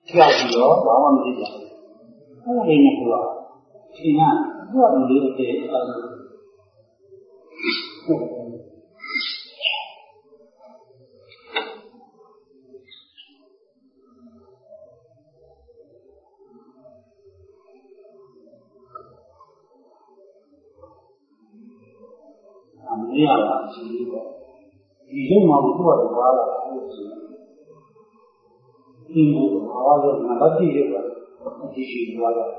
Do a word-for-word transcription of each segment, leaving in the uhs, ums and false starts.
ကြောက်ပြီးတော့ဘာမှမသိကြဘူးအဲ့ဒါလေးနဲ့ပြောရှင်ကသူ့အတူလေးတစ်သေးအဲ့ဒါအမေရပါရှိသေးပေါ့ဒီရုပ်မှာသူ့အတူသွားလာလို့ရှိရင်ဒီလိုအားလုံးငါတတိယကအတိရှိသွားတာ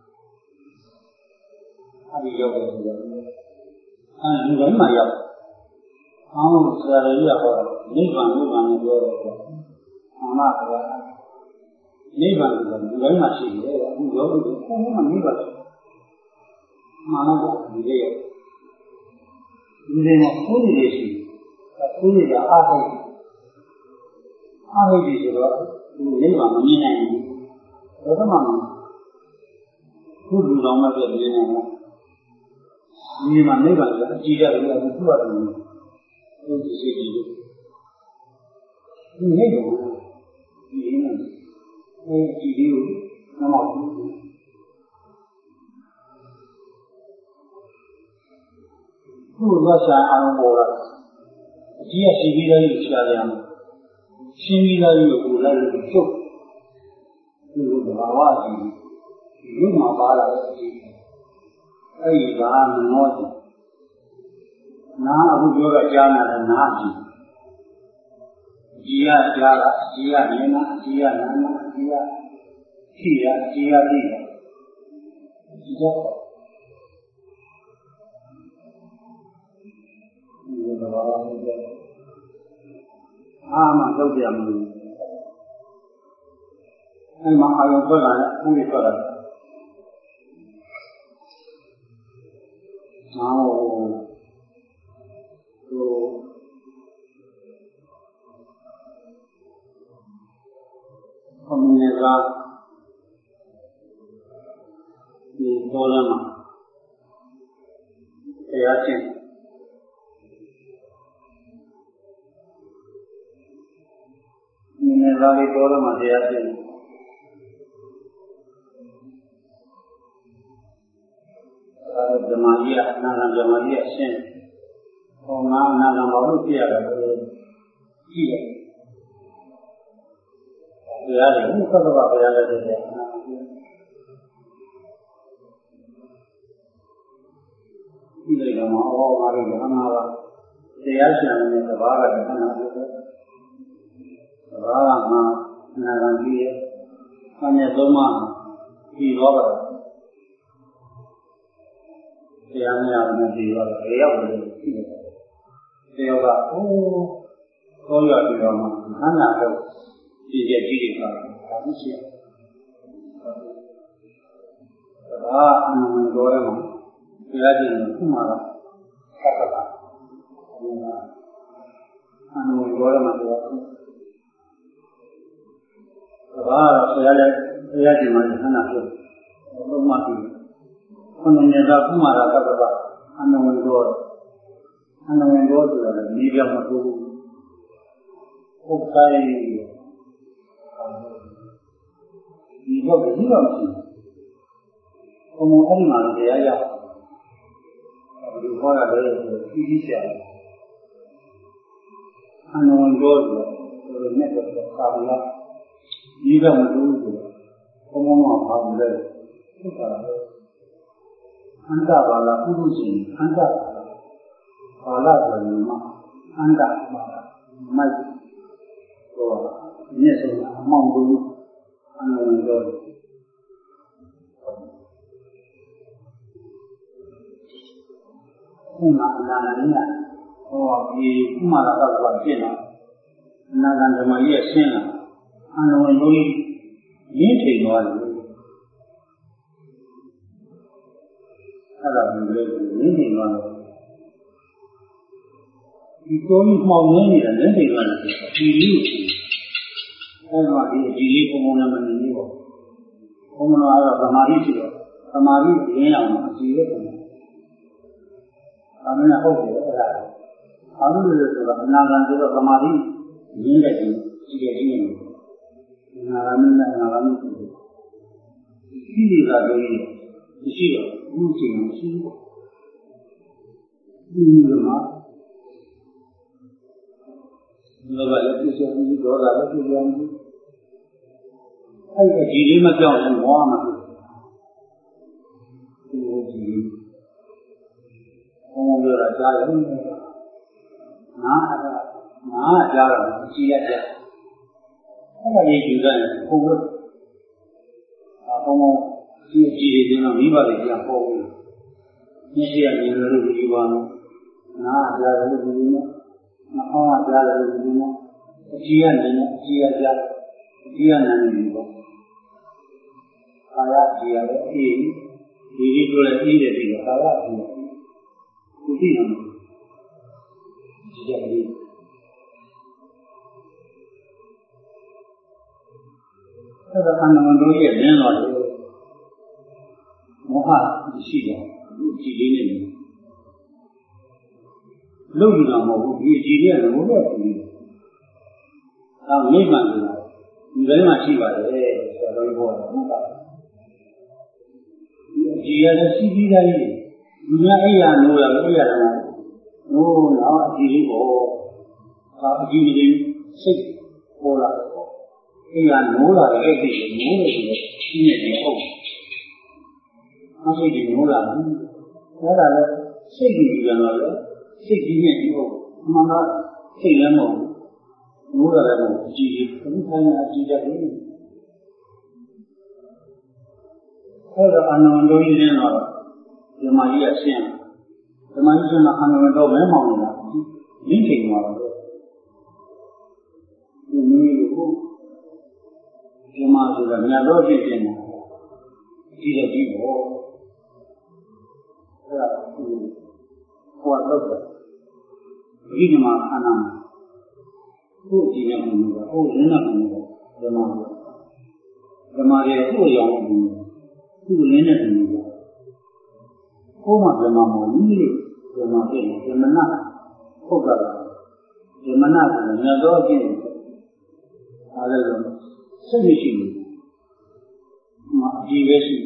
အဲဒီရောက်တယ်ဆိုတော့အဲဒီဘက်မှာရောက်အောင်းဆရာကြီးကဟောနိဗ္ဗာန်နိဗ္ဗာန်ကိုပြောတယ်ဆိုအမှန်ပါနိဗ္ဗာန်ကဒီဘက်မှာရှိတယ်အခုရောက်တယ်ဘုံမှာနိဗ္ဗာန်မှန်တော့ဒီရဲ့ဒီနေမှာကိုယ်ရည်ရှိကိုယ်ရည်ကအားထုတ်အားထုတ်ပြီဆိုတော့ဒီနိဗ္ဗာန်မမြင်နိုင်ဘူးဘယ်တော့မှခုလူတော်မှပြမြင်နိုင်မှာဒီမှာနိဗ္ဗာန်ကအကြည့်ရတယ်အခုသူ့အတူဒီစိတ်ကြီးဒီနိဗ္ဗာန်ဒီအင်းအဲဒီဒီကိုမမောက်ဘူးခုလက်ဆံအောင်ပေါ်လာအကြည့်ရရှိပြီးတော့ရှားတယ်ရှင်းပြီးသားကြီးကိုလိုက်လို့ချုပ်ဒီလိုဘာဝကြီးဒီမှာပါလာတဲ့အကြည့်အဲ့ဒီဘာမနောတယ်နာအခုပြောတာကြားနာတယ်နာကြည့်ကြည်ရကြားတာကြည်ရမြင်တာကြည်ရနာနာကြည်ရကြည်ရကြည်ရကြည်ရဒီတော့ဒီလိုဘာဝကြီးအာမတော့ကြမလို့အဲ့မှာအာရုံထွက်လာတယ်ဥပ္ပထွက်လာတယ်ဟောဟိုအမင်းကဒီတော်လမ်းမှာတရားချင်းနေလာလေးတော်တော့မှတရားသိတယ်။အဲဓမ္မကြီးကအနာဂတ်ဓမ္မကြီးအရှင်းဟောငါအနာဂတ်ဘာလို့သိရတာလဲကြည့်ရတယ်။တရားတွေဘုရားကဘုရားလည်းသိတယ်အနာဂတ်ဒီလိုတော့ဟောငါတို့ကနာပါတရားရှင်တဲ့တဘာကတဏှာလို့ဘာမှနာရံကြီးရဲ့အမြတ်ဆုံးမှပြီးတော့ပါတရားများနဲ့ပြီးတော့ဘယ်ရောက်လဲရှိတယ်တရားကအိုးခေါ်ရပြီးတော့မှအနာတော့ကြည့်ရကြည့်ရတာဒါမှရှိတယ်ဒါအနန္တတော်ရဲ့မှာတရားကျင့်ခုမှတော့ဆက်တာပါအနန္တတော်ရဲ့မှာတော့ဘာတော့ဆရာလည်းဆရာဒီမှာခဏပြောလုံးမပြီးခဏနေတော့ကုမာရသတ္တပအနဝေတော်အနဝေတော်ဆိုတာလည်းနေပြမတူဘူးဟုတ်တိုင်းဒီဘက်ကဒီတော့ရှိဘုံအဲ့ဒီမှာတရားရဒီဟောရတယ်ပြီးပြီးရှာအနဝေတော်ဆိုတာဒီနဲ့တော့သာမန်ဒီကမတူဘူးဘုံဘုံမှာပါလို့ဟုတ်တာလေအန္တဘာလာပုရုရှင်အန္တဘာလာဆိုရင်မှအန္တဘာလာမိုက်ဟောဒီနေ့ဆိုအမောင်ဘူးအနဝင်တော့ခုနအနာနာနဲ့ဟောဒီဥမာလာတော့ပြည့်လာအနာဂံဓမ္မရဲ့ရှင်းလာအနဝင်လို့ရင်းချိန်သွားတယ်အဲ့ဒါမျိုးလေးရင်းချိန်သွားတယ်ဒီကိုယ်မှောင်နေတယ်ရင်းချိန်သွားတယ်ဒီလိုအဲ့တော့ဒီဒီလေးပုံပုံနဲ့မနေဘူးပေါ့ပုံမှန်ကတော့သမာဓိရှိတော့သမာဓိရင်းအောင်အကြည့်ရပုံအမှန်ဟုတ်တယ်အဲ့ဒါဘာလို့လဲဆိုတော့အနာဂံဆိုတော့သမာဓိရင်းတဲ့ကြီးကြည့်ရခြင်းနာမည်နဲ့နာလာမှုကိုဒီဒီသာတို့ရှိတော့ဘူးချင်းမရှိဘူးဒီလိုမှလောဘလည်းပြည့်စုံပြီးဒေါသလည်းပြည့်စုံပြီးအဲ့ဒီဒီလေးမကြောက်ဘူးဝါမှာဒီလိုကြည့်ဘုံဘုံပြောတာကြားရင်နားနားကြားတော့ကြည့်ရကြအဲ့ဒါလေးယူတယ်ဘုံဘုံအဘုံဘုံကြည့်ကြည့်တယ်တော့မိဘတွေပြန်ပေါ်ဘူးမျက်စိကမြင်လို့ဒီပါနော်နားကြားတယ်လို့ဒီလိုနှာခေါင်းကကြားတယ်လို့ဒီလိုအကြည့်ရနေတယ်အကြည့်ရကြအကြည့်ရနေတယ်ပေါ့ကာယကြည့်ရတယ်အေးဒီဒီတို့လည်းအေးတယ်ပြီးတော့ကာယကြည့်ရတယ်ဒီကြည့်ရမယ်ဒီကြည့်ရတယ်အဲ့ဒါအနန္တတို့ရဲ့လင်းတော်တယ်မောဟရှိတယ်ဒီကြည့်လေးနေလုံးနေတာမဟုတ်ဘူးဒီကြည့်ရလည်းဘုရားကြည့်တယ်အဲမိမှန်တယ်ဒီတိုင်းမှာရှိပါတယ်ဆိုတော့ဘောတယ်ဟုတ်ပါဒီကြည့်ရတဲ့စီးပြီးသားကြီးဒီများအဲ့ရနိုးရလို့ရတာနိုးတော့အကြည့်လေးပေါ့အာအကြည့်လေးစိတ်ပေါ်လာတော့အဲ့ရနိုးလာတဲ့အဲ့ဒီနိုးနေတယ်ရှင်းနေတယ်ဟုတ်မရှိဒီနိုးလာဘူးအဲ့ဒါလည်းစိတ်ကြီးကြတော့လေစိတ်ကြီးနဲ့ဒီဟုတ်မှန်တော့စိတ်လည်းမဟုတ်ဘူးနိုးလာတယ်မဟုတ်အကြည့်လေးဘုရားကအကြည့်တယ်အဲ့ဒါအနန္တကြီးနဲ့တော့ဓမ္မကြီးအရှင်းဓမ္မကြီးကအနန္တမဲမောင်နေတာရင်းချိန်မှာတော့ဒီမျိုးကိုဓမ္မဆိုတာမြတ်တော်ဖြစ်ခြင်းဒီတဲ့ဒီဘောအဲ့ဒါကိုဟောတော့ဒီဓမ္မအနန္တကိုကြည့်နေမှာဟိုရင်းနေမှာဓမ္မဓမ္မရဲ့ကိုရောင်းမှုသူ့လင်းတဲ့သူကိုမှဗြဟ္မာမောကြီးဗြဟ္မာဖြစ်နေဗြဟ္မနာဟုတ်ကဲ့ဗြဟ္မနာကမြတ်သောအကျင့်အားလည်းစိတ်ရှိနေမှာအကြည့်ပဲရှိ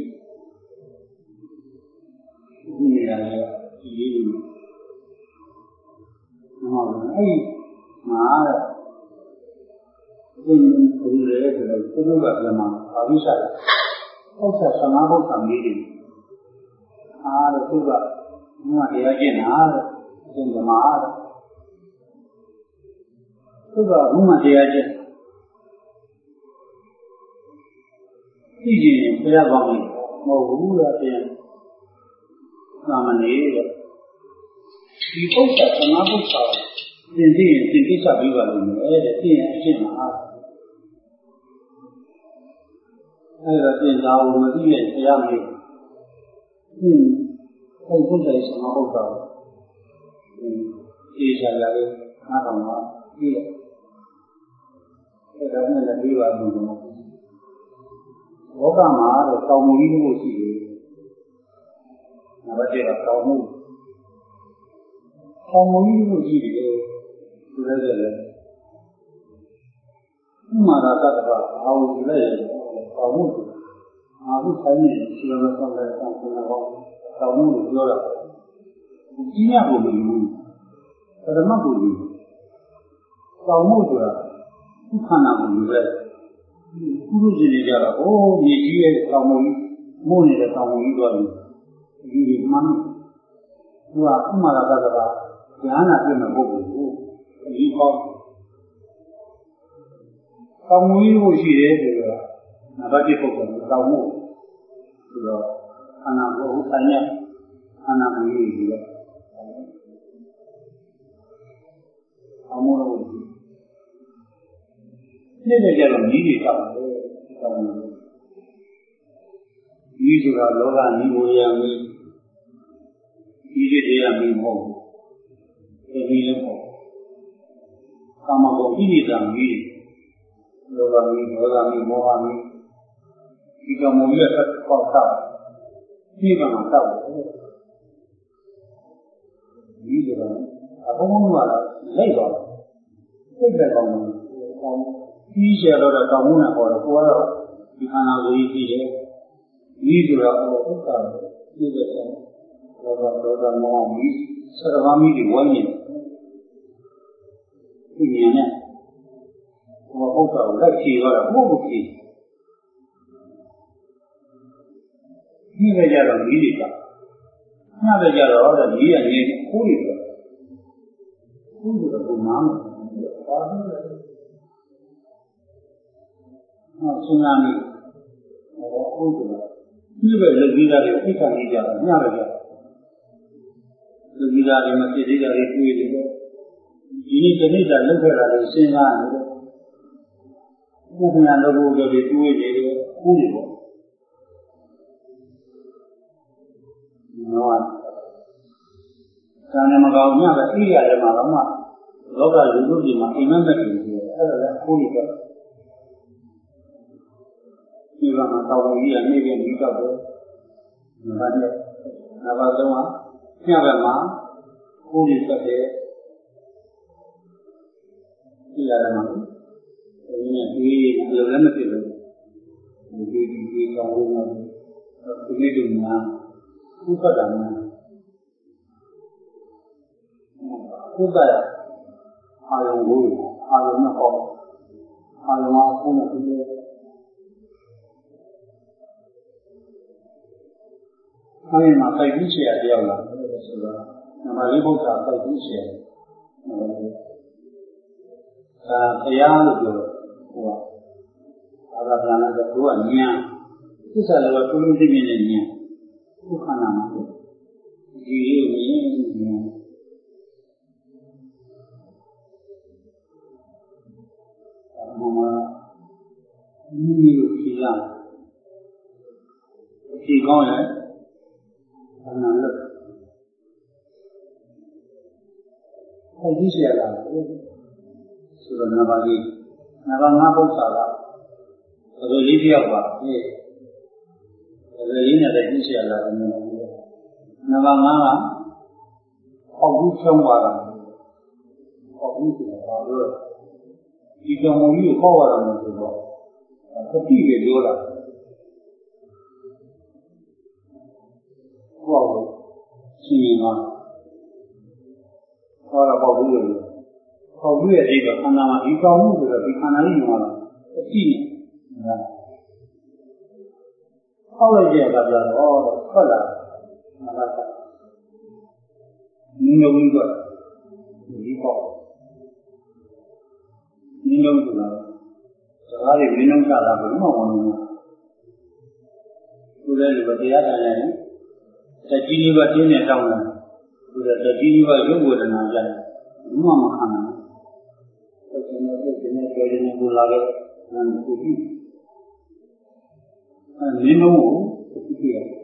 ဒီနေရာလေးဒီလေးမှာအဲ့ဒီမှာဒီလိုလေဆိုတော့ဘုရားကဗြဟ္မာအာဝိသဟုတ်ဆက်သမားဘုရားမြေတယ်အားတော့သူကဘုရားတရားကျင့်တာတဲ့အရှင်ဓမ္မအားသူကဘုရားတရားကျင့်သိကြည့်ရင်ဘုရားကောင်းတယ်မဟုတ်ဘူးလားပြန်နာမနေတဲ့ဒီဘုရားသမားဘုရားသင်သိရင်သင်ကိစ္စပြီးပါလိမ့်မယ်တဲ့သိရင်အရှင်းမှာအဲ့ဒါပြင်သာဝမသိရဲ့ဆရာမေးဟင်းအဲ့ဘုရားဆရာဟုတ်တာဒီဆရာလေးအားတော်မှာပြီးတယ်အဲ့ဒါနဲ့လည်းပြီးပါလို့ဘောကမှာတော့တောင်မူကြီးလို့ရှိတယ်။နောက်တစ်ခါတောင်မူတောင်မူကြီးလို့ရှိတယ်ဒီလိုလေဥမာရတ္တကအာဝုလည်းတောင်မူအာဟုဆိုင်နေရှိလို့ဆောင်းတဲ့ဆောင်းကတော့တောင်မူလို့ပြောတာကြီးရဖို့မလိုဘူးပရမတ်ကိုလိုတောင်မူဆိုတာဥခန္ဓာကိုလိုပဲကုသိုလ်ရှင်တွေကြတော့အိုးမြေကြီးရဲ့တောင်မူမို့နေတဲ့တောင်မူကြီးတော့ဒီမှန်သူကဥမာရတ္တကဉာဏ်နာပြည့်မဲ့ပုဂ္ဂိုလ်ကိုဒီပေါ့တောင်မူကြီးကိုရှိတယ်ဆိုတော့နံပါတ်တစ်ပုဂ္ဂိုလ်တောင်မူဆိုတော့ခန္ဓာကိုယ်ဥဆိုင်နဲ့ခန္ဓာမူကြီးကြီးတော့တောင်မူလို့နေ့နေ့ကျတော့မြည်တွေတောက်တယ်တောင်မူဒီဆိုတာလောကနိဝေယမီဒီစိတ်တရားမီမဟုတ်ဘူးဒီလည်းမဟုတ်ကာမဂုဏ်ဣတိတံမီလောကမီဒေါသမီမောဟမီဒီကမူရဲ့သက်ပေါက်တာဒီကမှာတောက်တယ်ဒီဆိုတာအဘုံဘုံကလိုက်ပါစိတ်လည်းကောင်းတယ်ကောင်းပြီးရတော့တောင်းမှုနဲ့ဟောတော့ကိုကတော့ဒီခန္ဓာကိုယ်ကြီးကြည့်တယ်မိဆိုတာကတော့ဥစ္စာတွေသိတဲ့ဆံလောဘဒေါသမောဟမိစရဝမိတွေဝိုင်းနေဒီဉာဏ်နဲ့ဟောဥစ္စာကိုလိုက်ကြည့်တော့ဘုဘုကြည့်ဒီပဲကြတော့မိတွေကညပဲကြတော့တဲ့မိရနေခိုးနေတယ်ခိုးတယ်ဘုမားပါဘူးဟောစဉ်းစားမိဟောခိုးတယ်ဒီပဲလက်ကြီးသားတွေအိတ်ခံနေကြတာညပဲကြလူကြီးသားတွေမဖြစ်သေးတာတွေတွေ့တယ်ဒီနေ့ဒီနေ့သာလောက်ခဲ့တာလည်းစဉ်းစားနေတယ်ဘုရားလောဘတွေတွေ့နေတယ်ခိုးတယ်ပေါ့နော်ဇာနေမကောင်ညပဲအိယာထဲမှာတော့မှလောကလူလူကြီးမှာအိမ်မက်မဲ့တယ်ဆိုအဲ့ဒါလည်းခိုးတယ်ဒီမှာတောင်းကြီးရနေပြီးပြီးတော့တယ်ဒါနဲ့နဘာသုံးကညဘက်မှာခိုးတယ်တက်တယ်အိယာထဲမှာဒီနေ့ဒီလိုလည်းမဖြစ်ဘူးဒီဒီဒီကောင်းလို့ဒီနေ့ဒီမှာဥပဒနာဥပဒအာယုံကိုအာယုံနဲ့ဟောအာယုံမှာအဆုံးနဲ့ဒီလိုအာယုံမှာပိုက်ပြီးချရတယောက်လာဆိုတော့နမလေးဘုရားပိုက်ပြီးချရဒါတရားလို့ပြောဟိုအာသာသနာကသူကဉာဏ်သစ္စာလည်းကတုံးလုံးသိမြင်တဲ့ဉာဏ်ဘုခန္ဓာမှာဒီလိုမြင်မြင်အမှန်မှာဒီလိုကြည့်ရဒီကောင်းရဲ့အနန္တအဲဒီရှိရတာဆိုတော့နဘာလေးနဘာငါပု္ပ္ပာကဘယ်လိုလေးပြောက်ပါဟဲ့ဘယ်လိုလေးနဲ့တည်းရှိရတာလဲနံပါတ်ငါးကအောက်ဘူးချောင်းပါတာအောက်ဘူးဆိုတာဘာလို့ဒီကြောင်မကြီးကိုခေါ်ရတာမဟုတ်ဘူးတော့သတိပဲပြောတာဟုတ်ပါဘူးရှင်ရင်ကခေါ်ရပေါ့ဘူးလို့ခေါ်ဘူးရဲ့အိမ်ကခန္ဓာမှာဒီကြောင်မှုဆိုတော့ဒီခန္ဓာကြီးမှာအကြည့်နေတာခေါ်လိုက်တဲ့အခါကျတော့ထွက်လာနာမတာနင်းလုံးကဒီပေါ့နင်းလုံးကစကားတွေနင်းလုံးစားတာဘယ်မှမဝင်ဘူးသူလည်းဒီတရားထိုင်နေတတိယဘတင်းနဲ့တောင်းတယ်သူလည်းတတိယဘရုပ်ဝေဒနာကြတယ်ဘယ်မှမခံနိုင်ဘူးသူကလည်းဒီနေ့ပြောနေကိုလာခဲ့နန်းကိုကြည့်အဲနင်းလုံးကိုကြည့်ရတယ်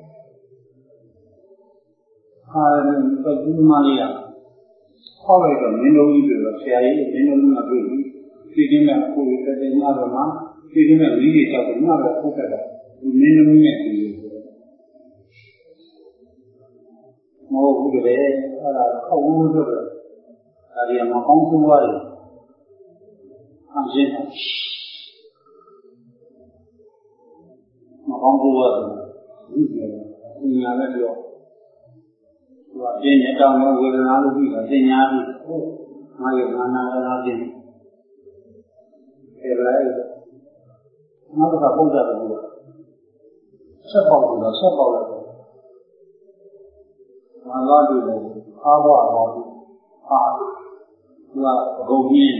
ဟာဒီကဒီမလေးရခေါ်လိုက်တော့မင်းတို့ကြီးပြောဆရာကြီးမင်းတို့ကတွေ့ပြီဒီဒီမဲ့ကိုယ်တည်းတည်းညတော့မှဒီဒီမဲ့လေးတွေကြောက်တယ်ညတော့ဖုတ်တယ်ဒီမင်းတို့နဲ့ဒီမဟုတ်ဘူးလေအဲ့ဒါခေါက်ဘူးဆိုတော့ဒါဒီမှာကောင်းဆိုးရတယ်အရှင်းမကောင်းဆိုးရတယ်ဒီကညာလည်းပြောသူအပြင်းနဲ့တောင်းလို့ဝေဒနာလို့ပြီးတော့သင်ညာပြီးငါရဲ့ငါနာလာခြင်းအဲလိုက်နောက်တစ်ခါပုံစံတူဆက်ပေါက်လို့ဆက်ပေါက်လိုက်တော့ငါလာတွေ့တယ်အားဘွားတော့အာသူကအကုန်ကြီး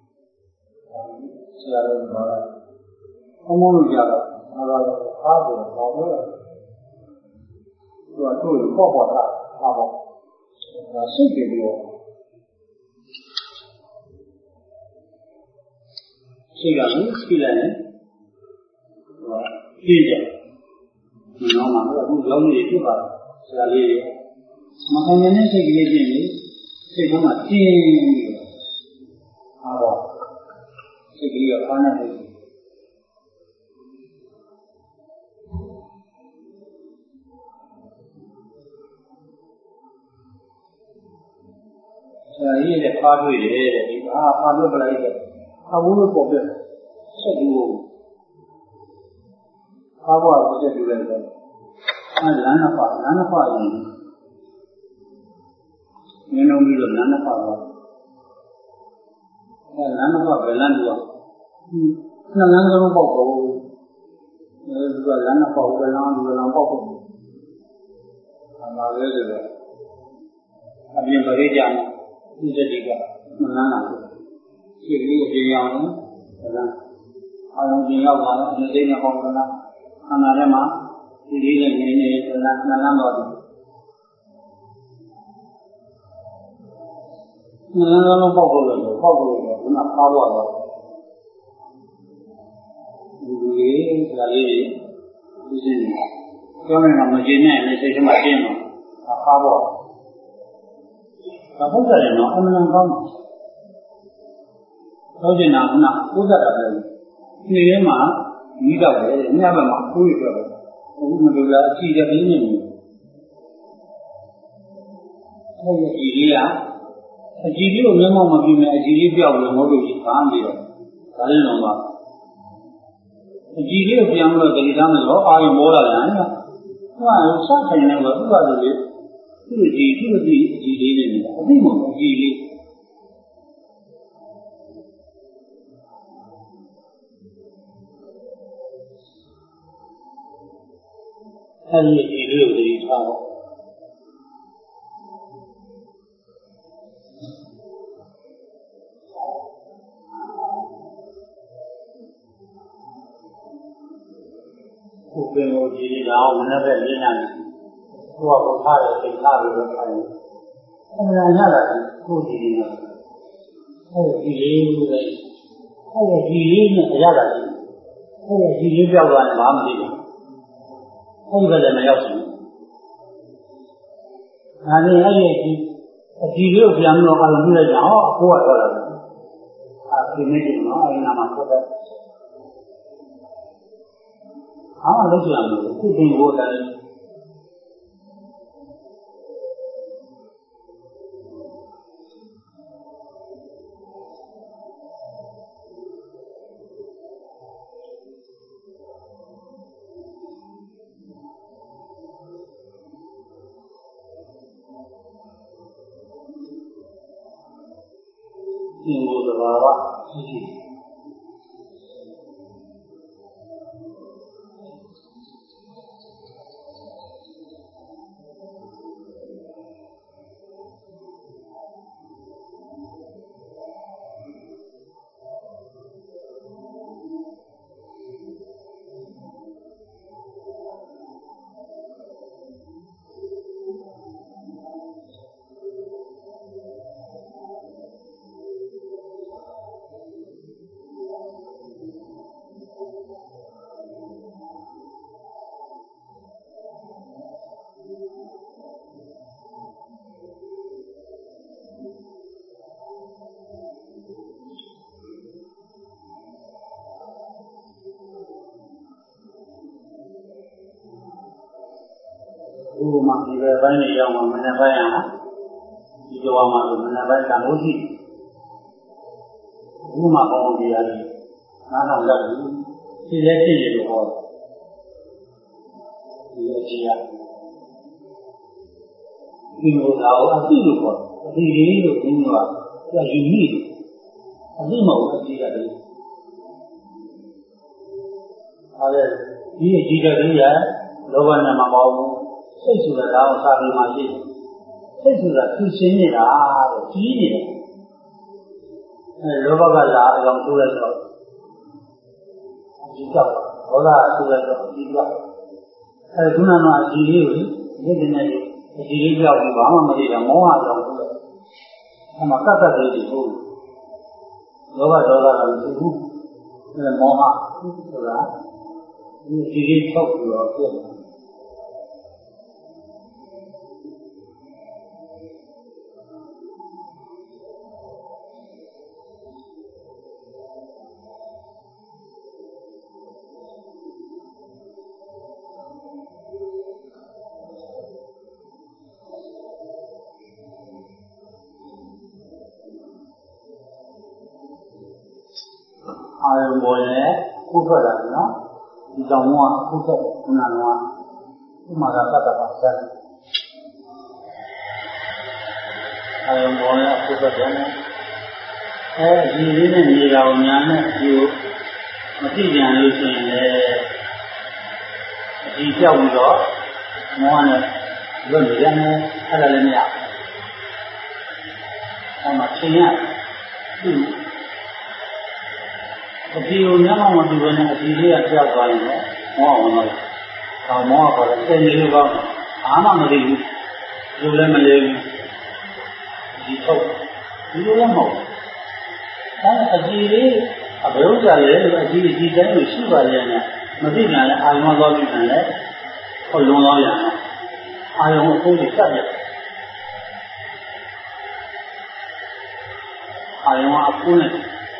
ဆရာတော်ကဘုံမလို့ကြတော့အားတော့အားတယ်ဘာလို့လဲသူကတို့ပေါ့ပေါ့တာအားပေါ့ဒါစိတ်တွေပြောစိတ်ကလည်းစိတ်လည်းဟိုကြည့်ကြဒီတော့မှအခုကြောင်းကြီးဖြစ်ပါဆရာလေးတွေမခံရတဲ့စိတ်ကလေးဖြစ်နေစိတ်ကမှတင်းပြီးအားတော့စိတ်ကလေးကပါနေတယ်ဆရာကြီးရဲ့ဖားတွေ့တယ်တဲ့ဒီအားဖားလို့ပလိုက်တယ်အဝိုးလို့ပေါ်ပြဆက်ပြီးဘာဘွားကိုတက်ပြလိုက်တော့အဲလမ်းနှစ်ပါးလမ်းနှစ်ပါးရင်မင်းတို့ပြီးတော့လမ်းနှစ်ပါးတော့အဲလမ်းနှစ်ပါးဘယ်လမ်းလို့နှစ်လမ်းစလုံးပေါက်တော့အဲဒီကလမ်းနှစ်ပါးဘယ်လမ်းဘယ်လမ်းပေါက်တော့အမှားလေတယ်အပြင်ပရိကြမှာဒီတတိကမလန်းလာဘူးဒီလိုအပြင်ရောက်ရင်လမ်းအာရုံပြင်ရောက်လာအင်းသိနေပေါ့ကလားခန္ဓာထဲမှာဒီလေးနဲ့နေနေလမ်းနှလန်းတော့နှလန်းလုံးပေါက်လို့လို့ပေါက်လို့လို့ခုနဖားသွားတော့ဒီလေးဒါလေးဒီစင်းကျောင်းမှာမကျင်းနဲ့လည်းစိတ်ထဲမှာကျင်းတော့ဖားသွားဒါဟုတ်တယ်နော်အမှန်ကောင်းဟုတ်ကျင်တာကဥဒ္ဒတာပဲဒီထဲမှာမိတော့တယ်ညဘက်မှာကိုယ်ရတော့အခုမလို့လားအကြည့်တဲ့ပြင်းနေတယ်အဲ့ဒီအကြည့်လေးကအကြည့်လေးကိုမျက်မှောက်မပြင်းနဲ့အကြည့်လေးပြောက်လို့မဟုတ်လို့ရှိသားပြီးတော့ဒါလည်းတော့ပါအကြည့်လေးကိုပြန်လို့တတိသားမယ်တော့အာရုံပေါ်လာတယ်နော်ဟိုကစထိုင်နေတော့သူ့ပါလို့လေသူ့ကြည့်သူ့ကြည့်အကြည့်လေးနေတယ်အသိမဟုတ်အကြည့်လေးအဲ့ဒီဒီလိုတည်းထားတော့ခုပင်ကိုကြည့်ရအောင်မနေ့ကလေးနာနေသူကကိုထားတယ်သင်ထားပြီးတော့ထိုင်အမှန်ရတာကိုကြည့်နေတယ်အဲ့ဒီလေးလို့ပဲအဲ့ဒီလေးနဲ့ရတာကြီးအဲ့ဒီလေးပြောက်သွားတယ်ဘာမှမသိဘူးအဲ့ဒီဘက်လည်းမရောက်ဘူး။ဒါနဲ့အဲ့ဒီအကြည့်လေးကိုပြန်ပြီးတော့အလုံးပြလိုက်ကြအောင်အကိုကတော့လာတယ်။အဲဒီနေ့ကနော်အဲ့ဒီနာမှာဆက်တဲ့အားမလို့ဆိုရမယ်သူ့တင်ဖို့တယ်ဒီလိုသဘာဝရှိရှိဥပမာဒီဘက်ပိုင်းနေရောက်မှမနေ့ပိုင်းရဒီကြောမှာဆိုမနေ့ပိုင်းကလို့ရှိဥပမာပေါင်းပြရတယ်နားထောင်ရတယ်ဒီလက်ရှိရေလို့ဟောဒီအကြည့်ရဒီလိုသာအသိလို့ဟောအသိလေးလို့ဘုရားကယူမိအသိမဟုတ်အကြည့်ရတယ်အဲ့ဒီအကြည့်တဲ့လူရလောဘနဲ့မပေါဘူးစိတ်ဆိုတာတော့စာပေမှာရှိတယ်စိတ်ဆိုတာသူရှင်းနေတာတဲ့ကြီးနေတယ်အဲလောဘကလာအောင်ဆိုလိုက်တော့ဒီကြောက်ဒေါသဆိုလိုက်တော့ဒီကြောက်အဲခုနကအကြည့်လေးကိုဒီဒီနဲ့အကြည့်လေးကြောက်ပြီးဘာမှမသိတာမောဟကြောင့်ဆိုတော့အမှကတ်ကတ်လေးဒီဟုတ်လောဘဒေါသကမရှိဘူးအဲမောဟဆိုတာဒီအကြည့်လေးထုတ်ပြီးတော့ပြည့်အာရုံပေါ်နဲ့ခုထွက်လာတယ်နော်ဒီဒီကြောင့်မောအခုတော့ခုနကတော့ဥမာသာတတ်တာပါစတယ်အဲမောရအခုတော့တယ်အဲဒီလေးနဲ့နေတာကိုညာနဲ့ဒီကိုမသိကြလို့ရှိရင်လည်းဒီကြောက်ပြီးတော့မောနဲ့လွတ်နေရတယ်အဲ့ဒါလည်းမရအဲ့မှာသင်ရသူ့အဒီကိုညမောင်မတူဘဲနဲ့အဒီလေးကကြောက်သွားရင်တော့မောအောင်လို့ဒါမောကတော့စိတ်လေးကောင်းအားမမသိဘူးလူလည်းမလဲဘူးဒီတော့ဒီလိုလည်းမဟုတ်ဘူးဒါအဒီလေးအဘယ်ဥစ္စာလဲအဒီဒီတိုင်းကိုရှိပါရဲ့နဲ့မသိကြလဲအာရုံသွားပြီးတယ်လေဟောလွန်သွားပြန်တယ်အာရုံအကုန်ကြီးစက်တယ်အာရုံအကုန်နဲ့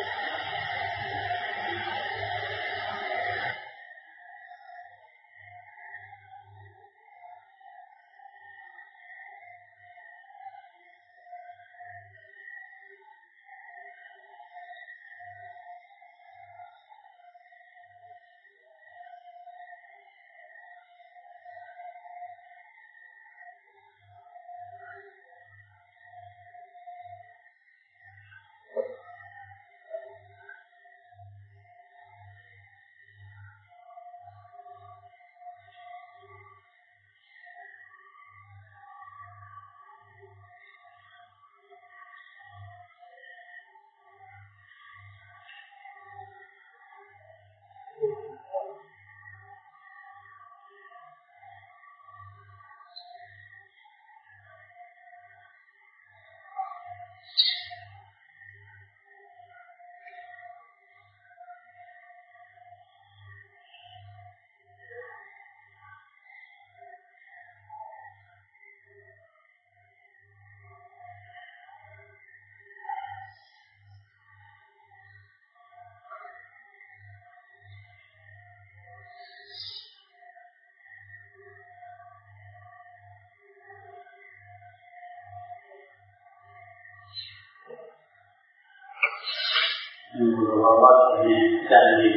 ဒီလိုပါပါတယ်တိုင်လေး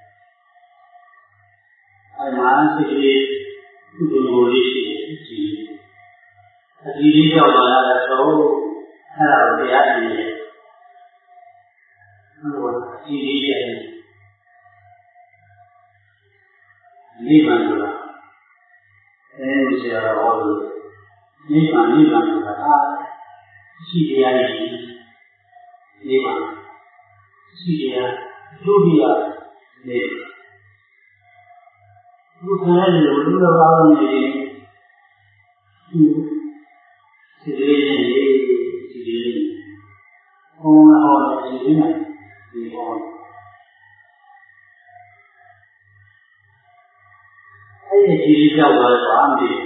အမှန်စီလေးဒီလိုလေးရှိတယ်ဒီအဒီလေးကြောင့်လာတဲ့တော့အဲ့ဒါကိုတရားကြည့်နေတယ်ဟိုဒီလေးရဲ့နိဗ္ဗာန်ဆိုတာအဲဒီဆရာတော်ဟောလို့နိဗ္ဗာန်နိဗ္ဗာန်ဆိုတာရှိတရားရည်နိဗ္ဗာန်ရှိတရားဒုတိယနေဘုရားရဲ့လူတော်ကောင်းနေတယ်ဒီလေးနဲ့ဒီလေးဟောဟောဒီလေးနဲ့ဒီဟောအဲ့ဒီဒီလေးကြောက်သွားတော့အမေ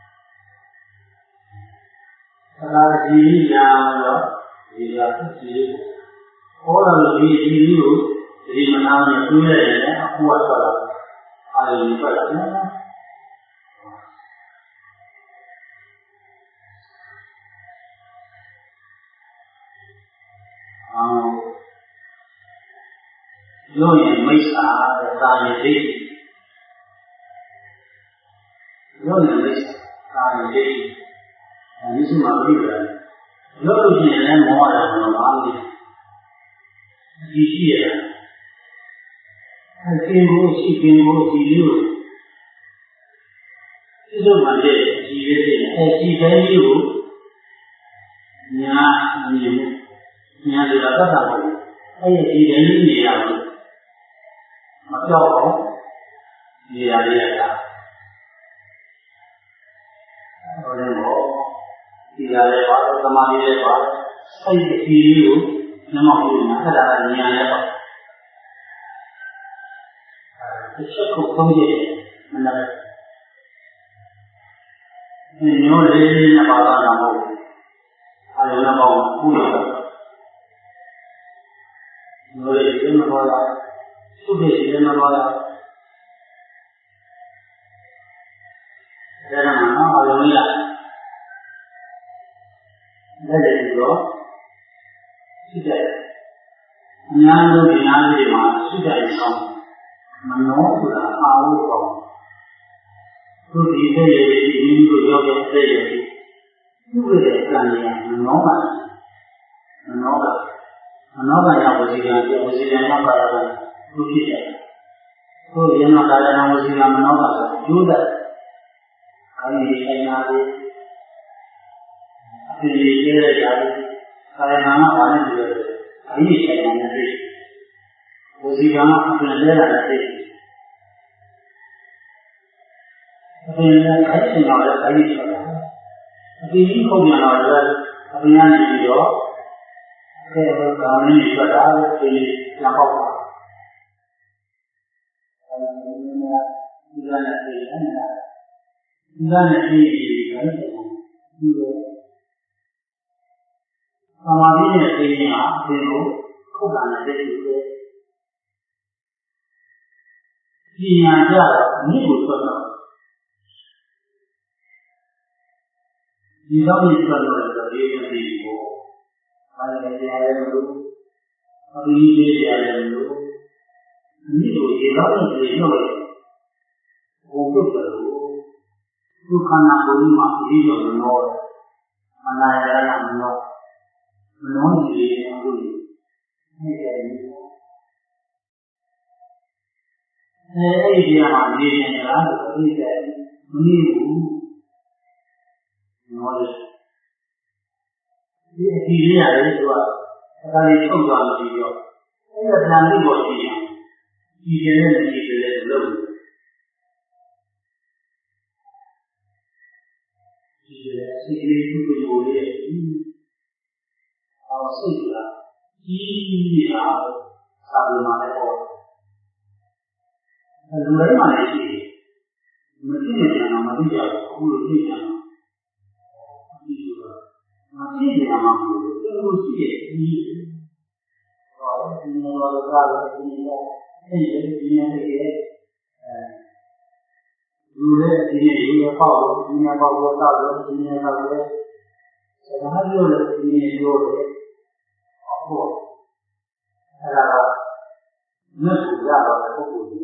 သာဒီညာတော့ဒီရာဒီဟောလာလို့ဒီဒီကိုဒီမနာနဲ့တွေးလိုက်ရင်အခုကထွက်လာအာရုံထွက်လာတယ်အောင်ရောရင်မိစ္ဆာတာရည်သိရောရင်မိစ္ဆာတာရည်သိအဲဒီစမှာပြည့်တယ်ရောလို့ရှိရင်လည်းမောရတာတော့မအောင်ဘူးဒီရှိရအကင်းကိုရှိကင်းကိုဒီလိုဒီလိုမှလည်းဒီလေးတွေအဲဒီတိုင်းလေးကိုညာအမြင်ညာတွေကသတ်တာပေါ့အဲဒီတိုင်းလေးနေရအောင်မကြောက်အောင်နေရာလေးရတာဟောတယ်ပေါ့ဒီရလေးပါသမားလေးပါအဲဒီဒီလေးကိုနမောလို့မှာအဲ့ဒါကဉာဏ်နဲ့ပေါ့အဲဒီချက်ကိုသုံးရတယ်မနာပဲဒီညိုလေးနဲ့ပါတာတော့မဟုတ်ဘူးအာရုံနဲ့ပေါ့ခုလို့ညိုလေးနဲ့မပေါ်လာသူ့ရဲ့ရှင်နဲ့မပေါ်လာဒါကမှအာရုံရလက်လက်ပြီးတော့ရှိတယ်အများဆုံးဒီနားလေးမှာရှိတယ်ကောင်းမနောဆိုတာအာဟုကောသူဒီတဲ့ရည်ဒီနည်းကိုရောက်တဲ့ရည်သူ့ရဲ့ကံဉာဏ်မနောကမနောကမနောကရောက်ဝစီကံပြဝစီကံရောက်ပါတော့သူဖြစ်တယ်သူရဏကာယနာဝစီကံမနောကဆိုကျိုးတဲ့အဲဒီဆိုင်နာကိုအပြည့်ကျဲတဲ့ຢာကာယနာကဘာနဲ့ပြောလဲအဲဒီဆိုင်နာနဲ့သိဝစီကံအပြင်လဲတာနဲ့သိအပြင်လည်းခိုင်းနေတော့လည်းခိုင်းနေတော့အပြင်ကြီးခုံပြန်တော့လည်းအပြင်ကနေပြီးတော့အဲဒါမင်းကြီးဆိုတာလည်းဒီလောက်ပေါ့အဲဒီမှာဒီကနေ့ဒီကနေ့ဒီကနေ့ဒီကနေ့ဒီလိုသမာဓိနဲ့သိရင်ဟာအပြင်ကိုခုတ်တာနဲ့သိလို့လေပညာကြတော့မြစ်ကိုထွက်တော့ဒီတော့ဒီထွက်လို့လည်းဒီမသိဘူး။ဘာလဲတရားလဲမလို့အဘိဓိတရားလဲမလို့မြစ်ကိုဒီတော့ဒီလို့ဘုံပြုတ်တယ်လို့ဒုက္ခနာဘုံမှာဒီလိုမနောမနာရတာမနောမနောဒီလိုလို့နေတယ်အဲအဲ့ဒီတရားမှာနေနေတာလို့အသိတယ်မနည်းဘူးနော်ဒီအကြည့်ရရတယ်သူကအသာလေးထုတ်သွားလို့ပြီးတော့အဲ့ဒါပြန်ပြီးပေါ်ကြည့်ရင်ဒီကျတဲ့ဒီကျတဲ့လို့ဒီကျတဲ့စိတ်ကလေးသူ့ကိုယ်လေးအော်စိတ်ကကြီးနေတာသာဘမှာလည်းပေါ့လူတိုင်းမှာလည်းရှိတယ်မသိတဲ့ဉာဏ်မသိကြဘူးအခုလိုသိကြတယ်ဒီလိုမသိတဲ့ဉာဏ်မှာကိုယ်ကိုရှိရဲ့ဒီဟောဒီလိုတော့ကားလို့ဒီလိုအဲ့ဒီဒီနေ့တည်းအဲလူရဲ့ဒီနေ့ဒီနေ့ပေါ့လို့ဒီနေ့ပေါ့လို့တော့ဒီနေ့တော့လေစကားပြောလို့ဒီနေ့ပြောတယ်ဟုတ်အဲ့ဒါတော့မြတ်စွာဘုရားပုဂ္ဂိုလ်ကြီး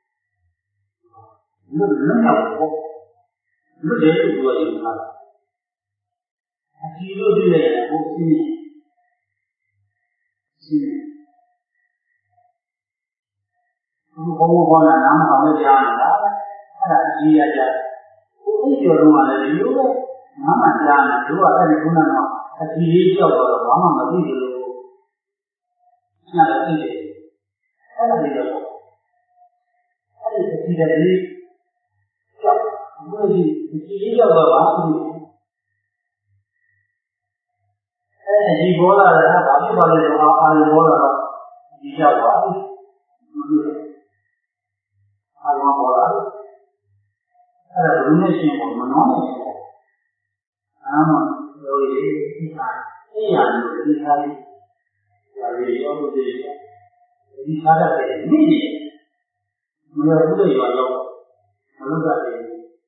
လွတ်လွတ်တော့ပေါ့လွတ်တယ်လို့ပြောတယ်မှာအကြည့်လို့ဒီလေဘုရားရှင်ရှင်ဘုရားဘောနာနာမဆောင်လို့ကြားနေတာအဲ့ဒါအကြည့်ရကြဘုရားကျော်တော့မှလည်းဒီလိုပဲနာမကြားနေတို့ကအဲ့ဒီခုနကအကြည့်လေးကြောက်တော့ဘာမှမသိဘူးလို့နားလည်းသိတယ်အဲ့ဒါလေးတော့အဲ့ဒီအကြည့်တဲ့လေးကြောက်ဘုရားကြီးအကြည့်လေးကြောက်တော့ဘာဖြစ်လဲအဲဒီဘောလာတာဘာဖြစ်ပါလဲဆိုတော့အာရုံဘောလာတော့ဒီကြောက်ပါဘူးအာရုံဘောလာအဲ့ဒါဘုရားရှင်ကမနှောနေတယ်အာမလို့ဒီဒီဟာအေးရလို့ဒီဟာလေးဒါလေးရောလို့ဒီဒီဟာတဲ့မိနေမရဘူးလေရောတော့မလုပ်တတ်ဘူး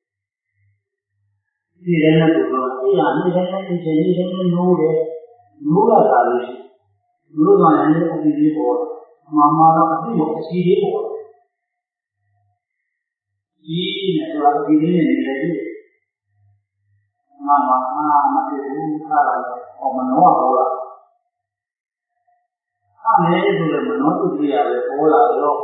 ဒီလည်းနဲ့ကတော့အေးရနေတဲ့တဲ့ဒီချိန်လေးနဲ့နိုးတယ်နိုးလာတာလို့နိုးသွားရင်အတိလေးပေါ်မမတော့အတိကိုအစီလေးပေါ်ဒီနဲ့တော့ဒီလေးနဲ့နေတယ်မမအာမတိဘူးခါလာတော့မနောပေါ်လာအဲ့ဒီဆိုလည်းမနောတုတိယပဲပေါ်လာတော့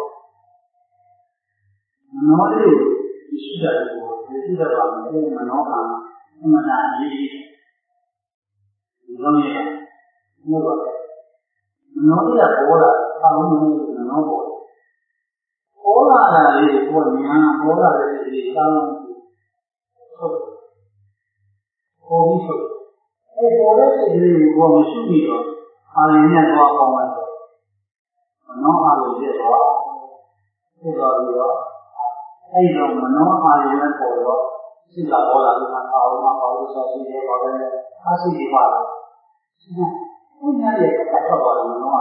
မနောလေးကိုရှိတယ်ကိုရှိတယ်ပါမယ်မနောကအမှန်တရားကြီးဒီလိုမျိုးဘုရားမနောတရားပေါ်လာအလုံးစုံမနောပေါ်ပေါ်လာတာလေးကိုညာပေါ်လာတဲ့ဒီအလုံးဟုတ်ပေါ်ပြီးဆိုအဲပေါ်တဲ့ဒီကိုမရှိပြီးတော့အာရုံနဲ့တော့ပေါင်းလိုက်တော့မနောအာရုံပြည့်သွားဖြစ်သွားပြီးတော့အဲ့တော့မနောအာရုံနဲ့ပေါ်တော့စိတ်ကပေါ်လာတဲ့အခါအောင်မှာပေါ်လို့ဆိုရှိတယ်ပေါ်တယ်အားစိတ်တွေပါလာဘုရားရဲ့အသက်တော်တော်မနော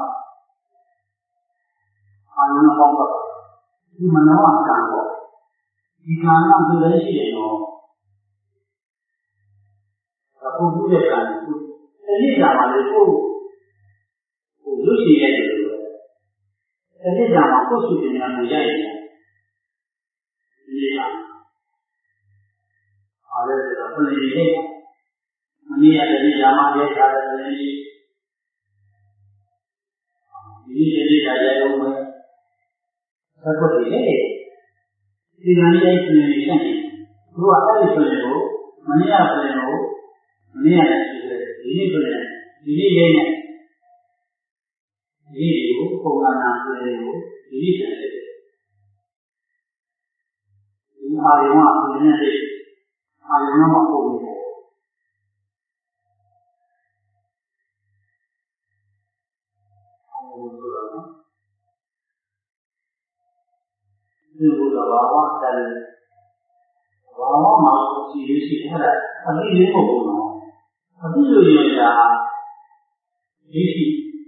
အာရုံနဲ့ပေါင်းတော့ဒီမနောအကံတော့ဒီကံကသူလည်းရှိတယ်နော်အခုဘုရားကံသူတတိယမှာလေကိုဟိုလွတ်ရှိရတယ်လို့တတိယမှာကိုယ်ရှိတယ်များမရရင်နေတာအားလည်းဆိုတော့ပြည်နေမနည်းရတယ်ဒီဓမ္မရဲ့ခါတယ်ဒီဒီလေးကြရအောင်မယ်ဆက်ဖို့ဒီလေဒီကနေ့အဲ့ဒီနေနေတယ်သူကအဲ့ဒီဆိုရင်ကိုမနည်းရဆိုရင်ကိုမနည်းရတယ်ဒီနေ့ဆိုရင်ဒီနေ့လေးနဲ့ဒီကိုပုံမှန်နာဆိုရင်ကိုဒီနေ့ဆက်တယ်ဒီအာရုံကဒီနေ့လေးအာရုံကပုံပုံဒီလိုတော့ဘာမှတယ်ဘာမှမကြည့်လို့ရှိရင်အဲ့ဒါအပြီးလေးမဟုတ်ဘူးနော်အပြီးလို့ရတာဒီရှိ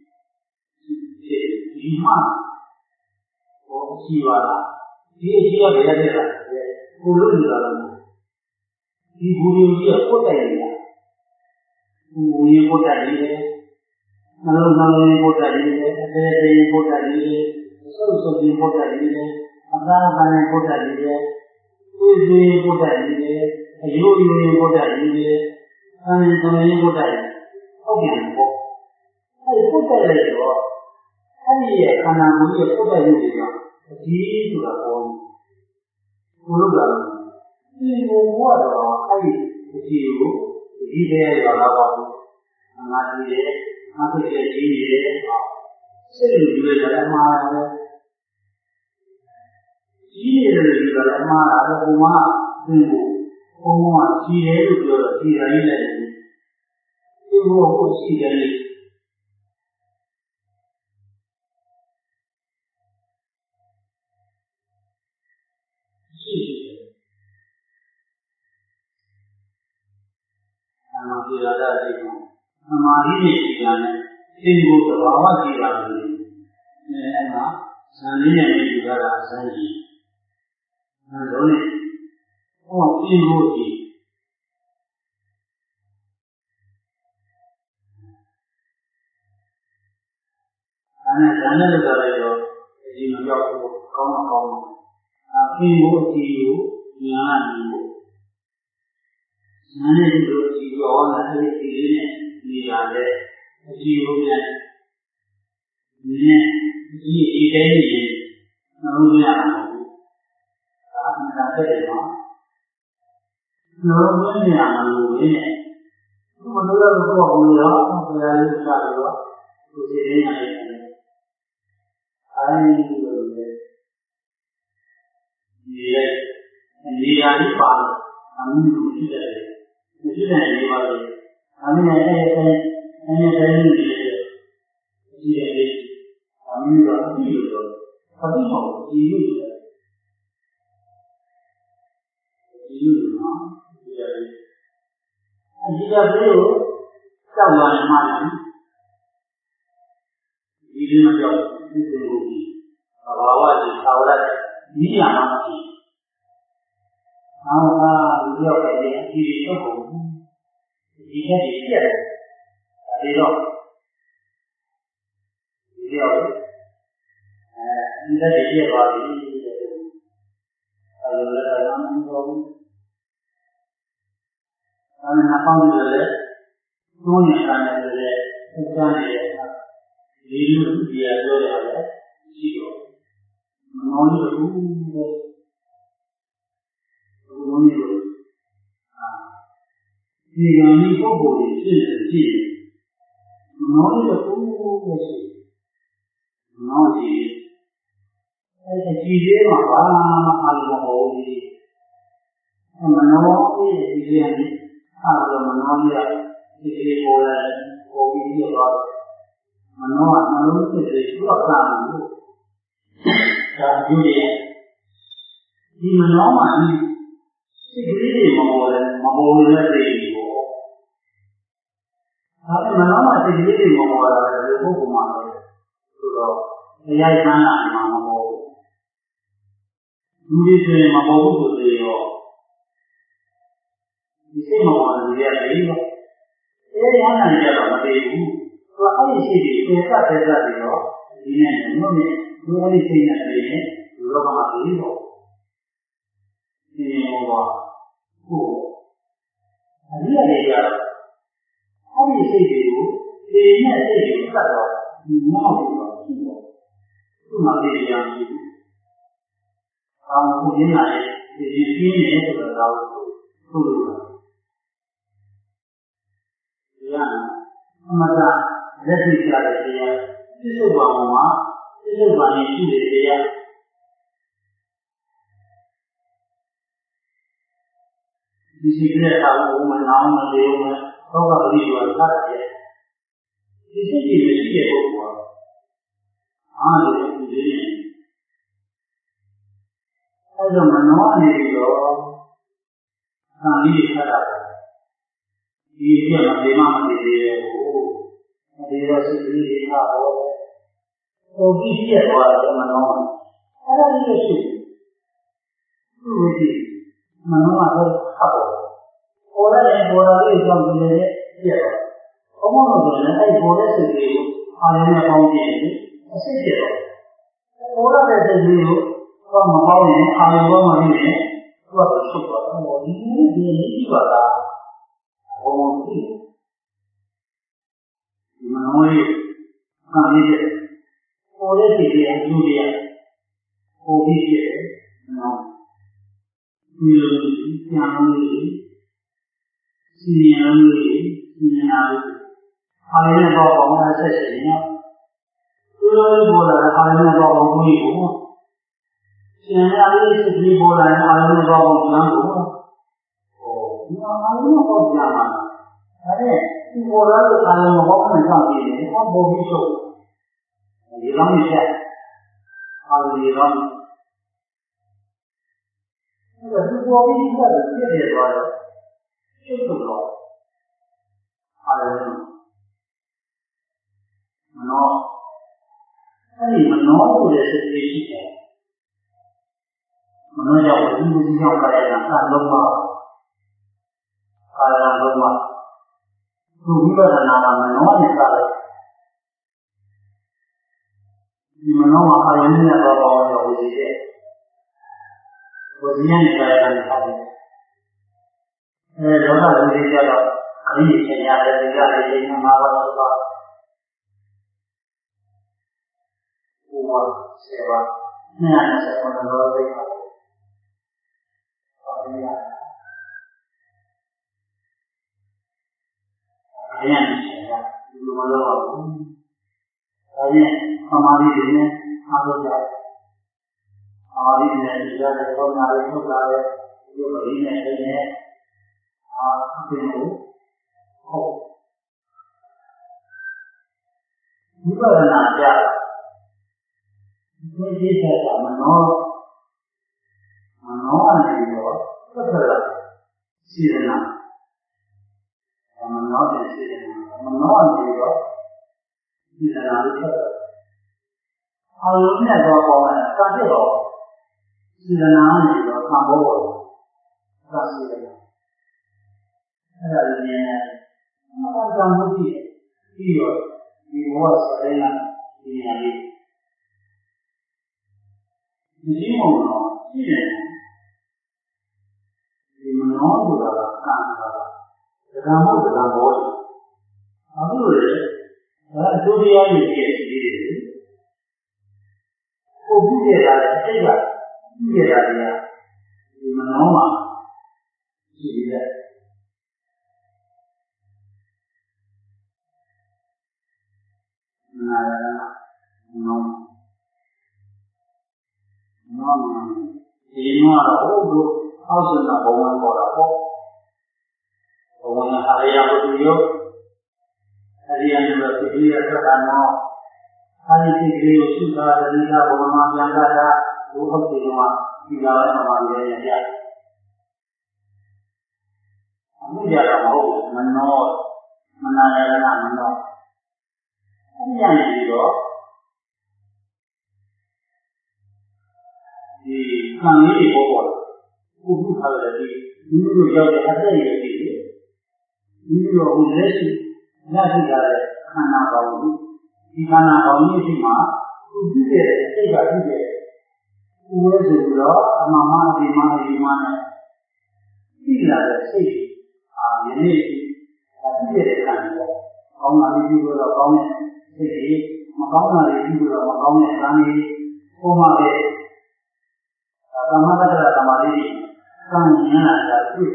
ဒီမှာဟောရှိပါလားဒီအရှိရဘယ်ရတဲ့လားကိုလို့နေတာလားဒီဘူရီကြီးကပုတ်တိုင်နေတာဘူရီပုတ်တိုင်နေတယ်နှလုံးနှလုံးပုတ်တိုင်နေတယ်အသေးသေးပုတ်တိုင်နေတယ်စုပ်စုပ်ကြီးပုတ်တိုင်နေတယ်အသားအပိုင်းပုတ်တိုင်နေတယ်သွေးသွေးပုတ်တိုင်နေတယ်အယိုးယိုးပုတ်တိုင်နေတယ်အင်းသွေးပုတ်တိုင်ဟုတ်ပြန်ပေါ့အဲ့ပုတ်တိုင်လိုက်တော့အဲ့ဒီရဲ့ခန္ဓာကိုယ်ရဲ့ပုတ်တိုင်မှုတွေကအကြီးဆိုတာပေါ့ဘုလို့လားဒီဘုရားတော့အဲ့ဒီအကြီးကိုဒီတဲ့ရတာပေါ့ငါကြည့်တယ်ငါဖြစ်တဲ့ကြီးနေတယ်စိတ်လူတွေလည်းမှားတယ်ကြီးနေတယ်လူတွေလည်းမှားတာဘုမသင်ကိုဘုံကကြီးတယ်လို့ပြောတော့ကြီးတိုင်းလည်းဒီဘုရားကိုရှိတယ်ရှိတယ်အမှန်တရားတဲ့အိမ်အမှန်ကြီးနေကြတယ်သင်ကိုသဘာဝကြည့်တာလေအဲမှာဇန်လေးနဲ့ယူရတာဇန်ကြီးအဲတော့လေဟောပြင်ဖို့ဒီအဲနဲ့ဇန်နဲ့လောက်လိုက်တော့ဒီမရောက်ဘူးကောင်းတော့ကောင်းတော့အပြင်ဖို့ဒီကိုညာနေဖို့ဇန်နဲ့ဒီလိုဒီရောနဲ့အဲ့ဒီလေးနဲ့နေရတယ်အကြည့်ဟုတ်ပြန်နည်းဒီဒီတိုင်းနေနှလုံးရတာမဟုတ်ဘူး။ဒါအမှန်တရားတယ်နော်။နှလုံးသွင်းရမှာလို့ပဲ။ဘုမတို့ကတော့ဘုရားဘုရားဘုရားလေးစားတယ်တော့သူစီရင်းရတယ်။အဲဒီလိုလေဒီရဲ့နေရာလေးပါတော့အမှုလူရှိတယ်။မရှိတဲ့နေပါလေ။အမင်းနဲ့အဲ့ဒီအဲ့ဒီတိုင်းနေတယ်။ဒီရဲ့အမင်းကအပြီးလို့အပြီးမဟုတ်ဒီလိုရတယ်ဒီလိုနော်ဒီရတယ်အဲဒီကဘယ်လိုကြောက်လာမှန်းဒီလိုမကြောက်ဒီလိုကြီးဘာဝကြီးသာဝရဒီရမှာမရှိအောင်ပါဒီရောက်တဲ့ဒီတော့ဒီကနေ့ပြည့်တယ်အဲဒီတော့ဒီရောက်အဲဒီလည်းပြည့်သွားပြီအဲဒီလည်းအမှန်တော့အမှန်အပေါင်းတွေလည်းသုံးနေတာနဲ့လည်းစမ်းနေတဲ့ဒီလိုဒီရပြောရတယ်ရှိတော့မနောလို့ဘူးဘုရားမျိုးအာဒီကနေ့ပုဂ္ဂိုလ်ကြီးဖြစ်နေကြည့်မနောလို့ဘူးပဲရှိမနောကြီးအဲ့ဒီကြည်သေးမှာဘာမှအားလုံးမဟုတ်ဘူးမနောကြီးဒီကြည်နေအားလုံးမနောကြီးဒီကြည်ပေါ်လာပေါ်ပြီးတော့မနောကနှလုံးသွင်းပြီးတော့ကာလို့ဒါကြည့်ရဒီမနောမှာစိတ်ကလေးတွေမပေါ်လဲမပေါ်လဲသိပြီပေါ့ဒါပေမဲ့မနောမှာစိတ်ကလေးတွေမပေါ်လာတယ်ဘုရားမှာလဲဆိုတော့တရားဆန်းလာမှာမပေါ်ဘူးလူတွေဆိုရင်မပေါ်ဘူးဆိုသေးရောဒီစိတ်မပေါ်တဲ့လူတွေကသိတော့အဲဒီဟောနိုင်ကြတော့မသိဘူးသူအဲ့ဒီစိတ်တွေပေကပေကတွေတော့ဒီနဲ့မြို့နဲ့မြို့လေးစိတ်နဲ့တည်းနဲ့လူတော်မှာသိတော့သွားကိုအရိယာတွေကတော့အဲ့ဒီစိတ်တွေကိုဒီနဲ့စိတ်ကိုဆက်တော့ဒီနောက်ပြီးတော့ရှိတယ်သူ့မှာသိရအောင်ရှိတယ်။အောင်းကိုရင်းလာတဲ့ဒီဒီပြင်းနေဆိုတော့ဆိုလို့ရတယ်။အမှန်တရားလက်ရှိကြတဲ့တရားပြစ္ဆုတ်ပါမှာပြစ္ဆုတ်ပါရင်ရှိတဲ့တရားဒီစိတ်နဲ့ထားဖို့မနောင်းမလေးမဘောကပရိယောသတ်တယ်ဒီစိတ်ကြီးမရှိတဲ့ပုဂ္ဂိုလ်ကအားလုံးဒီလေးအဲဒါမနောအနေပြီးတော့သံလေးထပ်တာဒီပြမလေးမမလေးရဲ့ကိုဒီတော့စိတ်ကြီးတွေဟာဟောဟိုကြည့်ရတော့တယ်မနောအဲ့ဒါလေးရှိသူ့ဝိသိမနောကတော့ဟောပေါ်တဲ့ပေါ်လာလေးကြောင့်ဒီနေ့ပြည့်တယ်။ဘုံဘုံဆိုရင်အဲ့ပေါ်တဲ့စိတ်လေးကိုအာရုံနဲ့ပေါင်းကြည့်ရင်အစစ်ဖြစ်တယ်။ပေါ်လာတဲ့စိတ်လေးကိုတော့မပေါင်းရင်အာရုံပေါင်းမှနေရင်သူကချုပ်သွားတယ်။ဟောဒီနေ့ဒီနေ့ကြည့်ပါလား။ဘုံဘုံကြည့်ဒီမနောလေးကံလေးတဲ့ပေါ်တဲ့စိတ်လေးအကျိုးလေးပေါ်ပြီးပြည့်တယ်။နော်ဒီလိုညာလို့စီရင်လို့စီရင်လာလို့အားလည်းတော့ပေါင်းတဲ့ဆက်ရှင်နော်သူတို့ပေါ်လာတဲ့အားလည်းတော့ပေါင်းပြီးကိုရှင်ရလေးစစ်ပြီးပေါ်လာတဲ့အားလည်းတော့ပေါင်းပြန်ကိုဟောဒီအားလည်းတော့ပြန်လာတယ်ဒီပေါ်လာတဲ့အားလည်းတော့ပြန်ဆောင်ပြီးတယ်ဟောပေါ်ပြီးဆိုဒီလောင်းချက်အားလည်းတော့အဲ့ဒါဒီပေါ်ပြီးဆက်ဖြစ်နေသွားတယ်ဖြစ်တော့အားလုံးမနောအဲ့ဒီမနောဆိုတဲ့စိတ်လေးရှိတယ်မနောကြောင့်ဒီလိုဒီကြောင့်ကာယကသာလုံးပါကာယကလုံးပါသူဝိပဿနာကမနောနဲ့စားတယ်ဒီမနောမှာအာရုံနဲ့တော့ပေါင်းတော့ဝိသေတဲ့ဝိသေနဲ့ကာယကနဲ့စားတယ်အဲလောကလူတွေကြတော့အရိယာရှင်ရတယ်ဒီကနေ့ဒီမှာပါတော့ပါဥပ္ပစေဝနာနဲ့ဆက်မလို့ပဲပါပါရအရင်ရှင်ရဒီလိုမလို့ပါဘူးဒါနဲ့သမာဓိတွေနဲ့အားလုံးကြအားဒီနဲ့ဒီကြတဲ့ဘောနာတွေထုတ်လာတဲ့ဒီလိုရင်းနဲ့နေနဲ့အာအပြင်ကိုဟုတ်ဝိပဿနာကြဒီကြည့်တဲ့မနောမနောအနေနဲ့သစ္စာစီရနာမနောတဲ့စီရနာမနောအနေနဲ့စီရနာလေးဆက်အာရုံနဲ့တော့ပေါ်လာတာဖြစ်တော့စီရနာအနေနဲ့သံဘောပေါ်သတ်စီရနာအဲ့ဒါလည်းနည်းအမှန်တန်မှုကြည့်ပြီးတော့ဒီဘောစတဲ့နာဒီနေရာလေးဒီမုံတော့ရှိတယ်ဒီမနောဆိုတာကကံပါလားဒါမှမဟုတ်ဒါဘောလေအခုလေဒါအကျိုးတရားတွေပြည့်စုံနေတယ်ကိုပြုရတာလည်းစိတ်ကပြုရတာလည်းဒီမနောမှာရှိတယ်နာရနောနောဒီမှာတော့ဘုအောက်စနာဘုံမှာပေါ်တာပေါ့ဘုံမှာအရိယဘုရောအရိယနုရတိရသတ္တနောအဲဒီတိကလေးကိုရှိတာတတိယဘုံမှာပြန်လာတာဘုဟုတ်တယ်မှာဒီလာတဲ့မှာလည်းရရအမှုကြတော့မဟုတ်မနောမနာရဏမနောအဲ့ဒီနေပြီးတော့ဒီခံလေးတွေပေါ်ပေါ်လာပုဂ္ဂိုလ်ထားတဲ့ဒီမိမိတို့ရောက်တဲ့အသက်အရွယ်တွေမိမိတို့ဟိုလက်ရှိရရှိကြတဲ့ခန္ဓာကောင်းကြီးဒီခန္ဓာကောင်းကြီးရှိမှသူပြည့်တဲ့စိတ်ကပြည့်တဲ့ဥဝဲဆိုပြီးတော့အမှန်မှန်ဒီမှန်ဒီမှန်နဲ့သိလာတဲ့စိတ်အာယနေ့အပြည့်တဲ့ခံတယ်ကောင်းတာလေးပြုလို့တော့ကောင်းတဲ့စိတ်ကြီးမကောင်းတာလေးပြုလို့တော့မကောင်းတဲ့ခံကြီးပုံမှန်ပဲသမထကသမာဓိကံဉာဏ်လာတာတွေ့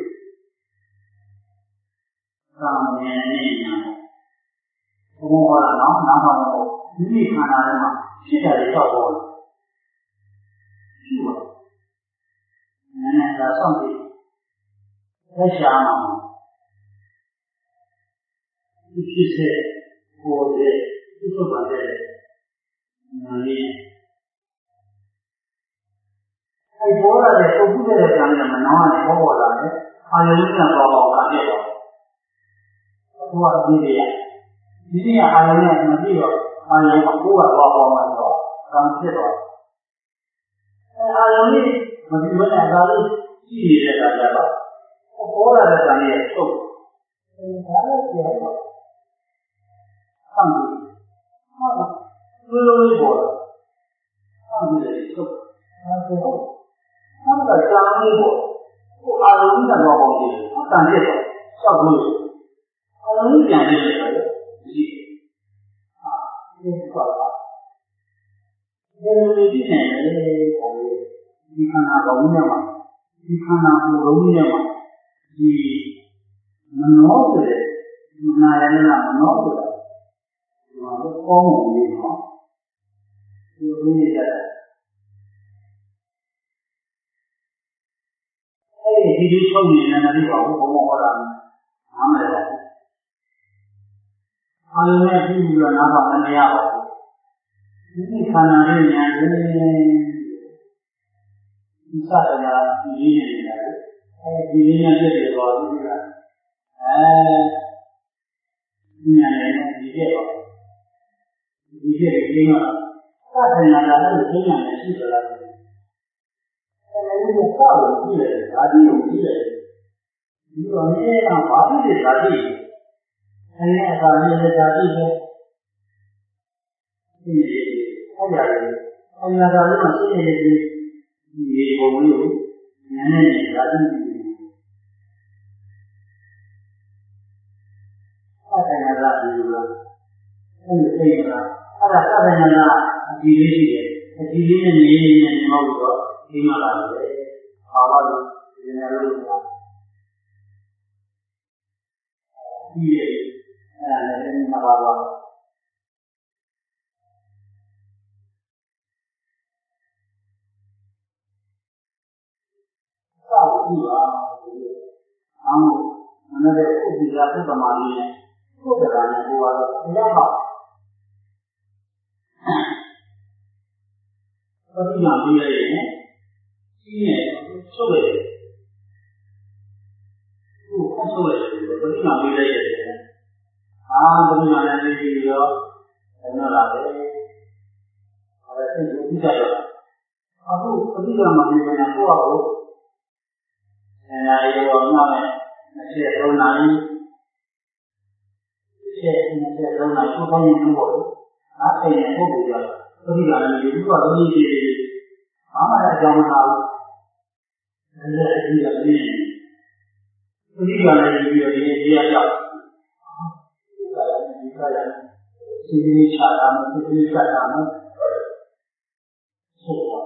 ကံဉာဏ်နဲ့ဘုံဟောတာနော်နားမှာတော့ဒီဒီခန္ဓာထဲမှာဖြစ်တာတွေတော့ပေါ်တယ်ရှိပါနည်းနည်းသာဆောင်ပြီးလက်ရှားမှာဒီဖြစ်စေပေါ်တဲ့ဒီစုပ်ပါတဲ့နားလေးအဲပေါ်လာတဲ့ပုဂ္ဂိုလ်ရဲ့ကံနဲ့မနောနဲ့ပေါ်ပေါ်လာတယ်အာယုံနဲ့ပေါ်ပေါ်ကပြည့်တော့ဘုရားဒီရဒီရအာယုံနဲ့မပြည့်တော့အာယုံကကိုယ်ကတော့ပေါ်မှာတော့ကံဖြစ်တော့အဲအာယုံလေးမပြည့်ဘဲနဲ့ဒါလေးကြည့်ရတဲ့အခါကျတော့ပေါ်လာတဲ့ကံရဲ့သုတ်အဲဒါလည်းပြည့်တော့ဆံပြီးဟာလိုလိုလေးပေါ်လာဆံပြီးလေသုတ်အဲဒီဟုတ်အဲ့ဒါကြာနေပေါ့ကိုအာရုံနဲ့တော့ပေါ့ဒီအတန်ပြည့်တော့ရှောက်လို့အာရုံပြန်နေတယ်ဒီဟာဒီကတော့ဒီလိုလေးပြနေတယ်ဒီခန္ဓာကောင်းနေမှာဒီခန္ဓာကိုယ်လုံးနေမှာဒီမနောဆိုတဲ့နာယနာမနောဆိုတာဒီမှာကောင်းမှုလေးနော်ဒီလိုလေးတဲ့အဲ့ဒီဒီချုပ်နေတယ်လည်းပါဘူးဘုံဟောတာနားမလဲပါဘူးအာရုံနဲ့ပြီးပြီးတော့နားပါမရပါဘူးဒီခန္ဓာလေးဉာဏ်လေးဒီစတဲ့မှာဒီလေးနေတယ်အဲဒီလေးနဲ့ပြည့်တယ်တော့ဒီကအဲဒီဉာဏ်လေးနဲ့ဒီပြည့်ပါဒီပြည့်ဒီမှာစတဲ့နာတာလည်းသိဉာဏ်နဲ့ရှိကြလားအဲဒီကိုစောက်လို့ကြည့်တယ်ဓာတိကိုကြည့်တယ်ဒီတော့နည်းကဘာဖြစ်တဲ့ဓာတိအဲဒီအစာလေးတဲ့ဓာတိပဲဒီဟုတ်ရတယ်အညာသာလေးမှာရှိနေတဲ့ဒီဒီပုံလေးကိုနည်းနည်းဓာတိကြည့်တယ်အဲ့ဒါကဒီလိုလားအဲ့ဒီအိမ်ကအဲ့ဒါသဗ္ဗညနာအကြည့်လေးရှိတယ်အကြည့်လေးနဲ့နေနေနေမဟုတ်တော့ဒီမှာလာတယ်ဘာလို့ဒီနေ့လို့ဒီရဲ့အဲ့ဒါလည်းမပါပါဘူးစောက်ကြည့်ပါအောင်မနတဲ့ဥပ္ပဒါသုတ္တမလေးနဲ့သုတ္တရာနဲ့ကိုယ်ကတော့တရားပါပဋိညာပြီးရရင်ကြီးနဲ့ချုပ်ရတယ်။ကိုယ်အချုပ်ရတယ်ပဋိညာပြီးလိုက်ရတယ်။အာပဋိညာနဲ့ပြီးရောအဲ့တော့လာတယ်။အဲ့ဒါသိပြီးကြတော့အခုပဋိညာမှာနေနေတာကိုယ့်အကိုအဲနာရီရောညနဲ့တစ်ချက်သုံးနာရီတစ်ချက်နှစ်ချက်သုံးနာရီကိုယ်တိုင်းနေဖို့အဲ့ဒါနဲ့ပုဂ္ဂိုလ်ကြပဋိညာနဲ့ဒီလိုကတော့ဒီဒီဘာမှအကြောင်းမလာဘူးအဲ့ဒါအကြီးအကြီးပဋိညာနဲ့ဒီလိုဒီဒီရရောက်ဒီကရဒီကရစီရီချတာမစီရီချတာမဆိုတော့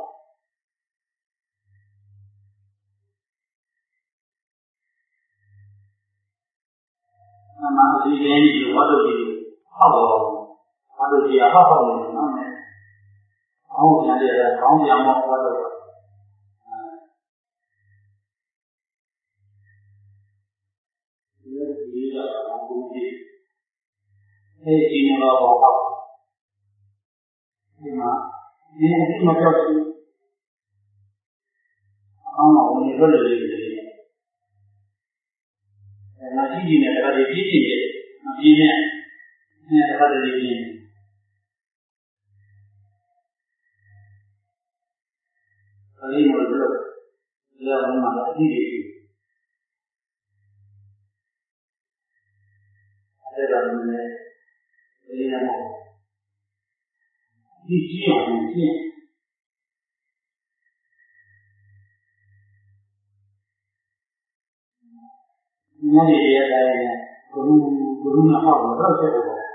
အမှန်ဒီရင်ဒီဝတ်တို့ဒီဟောက်တော့ဝတ်တို့ဒီဟောက်ဟောက်နေနော်နဲ့အောင်းပြန်တယ်ကောင်းပြန်မောဝတ်တို့ဒီရတာဘူးဒီအဲဒီမှာဘောဟောက်ဒီမှာဒီအစ်မပြောစီအောင်းတော့ဝင်လို့လေအဲနာကြည့်နေတယ်ဒါတွေကြည့်ကြည့်တယ်မပြင်းနဲ့အဲဒါတွေကြည့်အဲဒီမှာတော့ဒီအောင်မှာအကြည့်ကြည့်အဲ့ဒါလည်းဒီရမှာဒီကြည့်အောင်ကြည့်ညနေရတဲ့ဘုရုဘုရုနဲ့ဟောတော့ဆက်တယ်ပေါ့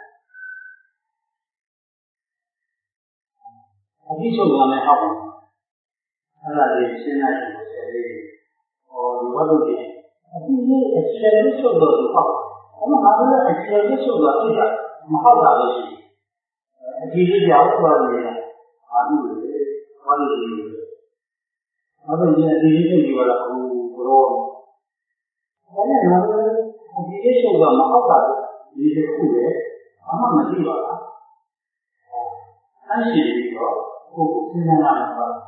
အတိချုပ်ကလည်းဟောပါအဲ့ဒါလေးရှင်းလိုက်လို့ဆက်လေးဟောဒီဝတ္ထုကြီးအတိလေးအခြေလေးချုပ်တော့ဟောအဲ့မှာငါတို့အခြေလေးချုပ်တော့သိတာမဟုတ်တာလို့ရှိအတိလေးကြောက်သွားတယ်အာဒီလေဟောဒီလေအဲ့ဒါကြီးအတိလေးချုပ်ပြီးတော့အခုဘရောဒါနဲ့ငါတို့အတိလေးချုပ်တော့မဟုတ်တာဒီတစ်ခုပဲဘာမှမသိပါဘူးအဲ့ရှိပြီးတော့ကိုယ်ကိုစဉ်းစားရမှာပါ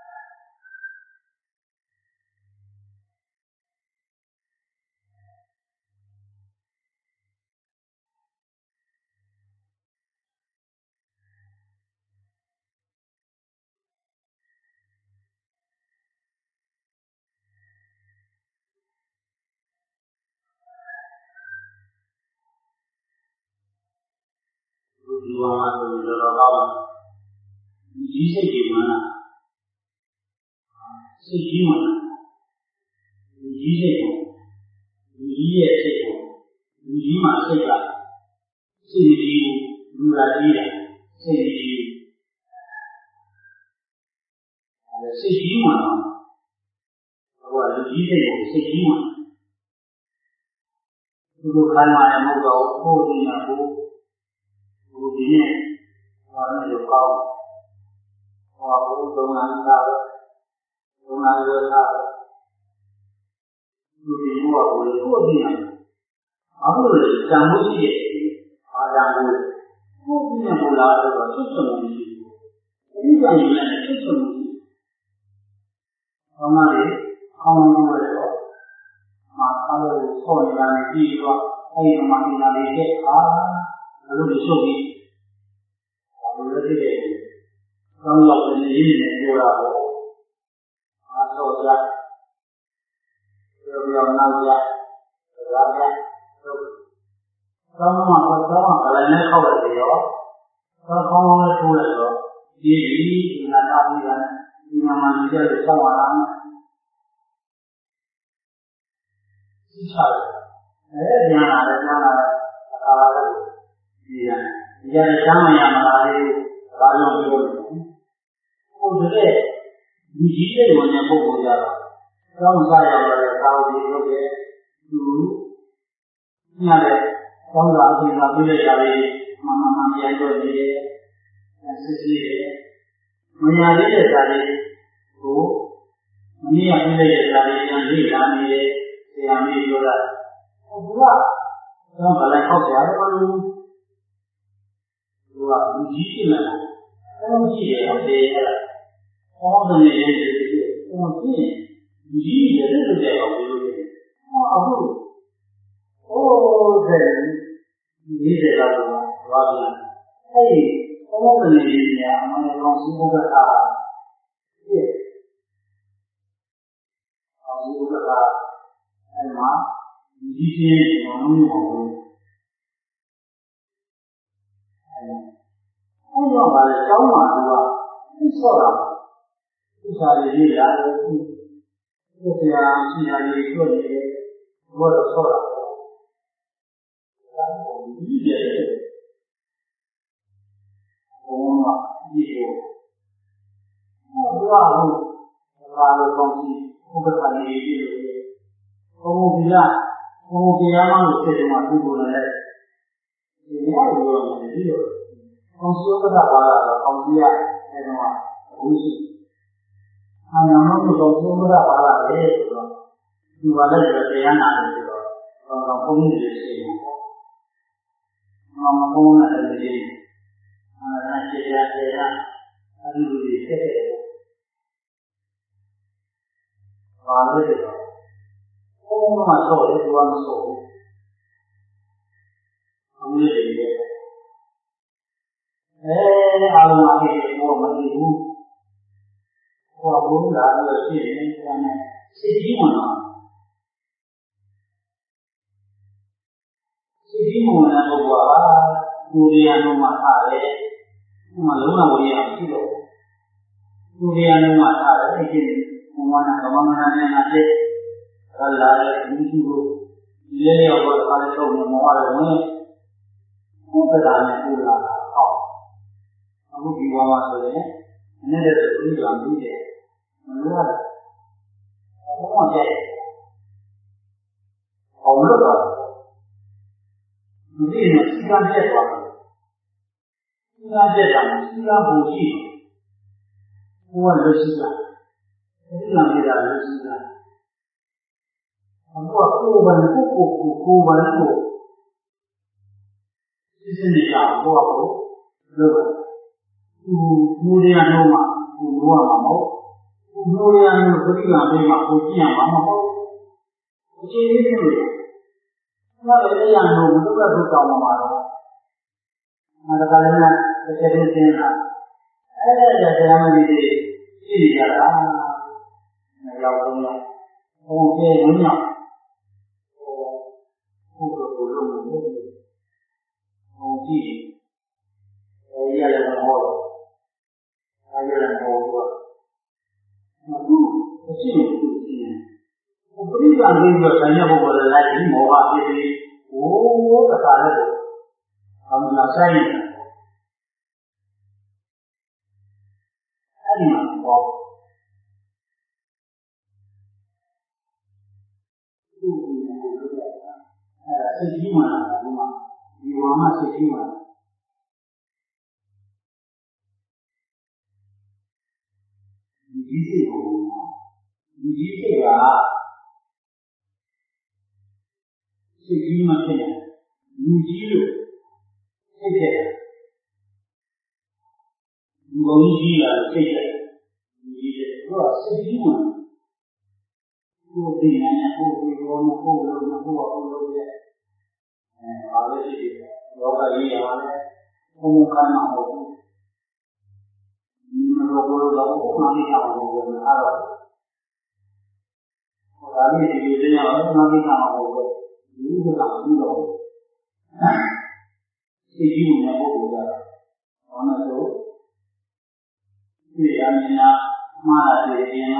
ဒီဝါမှာဆိုတော့တော့ဒီစိတ်ကြီးမှာစိတ်ကြီးမှာဒီစိတ်ကိုဒီရဲ့စိတ်ကိုဒီကြီးမှာစိတ်ကစိတ်ကြီးကိုလူလာကြီးတယ်စိတ်ကြီးအဲစိတ်ကြီးမှာဟိုကလူကြီးစိတ်ကိုစိတ်ကြီးမှာသူတို့ခိုင်းမှလည်းမဟုတ်တော့ကိုယ်ကြီးမှာကိုဘုရားနဲ့ဘာလို့ကောင်းဟောဘုသုံးနာတာသုံးနာရတာဒီဒီဘောကိုကိုယ်ပြင်အခုလေဇံမှုရှိရဲ့အာဇံမှုကိုယ်ပြင်ကိုလာတော့ဆွတ်ဆွတ်မှုရှိဒီကံရည်နဲ့ဆွတ်ဆွတ်မှုရှိဘာမှလေအောင်းလို့ရတော့မာအားလို့ဆော့နေတာပြီးတော့အဲ့ဒီမှာဒီနာလေးတဲ့အာဘလို့ဒီချုပ်ပြီးဘာလို့လဲတဲ့ကောင်းရောက်တဲ့ရင်းနဲ့ပြောတာပေါ့အားဆော့ကြပြောပြောနောက်ကြဒါကြဟုတ်ကောင်းမှတော့ကောင်းမှလည်းနဲ့ခောက်ရတယ်ရောကောင်းကောင်းလေးထိုးလိုက်တော့ဒီဒီနာတာပြီးတာဒီနာမှဒီတဲ့ဆောက်ရတာသိချတယ်အဲညာလာတယ်ညာလာတယ်အခါလည်းဒီရဒီရချမ်းမရမလားလေးဒါကြောင့်ပြောတယ်ဟိုတည်းဒီကြီးတဲ့ဝင်တဲ့ပုဂ္ဂိုလ်ကြတော့ကောင်းစားရတဲ့သာဝတိလုပ်တဲ့သူညတဲ့ကောင်းစားအပြင်ကပြည့်ရတဲ့မမမပြန်တော့နေတယ်စစ်စစ်တယ်မရသေးတဲ့ဇာတိကိုမင်းရပြည့်တဲ့ဇာတိပြန်လေ့လာနေတယ်ဆရာမကြီးပြောတာဟိုကတော့ဘယ်လိုက်ခောက်ကြရမလို့သူကလူကြီးဖြစ်နေတယ်အဲ့လိုရှိတယ်အသေးအဲ့ဒါဟောတယ်ရေးတယ်ဒီလိုဖြစ်လူကြီးရဲ့တဲ့တဲ့အောင်ပြောလို့ဟောအခုဟိုတဲ့ဒီတဲ့လာတော့ဘာလဲအဲ့ဒီဟောတယ်ရေးတယ်အမှန်ကောင်းစီဘုရားတာဖြစ်အောင်ဒီဘုရားအဲ့မှာဒီကြီးကြီးမလို့ပါဘူးအဲ့တော့ဗာလေကျောင်းမှာသူကသိဆော့တာသိစာရည်ရေးရတယ်သူဆရာရှိရာကြီးတွေ့နေတယ်ဘောတော့ဆော့တာဒီရဲ့ဘုံမှာဒီကိုဟောတော့ဘာလို့ကောင်းစီဘုရားလေးရေးလို့ဘုံဒီလားဘုံတရားမှလို့ဖြစ်တယ်မှာသူ့ကိုလည်းဒီလိုပြောနေတယ်ဒီလိုကောင်းစီကတာပါတော့ကောင်းစီရအဲတော့အခုရှိအာနာမကိုကောင်းစီကတာပါလာတယ်ဆိုတော့ဒီပါလက်တွေတရားနာတယ်ဆိုတော့တော့ဘုံကြီးတွေရှိတယ်ပေါ့မမဘုံနဲ့တည်းအာနာကျေရကျေရအဲဒီလိုတွေဖြစ်တယ်ပါလို့တော့ဘုံမှာဆော့တယ်သူကမဆော့ဘူးအမှုတွေရဲ့အဲအားလုံးအဖြစ်ကိုမသိဘူးဟောဘုရားလို့ရှိရင်ဆံနဲ့စိတ်ကြီးမှန်တော့စိတ်ကြီးမှန်တဲ့ပုဂ္ဂိုလ်ဟာကိုယ်ရံလုံးမှာထားတယ်ဒီမှာလုံးဝဝေးရမရှိတော့ကိုယ်ရံလုံးမှာထားတယ်အဲ့ဒီဘုံဝနာကမ္မနာနဲ့အဖြစ်ရလာတဲ့ဒီလိုဒီလေရောတော့ခါလေးထုတ်နေမောရတယ်ဝင်ကိုယ်ကလည်းကိုလာတာဟောအခုဒီဘဝမှာဆိုရင်အနေနဲ့သူ့ကြောင့်ပြီးတယ်မလို့ရတယ်ဘုံကြိုက်အောင်လို့တော့ဒီနေ့စီကံပြတ်သွားတယ်စီကံပြတ်တာစီကံဘူရှိဘုရားလွတ်ရှိတာဒီကံပြတ်တာလွတ်ရှိတာအခုကကိုယ်ပိုင်ကိုကိုကိုကိုပိုင်ကိုစစ်စစ်နေကြဘုရားကိုလို့ပဲသူလူတွေကတော့မှသူလို့ရမှာမဟုတ်သူလူတွေကတော့ပဋိက္ခာပေးမှာကိုကြည့်ရမှာမဟုတ်အခြေအနေတွေနောက်လည်းရအောင်ဘုရားဘုတောင်းမှာတော့ငါတကယ်လည်းတစ်ချက်ချင်းရှင်းတာအဲ့ဒါကြတရားမကြီးတွေကြည့်ရတာမရောက်ဘူးလားဟိုကျေဝင်းရောက်ဟိုဘုရားဘုလုံးလို့ဟိုကြည့်ဟိုရလည်းမဟုတ်အားရလည်းမဟုတ်ဘူးအခုအရှိန်ကိုကြည့်ရင်ပရိသတ်လေးကဆံရဖို့လည်းလိုက်ပြီးမောဟဖြစ်ပြီးဟိုးတခါလည်းအမှန်ဆိုင်နေအဲ့ဒီမှာပေါ့သူ့ကိုယ်ကိုလုပ်ရတာအဲ့ဒါစိတ်ကြီးမှလာတာဒီမှာဒီဝါမစိတ်ကြီးမှဒီကြီးစိတ်ကိုဒီကြီးစိတ်ကစိတ်ကြီးမှဖြစ်တယ်လူကြီးလို့စိတ်ဖြစ်တယ်လူကောင်းကြီးလာစိတ်ဖြစ်တယ်လူကြီးတယ်သူကစိတ်ကြီးမှကိုယ်သိနေတယ်ကိုယ်ကိုယ်ရောကိုယ်လုံးကိုယ်ကိုယ်လုံးရဲ့အဲအားလည်းရှိတယ်ယောဂကြီးရတယ်ဘုံခမ်းမှာဟုတ်ဘူးဒီလိုလိုတော့ဘုရားမိတာကိုပြောတယ်အဲ့တော့ဟောဒါလေးဒီလိုသိရအောင်နာမိတာကိုပြောဒီလိုကပြီးတော့စိတ်ကြီးနေပုဂ္ဂိုလ်ကဘာမှဆိုဒီအမြင်နာမှားတာတွေအရင်က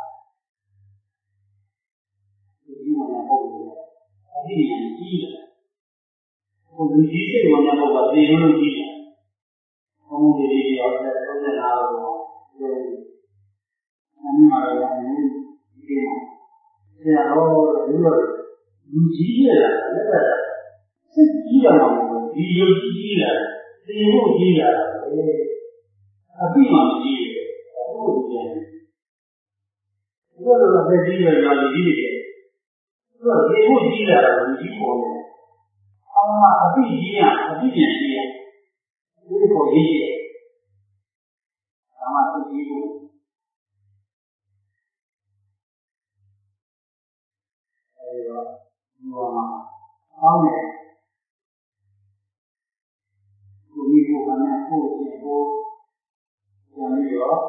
စိတ်ကြီးနေပုဂ္ဂိုလ်ကအဒီဉာဏ်ကြီးတယ်ဟိုဒီကြီးစိတ်ဝင်တဲ့ပုဂ္ဂိုလ်ကသိလို့ကြီးတယ်ဘုံဒီဒီရောတဲ့သုံးတဲ့နာလို့ပြောအမှန်မှာလည်းဒီမှာဆရာတော်ဒီလိုလူကြီးရတာလည်းစိတ်ကြီးရမှာဒီယုတ်ကြီးကြီးလာသိဖို့ကြီးလာတယ်အပိမှကြီးတယ်ဟုတ်တယ်ဒီလိုလိုပဲကြီးရတာကြီးတယ်သူကသိဖို့ကြီးလာတာလူကြီးပေါ်တယ်အောင်မအပိကြီးရအပိပြန်ကြီးရဒီကိုကြီးတယ်အမှသူကြီးကိုအဲဒီတော့ဘာမှအောင်းတယ်ကိုကြီးကိုကလည်းကိုယ်ကိုကိုပြန်ပြီးတော့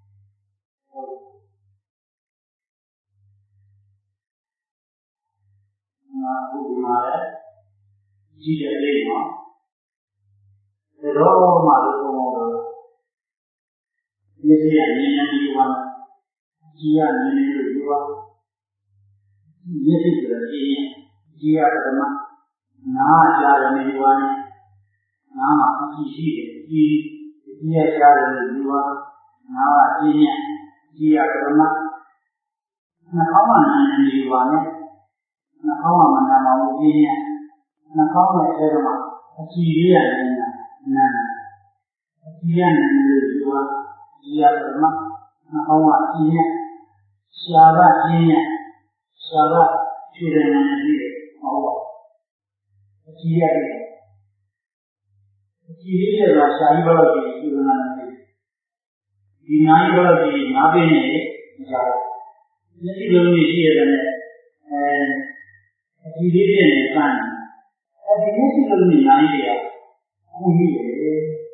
ငါကိုဒီမှာလည်းကြီးတဲ့လေးမှာဒါတော့မှလို့ပြောတော့ဒီစီရနေနေပြီးပါကြီးရနေနေလို့ပြောပါဒီစီဆိုတော့ကြီးကြီးရတဲ့မှာနားကြားရနေပါနဲ့နားမှာအကြည့်ရှိတယ်ဒီဒီရကြားတယ်ဒီဝါနားကကြီးညက်ကြီးရကမနှာခေါင်းမှာနာနေဒီဝါနဲ့နှာခေါင်းမှာနာမှာကြီးညက်နှာခေါင်းရဲ့အဲမှာအကြည့်လေးရနေတာနာအကြည့်ရနေလို့ဒီဝါကြီးရကမနှာခေါင်းကကြီးညက်ရှားကကြီးညက်ရှားကခြေရနေတယ်ဟောအကြည့်ရတယ်ကြည်ရတဲ့ကရှားကြီးဘလောက်ကြီးပြုနာနေဒီနားကြီးဘလောက်ကြီးနားပင်းနေကြာမျက်စိလုံးကြီးရှိရတယ်နဲ့အဲအကြည်လေးပြည့်နေစမ်းအဲဒီမျက်စိလုံးကြီးနားကြီးတွေကအခုကြီးတယ်ဒီ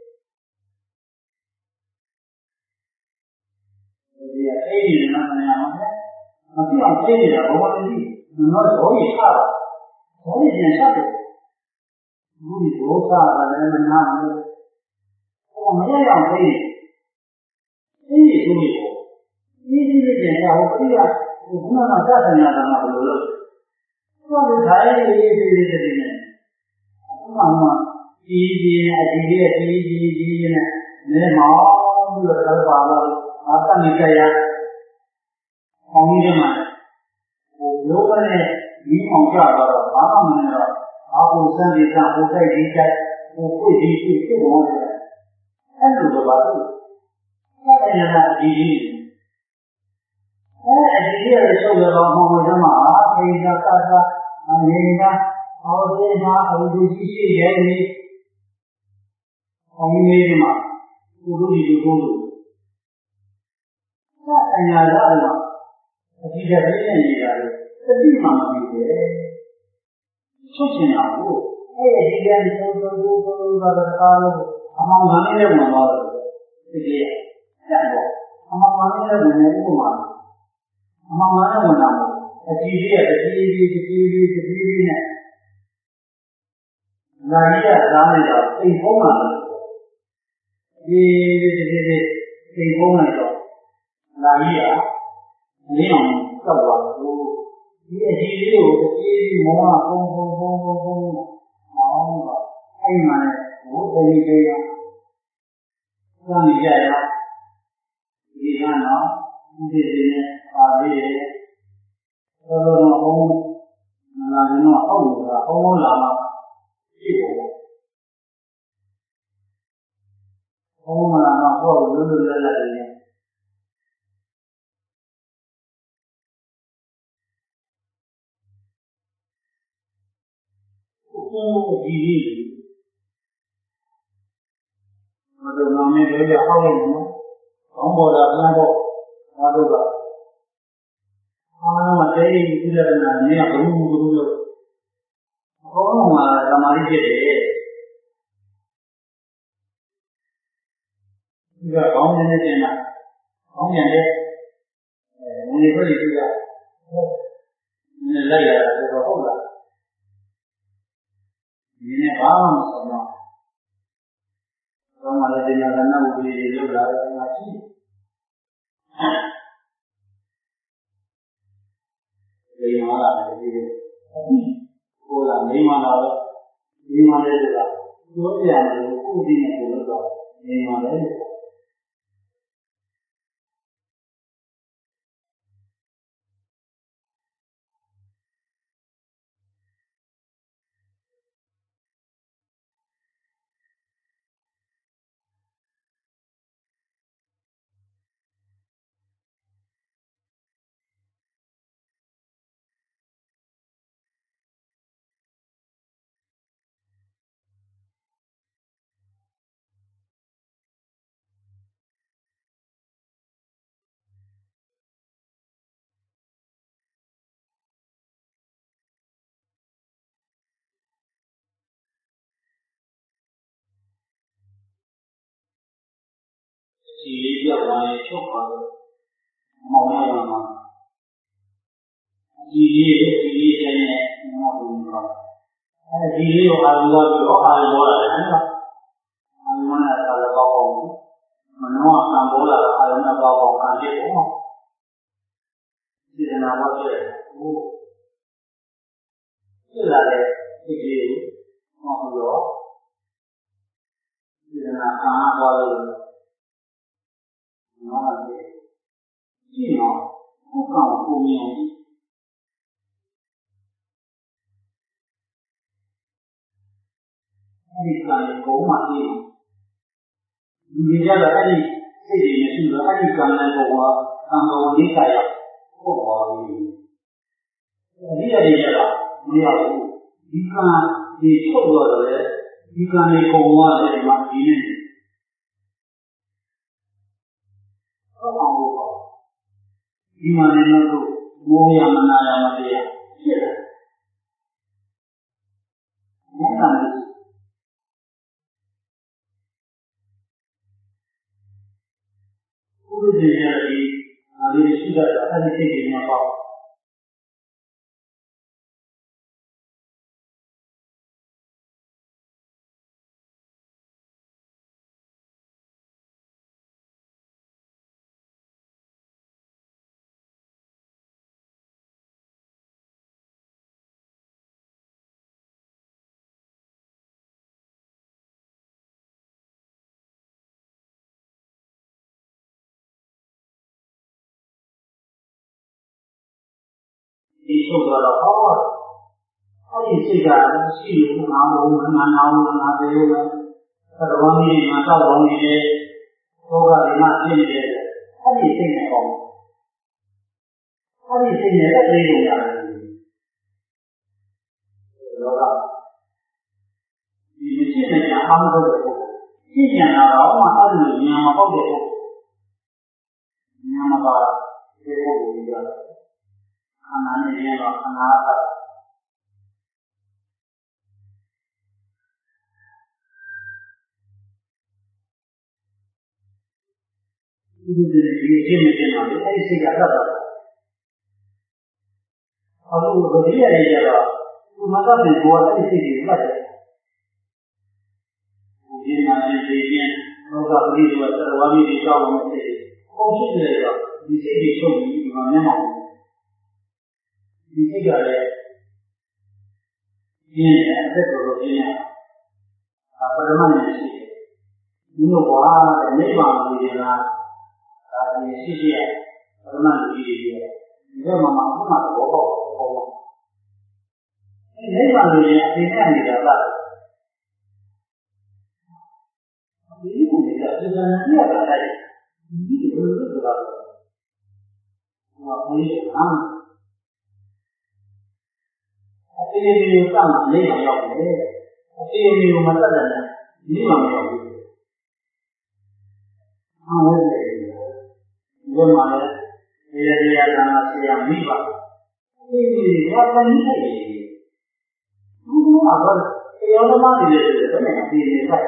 အဲ့ဒီနားနေမှာမဖြစ်အောင်သိနေတာဘာမှမသိဘူးတော့ဘောကြီးချတာဘောကြီးပြန်ချတယ်ဒီဒုက္ခကလည်းမနာဘူး။ဟောမရရအောင်သိနေ။သိနေဆိုရင်ဒီဒီလေးပြန်ရဟိုပြရဟိုခုနကသတ်ဆံရတာကဘယ်လိုလုပ်။ဟ Well, the Thai is a Mama, easy, a easy, easy, then all the other father, after Nikaya, Omidama, who look at it, we on Java, Mama Manera, Abu Sandy, who say he who put these two on there. And to the bottom. What is that easy? And here is so the Mama, Kasa. Anjena, Audena, Audisi, Yeni, Omnima, Uru, Uru. And Yadama, a teacher, the Bima be there. Such an hour. Hey, again, among many of my mother. Among many of the woman. Among many of them. A T V, a T V, a T V, a T V. Nadia, Ramada, a woman. A woman. Nadia, Leon, Sawa, who he a T V, the T V, Mona, Home, Home, Home, Home, Home, Ayman, what any day. Sunny Jaya, Vihana, Vihana, Oh, no, no, oh, oh, Lama, people. Oh, Lama, oh, little lady. Oh, he But the Nami, they are how Combo, whatever. Ah, a day, near the room. Oh, my, you are bound in it. Bound in it. Only for you. In the layer of the whole lot. In a bound or not. Some other thing other than would be the other. They are all a name on name on it. You are who did it name on it. She is a one chocolate. Mama, she is a not he knew how to love you, how to love you. I want to tell about home. Manoa Cambola, I don't know about Candy. This is not what you're doing. This is a big of law. This is not a not a you know, who come for me? Any kind of go money. You get any city, any kind of go, and go this side. Oh, really? Yeah, you can't be so good. You can't be for one that you want to be. You want to know more Yamanaya Maria. Here. Who is the reality? And they see that anything in your heart. ဒီချုပ်သွားတော့ဟောအဲ့ဒီစိတ်ကရှိလို့ငါဘုံငါနာအောင်ငါပြေလို့သတ္တဝါကြီးငါတောက်တော်နေတယ်ဘောကဒီမှာဖြစ်နေတယ်အဲ့ဒီစိတ်နဲ့ပေါ့အဲ့ဒီစိတ်နဲ့လက်သေးကုန်ရတယ်လောကဒီမရှိနေတဲ့အအောင်တော့ရှင်းပြန်လာတော့မှအဲ့လိုဉာဏ်မဟုတ်တဲ့ဉာဏ်မပါတဲ့ပုဂ္ဂိုလ်ကြီးရတယ်ခန္ဓာနဲ့ဉာဏ်တော့ခန္ဓာအပ်ဒီဒီဒီရှင်းနေတယ်နော်အဲ့ဒီစိတ်ကတတ်တာအခုဗတိရရေးကြတော့ဒီမှာတော့ဒီဘောအဲ့ဒီစိတ်ကြီးတတ်တယ်ဒီမှာဒီချင်းလောကပရိသေဝသရဝါဒီတွေကြောက်လို့မရှိဘူး။ဘုံရှိတယ်တော့ဒီစိတ်တွေချုပ်ပြီးဒီမှာမျက်မှောက်ဒီစိတ်ကလည်းဒီနဲ့အသက်တော်တော်ကြီးနေတာ။ပရမတ်နဲ့ရှိတယ်။ဒီလိုဘွားတဲ့နိဗ္ဗာန်ကိုဒီလားဒါဒီရှိရှိရပရမတ်ကြီးကြီးရဲ့ဒီကမှမှအခုမှတော့ဘောပေါ့ဘောပေါ့။ဒီနိဗ္ဗာန်ကိုရင်အပြင်နဲ့နေတာကဒီကိုလည်းသာသနာ့ရတာလေဒီလိုလိုဆိုတာဟောဘယ်လိုအားအတေးမျိုးကမှလေးအောင်ရောက်တယ်အတေးမျိုးမတတ်တယ်ဒီမှမရောက်ဘူးအားလည်းဒီမှာလည်းဒီရရကနာဆရာမိပါဒီဘာပန်နေလဲဘုရားဘာတရားတော်မှဒီလိုဆိုတယ်ဘယ်နဲ့အတေးလေးဆိုင်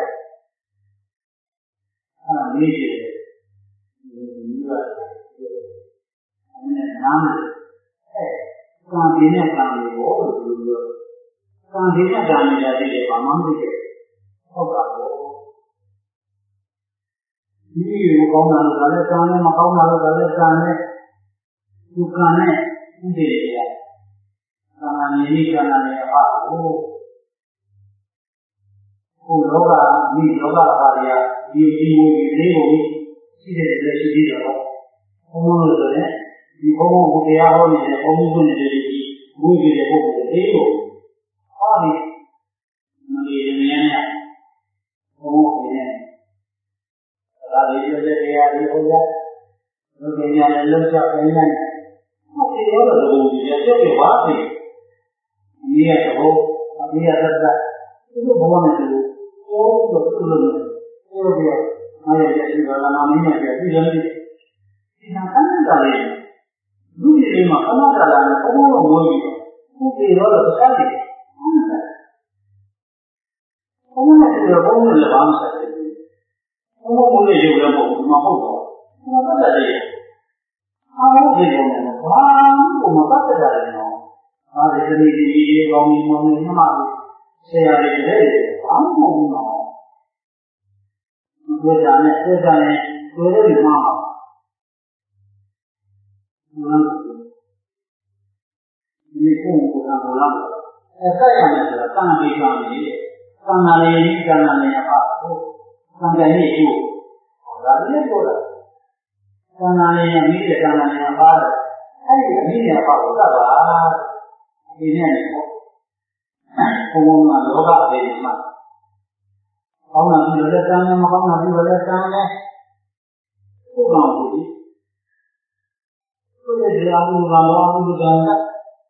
အဲ့ဒါလေးကြီးတယ်ဒီကအဲ့နဲ့နားမယ်အဲကံပြင်းတဲ့ကံကိုဘယ်လိုပြောကံပြင်းတဲ့ကံနဲ့တည်းကဘာမှမသိခဲ့ဟုတ်တာပေါ့ဒီလိုကောင်းတာလို့ဒါလည်းကံနဲ့မကောင်းတာလို့ဒါလည်းကံနဲ့ဒီကံနဲ့ဥဒေရကံနဲ့ဒီကံနဲ့အပါဟုတ်ဟိုလောကဒီလောကဘာတွေကဒီဒီကိုဒီလေးကိုရှိတဲ့လက်ရှိသေးတယ်ပေါ့ဘုံလို့ဆိုရင်ဒီဘုံကိုတရားဟောနေတဲ့ဘုံမှုနဲ့ဒီမူကြီးတဲ့ပုဂ္ဂိုလ်လေးကိုဟောဒီမလေးရင်းနဲ့ဘုံကိုနေဒါလေးရတဲ့တရားလေးဟောရလူပညာနဲ့လောက်ချပိုင်းနိုင်ဟောဒီရောတဲ့ဘုံကြီးရဲ့ကျုပ်ရဲ့ဝါသိအနည်းရတဲ့ဘုံအနည်းရတဲ့ဒီလိုဘုံနဲ့ဒီကိုတော့သူ့လိုပြောပြအားရတဲ့ဒီကလာနာမင်းနဲ့ပြည်တယ်ဒီနာကန်းတာလေးလူတွေမှာအနာကလာနဲ့ဘုံတော့ငိုပြီးခုပြေတော့တော့ဆက်တယ်ဘုံနဲ့ဒီဘုံနဲ့လည်းဘာမှဆက်တယ်ဘုံဘုံနဲ့ရုပ်လည်းမဟုတ်ဘူးမဟုတ်တော့ဘုံတော့တယ်အားလုံးဒီဘုံနဲ့ဘာမှမပတ်သက်တယ်နော်အားဒီဒီဒီကောင်းကြီးမောင်းနေမှဆရာတွေလည်းဘာမှမဟုတ်ဘူးနော်ဒီကနေ့ဒီကနေ့ကိုယ်တွေမှာဒီကုန်းကိုသာလာအဲ့ဆက်ရမယ်ဆိုတာကံဒီကံကြီးကံနာလေးကံနာလေးအပါဟုတ်ကံကြိုင်လေးကိုဒါလည်းပြောတာကံနာလေးနဲ့မိတဲ့ကံနာလေးအပါအဲ့ဒီအမိနဲ့အပါဟုတ်တာပါဒီနဲ့ပေါ့ဘုံဘုံကလောကလေးမှာကောင်းတာပြီးတော့လည်းကံနဲ့မကောင်းတာပြီးတော့လည်းကံနဲ့ကိုယ်ကောင်းပြီကိုယ်ရဲ့တရားမှုကလောအမှုကံနဲ့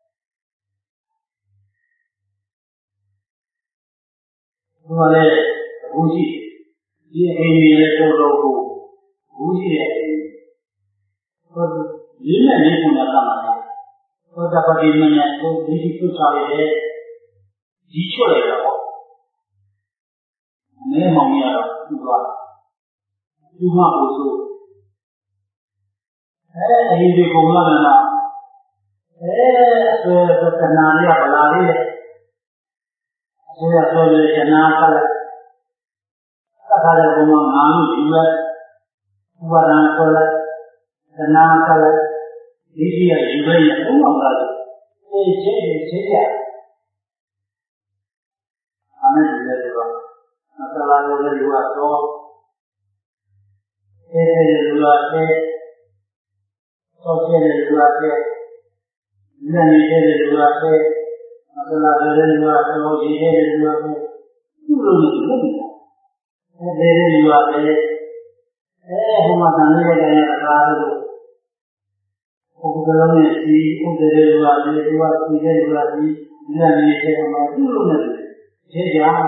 ဒီမှာလည်းအခုရှိဒီအိမ်ကြီးလည်းတော်တော်ကိုဘူးရှိရဲ့ဟုတ်ဒီနဲ့နေကုန်တာကမှလားသောတာပတိမင်းနဲ့ကိုဒီဒီပြုထားရတဲ့ဒီချွတ်လိုက်တာပေါ့မဲမောင်ရတော့သူကသူမကိုဆိုအဲအရင်ဒီကုံလာတယ်နော်အဲဆွဲသတနာလေးကဗလာလေးဆွဲဆွဲလေးကျနာကလည်းသတ်ထားတဲ့ကုံမှာငါမှုဒီမဲ့ဥပါဒံဆွဲလိုက်သနာကလည်းဒီကြီးရယူပဲရဘုံအောင်လာတယ်အေးချင်းချင်းရအမေဒီလည်းတော့အတလာလိုလည်းယူရတော့အေးအေးလူလာတဲ့ဆောက်ကျတဲ့လူလာတဲ့ Then we did it to us, after that, we did it to us, we did it to us. You don't need to do that. And they did it to us, eh, who must have never done a car. Who the long is the, who the real was, the was, the real was, the then we said, you don't need to do it. Say, yeah.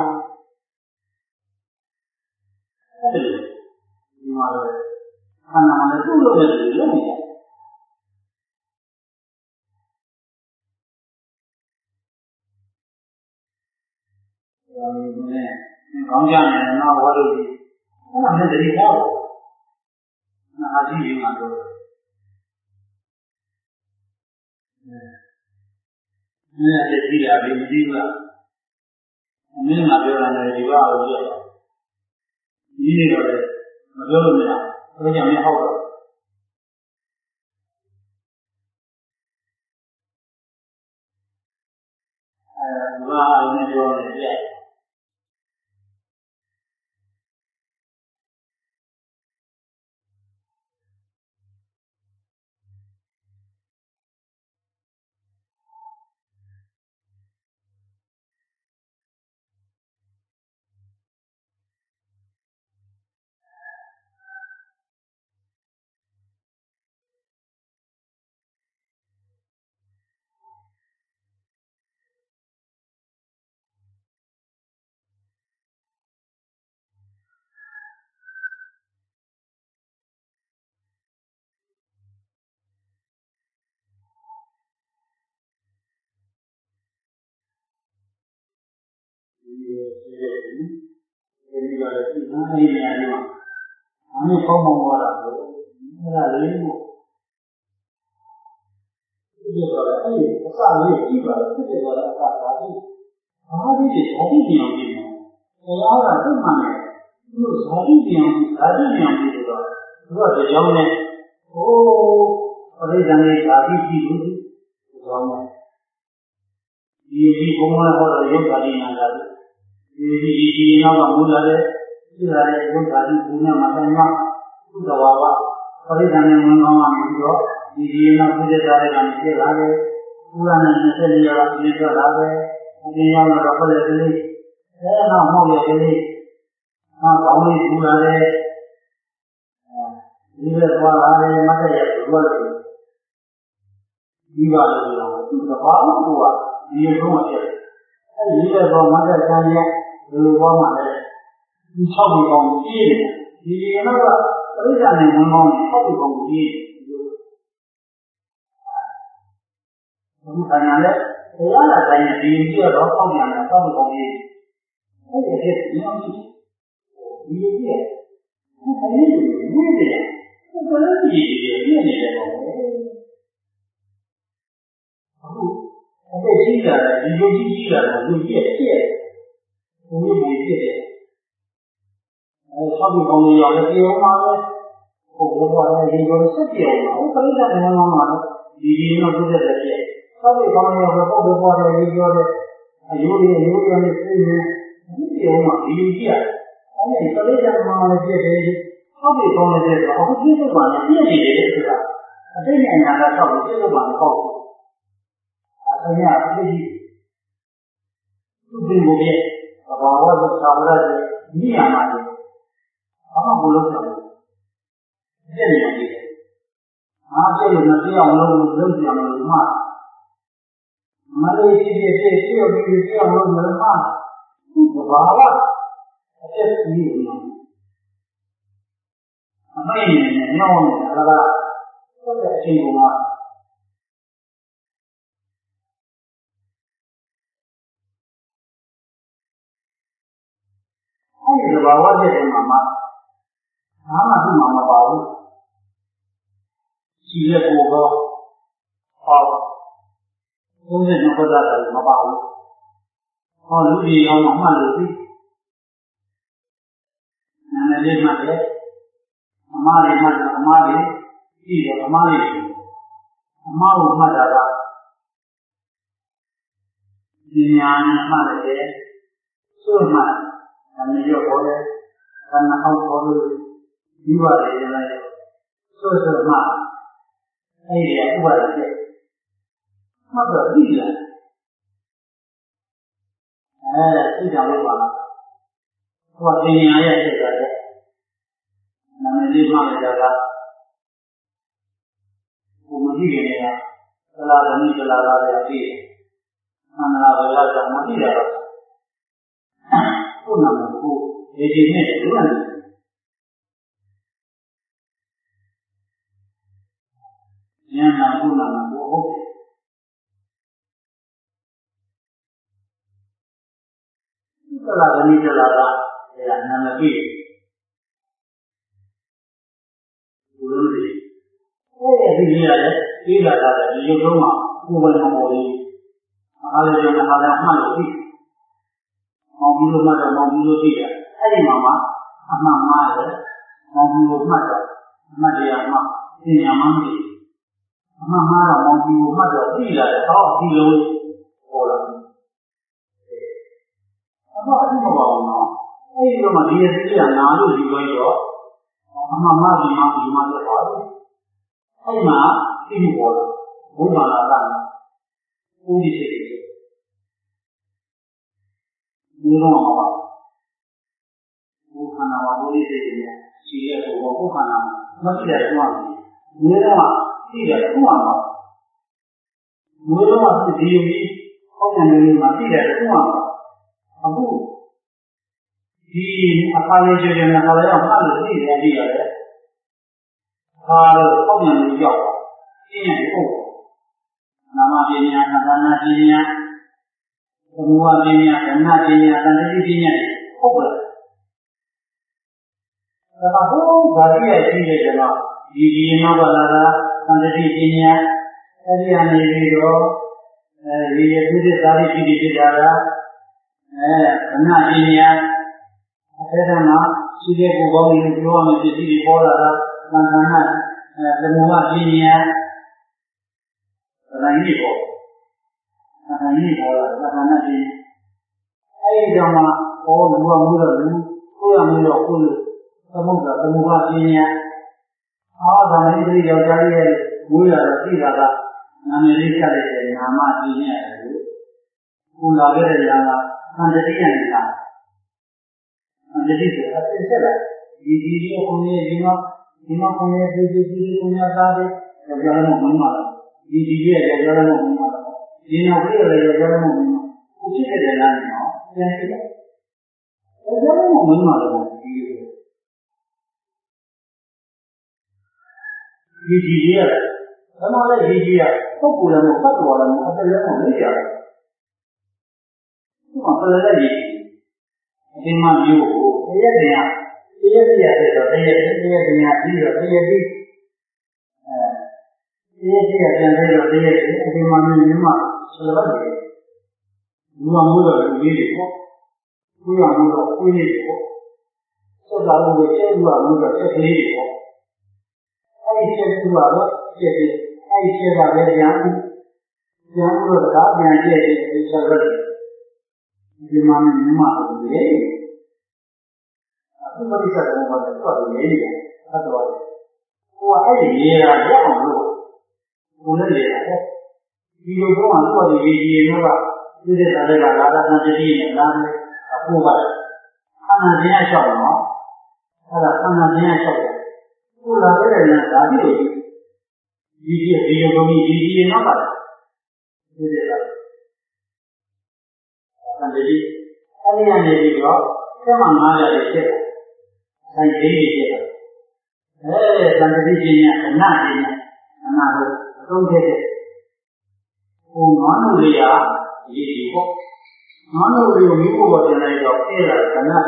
You are a man, and you don't need to do it. Không gian này nó có được gì? Nó làm nên để đi theo. Nó là gì vậy mà rồi? Nên là cái gì là bị gì là? Nên là điều là này đi vào rồi. Gì rồi? Mà điều là nào? Cái gì mà học rồi? À, và nên điều này vậy. Hãy không mong qua là nó là lý một cái việc gọi là cái gì có sao gì chỉ gọi là cái việc gọi là cả cả gì có cái gì có cái gì không gì cái đó là rất mạnh nhưng có cái gì không cái gì không gì đó đó là cái giống này ô ở đây rằng này cả cái gì cũng giống này gì gì cũng là có là giống cái gì nào đó gì gì gì nào mà muốn là đấy Ini adalah yang tadi punya matanya sudah bawa. Perihal yang mengawan itu, di dia nak punya cara yang dia lagi, pulang yang dia lihat dia lagi, dia nak apa lagi? Eh, nak mau lagi? Nak kau ni pulang lagi? Dia pulang lagi macam ya pulang lagi. Dia lagi lah, sudah bawa pulang. Dia rumah dia. Dia rumah macam dia, rumah macam你超比高低的，你那个人家那门高超比高低，我们看见的，这样的咱也比这个方面的超比高低，那也是一样的，一个月，那还没有没的呀，那个人比也越来越高，然后他在新的，你就新的，就越越，我们越越。超比高低要是比我妈的，我我我那研究的是比我妈，我可能在那妈妈的，比比那不是这些，超比高低要是高比高的研究的，有的有的那是呢，你比我妈比有些，而且可能在妈妈的这些，超比高的这个，我不接受管的，别的也是吧，这年年的超比接受管的高，啊，这样这些，不分不别，把我是超过了是一样嘛的。apa boleh tahu? Jadi apa? Apa yang nanti yang lalu lalu yang lalu mah, mana ini dia dia dia dia dia yang lalu lalu mah, itu bawa, ada sih ni. Apa ini ni? Nyawa ni, ada ada sih mah. Ini bawa dia mama. Nama tu mama baru, siapa buka, oh, tujuh nama dah mama baru, oh lebih yang mama lebih, nama dia mana? Mama dia mana? Mama dia, dia mama dia, mama mama dah, dia mana dia, semua, nama dia boleh, karena kau boleh. Jiwa dia yang so so mah, ini dia buat dia. မှတ်တော့သိတယ်အဲသိကြလို့ပါလားဟောတင်ညာရဲ့စိတ်ကလည်းနာမည်လေးမှလည်းကြတာဘုမကြည့်နေရသလားဓမ္မိသလားလားလည်းသိတယ်အန္တရာယ်ကမသိရတော့ခုနကကိုဒီဒီနဲ့လွတ်နေဉာဏ်နာခုနကကိုဟုတ်တယ်သလားဓမ္မိသလားလားလည်းနာမည်သိဘုလိုလေအဲ့ဒီကြီးရတယ်သိလာတာလည်းဒီရုပ်လုံးမှာကိုယ်ပိုင်မပေါ်ဘူးအားလည်းလည်းအားလည်းမှတ်လို့သိမောင်ပြီးလို့မှတော့မောင်ပြီးလို့သိတယ်အဲ့ဒီမှာမှအမှန်မှားတယ်မောင်ပြီးလို့မှတော့အမှတ်တရားမှသင်ညာမှမသိအမှန်မှားတော့မောင်ပြီးလို့မှတော့သိလာတယ်ဟောဒီလိုပေါ်လာတယ်အမှန်အမှန်မပါဘူးနော်အဲ့ဒီတော့မှဒီရဲ့သိရနာလို့ဒီလိုရောအမှန်မှားပြီးမှဒီမှာတော့ပါဘူးအဲ့ဒီမှာသိမှုပေါ်တယ်ဘုရားလာတာဦးဒီစိတ်ဒီလိုမှာပါဘုခန္ဓာမှာဘုရားစိတ်နဲ့ရှိရတဲ့ဘုခန္ဓာမသိတဲ့ဘုရားကြီးဒီတော့သိတဲ့ဘုရားမှာဘုရားကဒီလိုကြီးဟောတဲ့နေမှာသိတဲ့ဘုရားအခုဒီအခါလေးကျတဲ့အခါလေးအောင်မှတ်လို့သိတယ်သိရတယ်အခါတော့ဟောတဲ့နေရောက်ရှင်းရင်ဟုတ်နာမပညာသန္နာပညာသမုဟပညာဓမ္မပညာသန္တိပညာဟုတ်ပါလားဒါကဘုရားရဲ့ရှိတဲ့ကတော့ဒီဒီနောက်ကလာတာသန္တိပညာအဲဒီအနေပြီးတော့အဲဒီရသုတိသာရိပိတိဖြစ်တာကအဲဓမ္မပညာအဲဒါမှရှိတဲ့ကိုယ်ကောင်းကြီးပြောရမယ်ပစ္စည်းတွေပေါ်လာတာသံဃာနာသမုဟပညာတိုင်းကြီးပေါ့တိုင်းကြီးပေါ်လာသံဃာနာပညာအဲဒီတော့မှဘောလူကမှုတော့လူကိုယ်ရမှုတော့ကိုယ်သမုဒ္ဒသမုဟပညာအာသမိတိယောက်ျားလေးရဲ့ဝိရတော့သိတာကနာမည်လေးဖြတ်လိုက်တဲ့နာမပညာကိုကိုလာခဲ့တဲ့ညာကသံတတိယညာသံတတိဆိုအစစ်ဆက်လိုက်ဒီဒီကိုကိုနေဒီမှာဒီမှာကိုနေဒီဒီဒီကိုညာသားတယ်ယောက်ျားလေးမမလာဒီဒီရဲ့ယောက်ျားလေးမမလာဒီနောက်ပြည့်ရယောက်ျားလေးမမလာကိုဖြစ်တဲ့လမ်းနော်ပြန်ကြည့်လိုက်ယောက်ျားလေးမမလာတော့ဒီဒီဒီရဲ့ဘယ်မှာလဲဒီဒီရဲ့ပုဂ္ဂိုလ်လည်းမဟုတ်တော်လည်းမဟုတ်အတလည်းမဟုတ်ရတယ်ဒီမှာပလလည်းဒီအဒီမှာမျိုးကိုတရားတရားတရားတရားဆိုတော့တရားတရားတရားပြီးတော့တရားပြီးအဲတရားတရားပြန်ပြီးတော့တရားအဒီမှာမျိုးမျိုးမှာဆိုတော့လူမမှုတော့လူကြီးတွေပေါ့ကိုရမှုတော့ကိုကြီးတွေပေါ့စက်သားလို့ကျဲလူကမှုတော့စက်ကလေးတွေပေါ့အဲဒီစက်သူကတော့ကျဲတယ်အဲဒီစက်ကလည်းညာညာလို့တော့ပြန်ကျဲတယ်ဒီစက်ရက်ဒီမှာမျိုးမှာလို့လေအခုပဋိစ္စသမုပ္ပါဒ်တော့လေအဲ့တော့ကိုကအဲ့ဒီနေရာရောက်အောင်လို့ကိုလည်းလေတယ်ဒီလိုတော့သူ့အရေးကြီးနေတော့ဒီတဲ့သားတွေကလာတာသတိနဲ့လာတယ်အခုကခန္ဓာတရားလျှောက်တော့အဲ့ဒါခန္ဓာတရားလျှောက်တယ်ကိုလာခဲ့တဲ့ညာဒါပြီးဒီဒီဒီလိုမျိုးဒီဒီနောက်ပါဒီတဲ့သားသတိအဲ့ဒီအနေနဲ့တော့ဆက်မှငားရတယ်ဖြစ်တယ်ဆိုင်ကြီးကြီးဖြစ်တယ်အဲသန္တိပညာအနာပညာအနာကိုအသုံးဖြစ်တဲ့ဟိုငါးနုလေးရာရည်ကြီးပေါ့ငါးနုလေးကိုမိဖို့ပေါ်တင်လိုက်တော့အဲ့ဒါကဏ္ဍ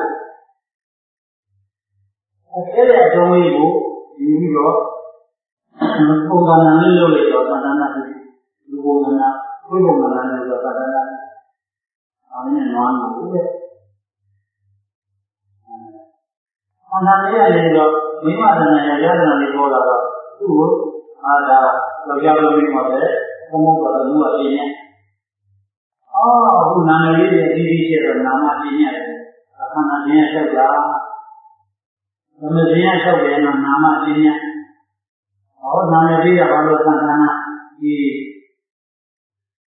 အဲ့ဒီအကြောင်းလေးကိုယူပြီးတော့ပုံသဏ္ဍာန်လေးလုပ်လိုက်တော့သဏ္ဍာန်နဲ့လူပုံသဏ္ဍာန်ကိုယ်ပုံသဏ္ဍာန်နဲ့ဆိုသဏ္ဍာန်အားနဲ့နွားလို့တဲ့ခန္ဓာလေးရတယ်တော့မိမတဏ္ဍာရရတနာလေးပေါ်လာတော့သူ့ကိုအာဒါကြောက်ကြောက်လို့ပြီးမှပဲသမုပ္ပါဒ်လူအပြင်းနဲ့အော်အခုနာမည်လေးတွေအပြီးပြီးကျတော့နာမပြင်းရတယ်ခန္ဓာပြင်းဆက်တာသမထပြင်းဆက်တယ်နော်နာမပြင်းရဟောနာမည်လေးကဘာလို့ခန္ဓာနာဒီ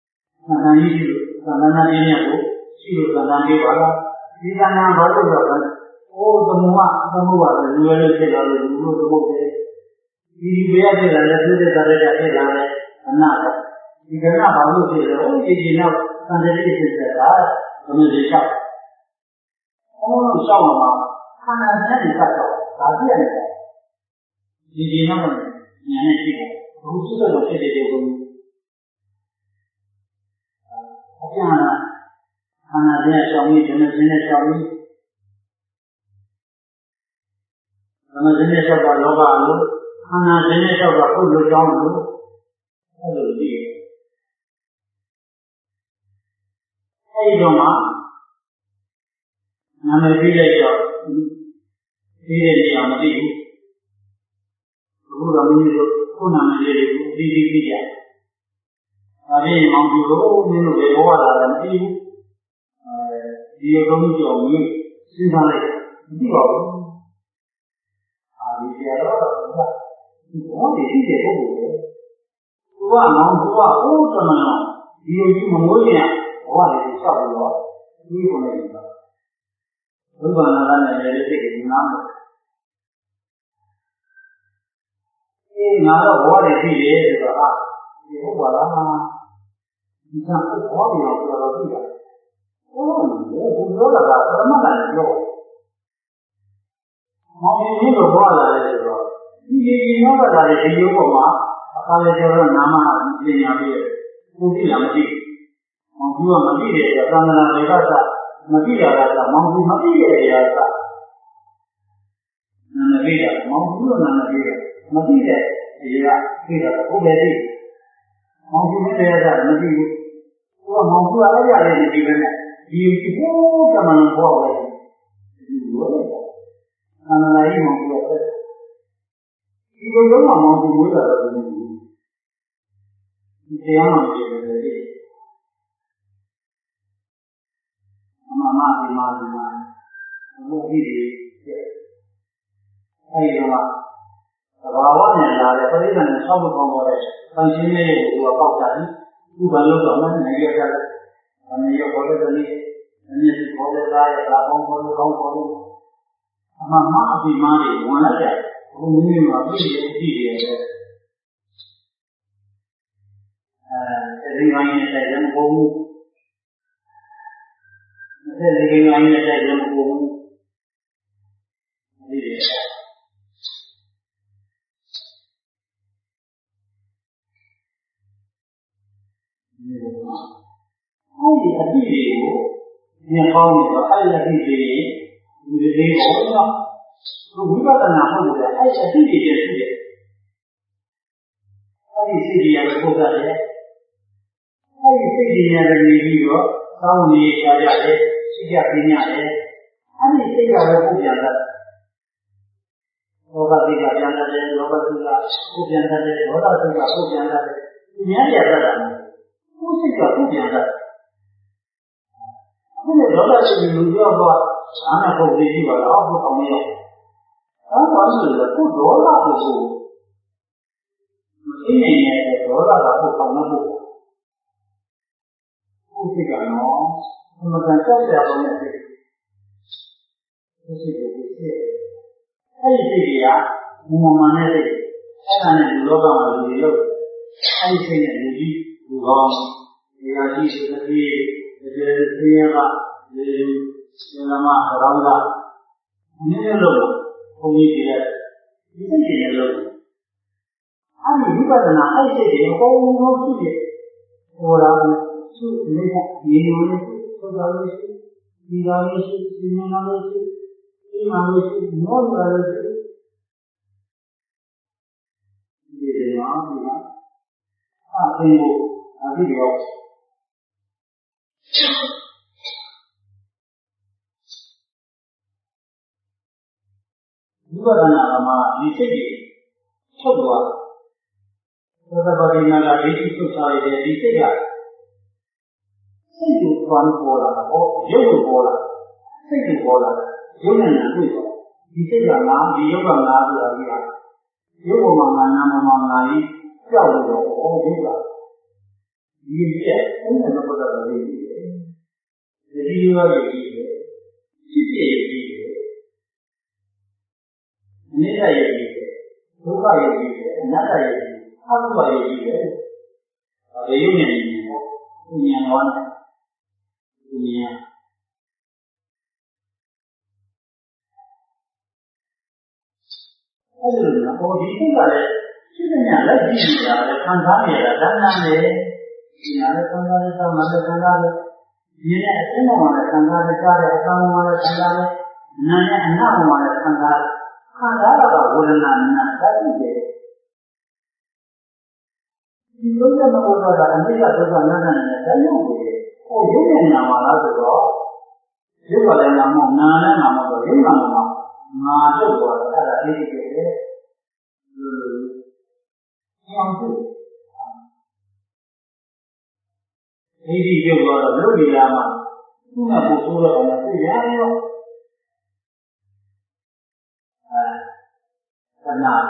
သံဃာကြီးရှိလို့သံဃာနာပြည့်ညက်ကိုရှိလို့သံဃာလေးပါလားဒီသံဃာဘာလို့တော့လဲအိုးသမုဟသမုဟပါလေလူရဲလေးဖြစ်လာလို့လူတို့သမုဟတယ်ဒီဘယ်ရဖြစ်လာလဲသူတဲ့သားတဲ့ဖြစ်လာလဲအနာတော့ဒီကနေ့ဘာလို့ဖြစ်လဲဟိုဒီဒီနောက်သံဃာကြီးဖြစ်တဲ့ကဘယ်လိုလဲရှောက်အော်ရှောက်မှာခန္ဓာနဲ့ဒီကတော့ဒါပြည့်ရတယ်ဒီဒီနောက်ညာနဲ့ကြည့်တယ်ဘုရားတော့ဖြစ်တဲ့ဒီကုန်းအပြန်လာခန္ဓာနဲ့ရှောင်ပြီးဓမ္မစင်းနဲ့ရှောင်ပြီးဓမ္မစင်းနဲ့ရှောင်တာလောဘလို့ခန္ဓာစင်းနဲ့ရှောင်တာပုဂ္ဂိုလ်ကြောင့်လို့အဲ့လိုကြည့်အဲ့ဒီတော့မှနာမည်ပြလိုက်တော့ဒီတဲ့နေရာမသိဘူးအခုတော့မိမိတို့ခုနာမည်လေးကိုပြီးပြီးပြကြဒါဖြင့်မောင်သူတို့မင်းတို့ဘယ်ဘောလာလဲမသိဘူးအဲဒီရုံးကြောင့်မင်းစဉ်းစားလိုက်မသိပါဘူးအာဒီကြတော့ဒီဘောတွေရှိတဲ့ပုဂ္ဂိုလ်တွေသူကမောင်သူကအိုးတမန်ဒီလိုကြီးမမိုးရင်ဘောတွေလျှောက်ပြီးတော့ဒီကိုလည်းဘုရားနာလာနဲ့လည်းသိတယ်နားမယ်အေးငါတော့ဘောတွေရှိတယ်ဆိုတော့အာဒီဟုတ်ပါလားဒီကဘောတွေတော့ပြောတော့သိတယ်ဟုတ်တယ်ဘုရားကပရမတ်နဲ့ပြောမောင်ကြီးတို့ဘောလာတယ်ဆိုတော့ဒီဒီဒီတော့လာတယ်ဒီရုပ်ပေါ်မှာအခါလေကျော်တော့နာမပညာပြည့်ကိုသိလားမသိမောင်ကြီးကမသိတယ်ဆိုတော့သံဃာတွေကစမသိတာကမောင်ကြီးမသိတဲ့နေရာကနာမည်ကမောင်ကြီးကနာမည်ကမသိတဲ့နေရာသိတာကိုပဲသိမောင်ကြီးတဲ့ကမသိဘူးသူကမောင်ကြီးကအဲ့ရလေးဒီပဲနဲ့ဒီဒီဘုရားကမှန်ဘောပဲဒီလိုလေအန္တရာယ်မောင်ကြီးကဒီလိုလုံးဝမောင်ကြီးဝေးတာတော့မသိဘူးဒီတရားမှကြည့်တယ်လေအမှန်မှဒီမှာဒီမှာဘုရားကြီးတွေအဲ့ဒီတော့သဘာဝနဲ့လာတဲ့ပရိသတ်နဲ့ဆောက်ဖို့ကောင်းတော့တဲ့ဆန့်ရှင်းလေးကိုသူကပေါက်ကြတယ်သူကလို့တော့မနိုင်ရကြတယ်။အနေရပေါ်တဲ့နေ့အမြင့်ပေါ်တဲ့သားရဲ့လာပေါင်းပေါ်လို့ကောင်းပေါ်လို့အမှန်မှအပြီးမှတွေဝင်လာကြတယ်။ဘုံမျိုးမှာပြည့်ရပြည့်ရတယ်။အဲဒီပိုင်းနဲ့တိုင်တယ်မဟုတ်ဘူး။အဲဒီဒီပိုင်းနဲ့တိုင်တယ်မဟုတ်ဘူး။ဒီအဲ့ဒီအတိတွေကိုဉာဏ်ကောင်းနေတော့အဲ့ဒီအတိတွေဒီလေးကိုတော့သူဝိပဿနာဟုတ်တယ်အဲ့ဒီအတိတွေရှိတယ်အဲ့ဒီစိတ်ကြီးရတဲ့ပုဂ္ဂိုလ်ရဲ့အဲ့ဒီစိတ်ကြီးရတဲ့နေပြီးတော့ကောင်းနေကြကြတယ်ရှိကြပြင်းရတယ်အဲ့ဒီစိတ်ရတဲ့ပုဂ္ဂိုလ်ကလောဘစိတ်ကပြန်လာတယ်လောဘစိတ်ကပုဂ္ဂိုလ်ပြန်လာတယ်ဒေါသစိတ်ကပုဂ္ဂိုလ်ပြန်လာတယ်ဒီများရတတ်တာကိုယ်စိတ်ကပုဂ္ဂိုလ်ပြန်လာအခုလည်းဒေါသစိတ်လူပြောတော့အားနဲ့ပုံပြီးပြီးပါတော့ဘုကောင်းနေရောအဲ့ဘာလို့လဲကိုဒေါသကိုကိုမသိနေတဲ့ဒေါသကဘုကောင်းနေဖို့ကိုယ်စိတ်ကနော်အမှန်တန်ကြောက်ကြအောင်နဲ့စိတ်ကိုစိတ်ကိုစိတ်အဲ့ဒီစိတ်ကမူမမှန်တဲ့စိတ်အဲ့ဒါနဲ့ဒီလောကမှာလူတွေလို့အဲ့ဒီစိတ်နဲ့လူကြီးလူကောင်းဒီဟာကြီးဆိုတဲ့ဒီဒီသိရကဒီစင်မရောင်းတာအနည်းလို့ဘုန်းကြီးတွေဒီစိတ်တွေလို့အဲ့ဒီဝိပဿနာအဲ့စိတ်တွေအကုန်လုံးရှိတယ်ဟောတာသူနေနေနေလို့ဆိုတာလို့ရှိဒီလိုရှိဒီနေနာလို့ရှိဒီမှာလို့ရှိမောလာလို့ရှိဒီနေရာဒီမှာအသင်ကိုအပြီးတော့ဝိပဿနာကမှဒီစိတ်တွေထုတ်သွားသောတပတိနာကဒိဋ္ဌိထုတ်ထားရတဲ့ဒီစိတ်ကစိတ်ကိုပန်းပေါ်လာတော့ရုပ်ကိုပေါ်လာစိတ်ကိုပေါ်လာရုပ်နဲ့နာတွေ့တော့ဒီစိတ်ကငါဒီရုပ်ကငါဆိုတာကြီးကရုပ်ပေါ်မှာငါနာမမှာငါကြီးကြောက်လို့တော့ဟောဒီကဒီဒီပြည့်အင်းနဲ့ပတ်သက်တဲ့ရေးကြီးတယ်ဒီလိုရရေးကြီးတယ်ဖြစ်ဖြစ်ရေးကြီးတယ်အနိစ္စရေးကြီးတယ်ဒုက္ခရေးကြီးတယ်အနတ္တရေးကြီးအဘုရားရေးကြီးတယ်ဒါရုပ်နဲ့ဉာဏ်ပေါ့ဉာဏ်တော်နဲ့ဉာဏ်အဲ့လိုနော်ဟိုဒီကိစ္စလည်းဖြစ်နေရလက်ကြည့်နေတာလည်းခံစားနေရတာတန်းတန်းနဲ့ဒီနာလည်းခံစားရတာမှလည်းခံစားရတယ်ဒီနဲ့အင်းပေါ်မှာလည်းခံစားရကြတယ်အကောင်ပေါ်မှာလည်းခံစားရတယ်နာနဲ့အနာပေါ်မှာလည်းခံစားရတယ်ခံစားရတာဝေဒနာနာတတ်တယ်ဒီလိုနဲ့မဟုတ်တော့တာအနိစ္စဒုက္ခနာနာနဲ့တရုပ်ကိုဟိုရုပ်နဲ့နာမှာလားဆိုတော့ရုပ်ကလည်းနာမနာနဲ့နာမတော့ရုပ်နာမှာငါတို့တော့အဲ့ဒါသိသိတယ်လို့အောင်စုဒီဒီပြောတော့လူတွေလာမှာသူ့နဲ့ကိုဆိုးတော့တယ်သိရတယ်ရောအဲသနာ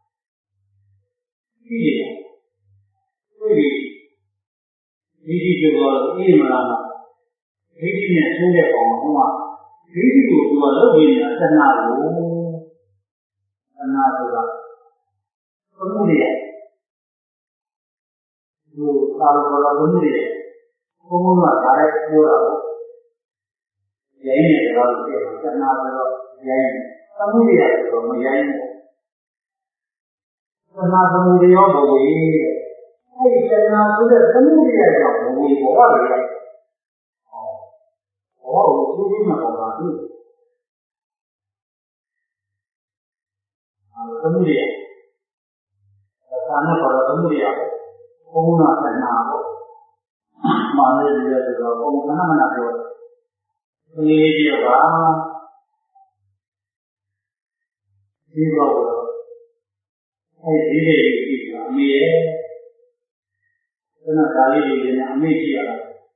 ဒီဒီဒီဒီပြောတော့အေးမလားဒီဒီနဲ့ဆိုးတဲ့ကောင်ကဟိုဒီဒီကိုသူကလုပ်နေတာသနာကိုသနာဆိုတာဘုမှုတွေဟိုသာလို့တော့ဘုမှုတွေဘုမှုကဒါလည်းပြောတာပေါ့ရိုင်းနေတော့ပြောသနာဆိုတော့ရိုင်းသမှုတွေဆိုတော့မရိုင်းဘူးသနာသမှုတွေရောဘုံကြီးအဲ့ဒီသနာဆိုတဲ့သမှုတွေကြောင့်ဘုံကြီးဘောရလေဟောဘောကိုသူ့မှာပေါ်လာပြီသမှုတွေသာနာပေါ်သမှုတွေရောဘုံနာသနာပေါ့မာနရည်ရဆိုတော့ဘုံကနာမနာပြောဒီဒီပါဒီဘောအဲ့ဒီလေးကြည့်တာအမေရဲ့ကျွန်တော်ဒါလေးတွေနဲ့အမေကြည့်ရတာ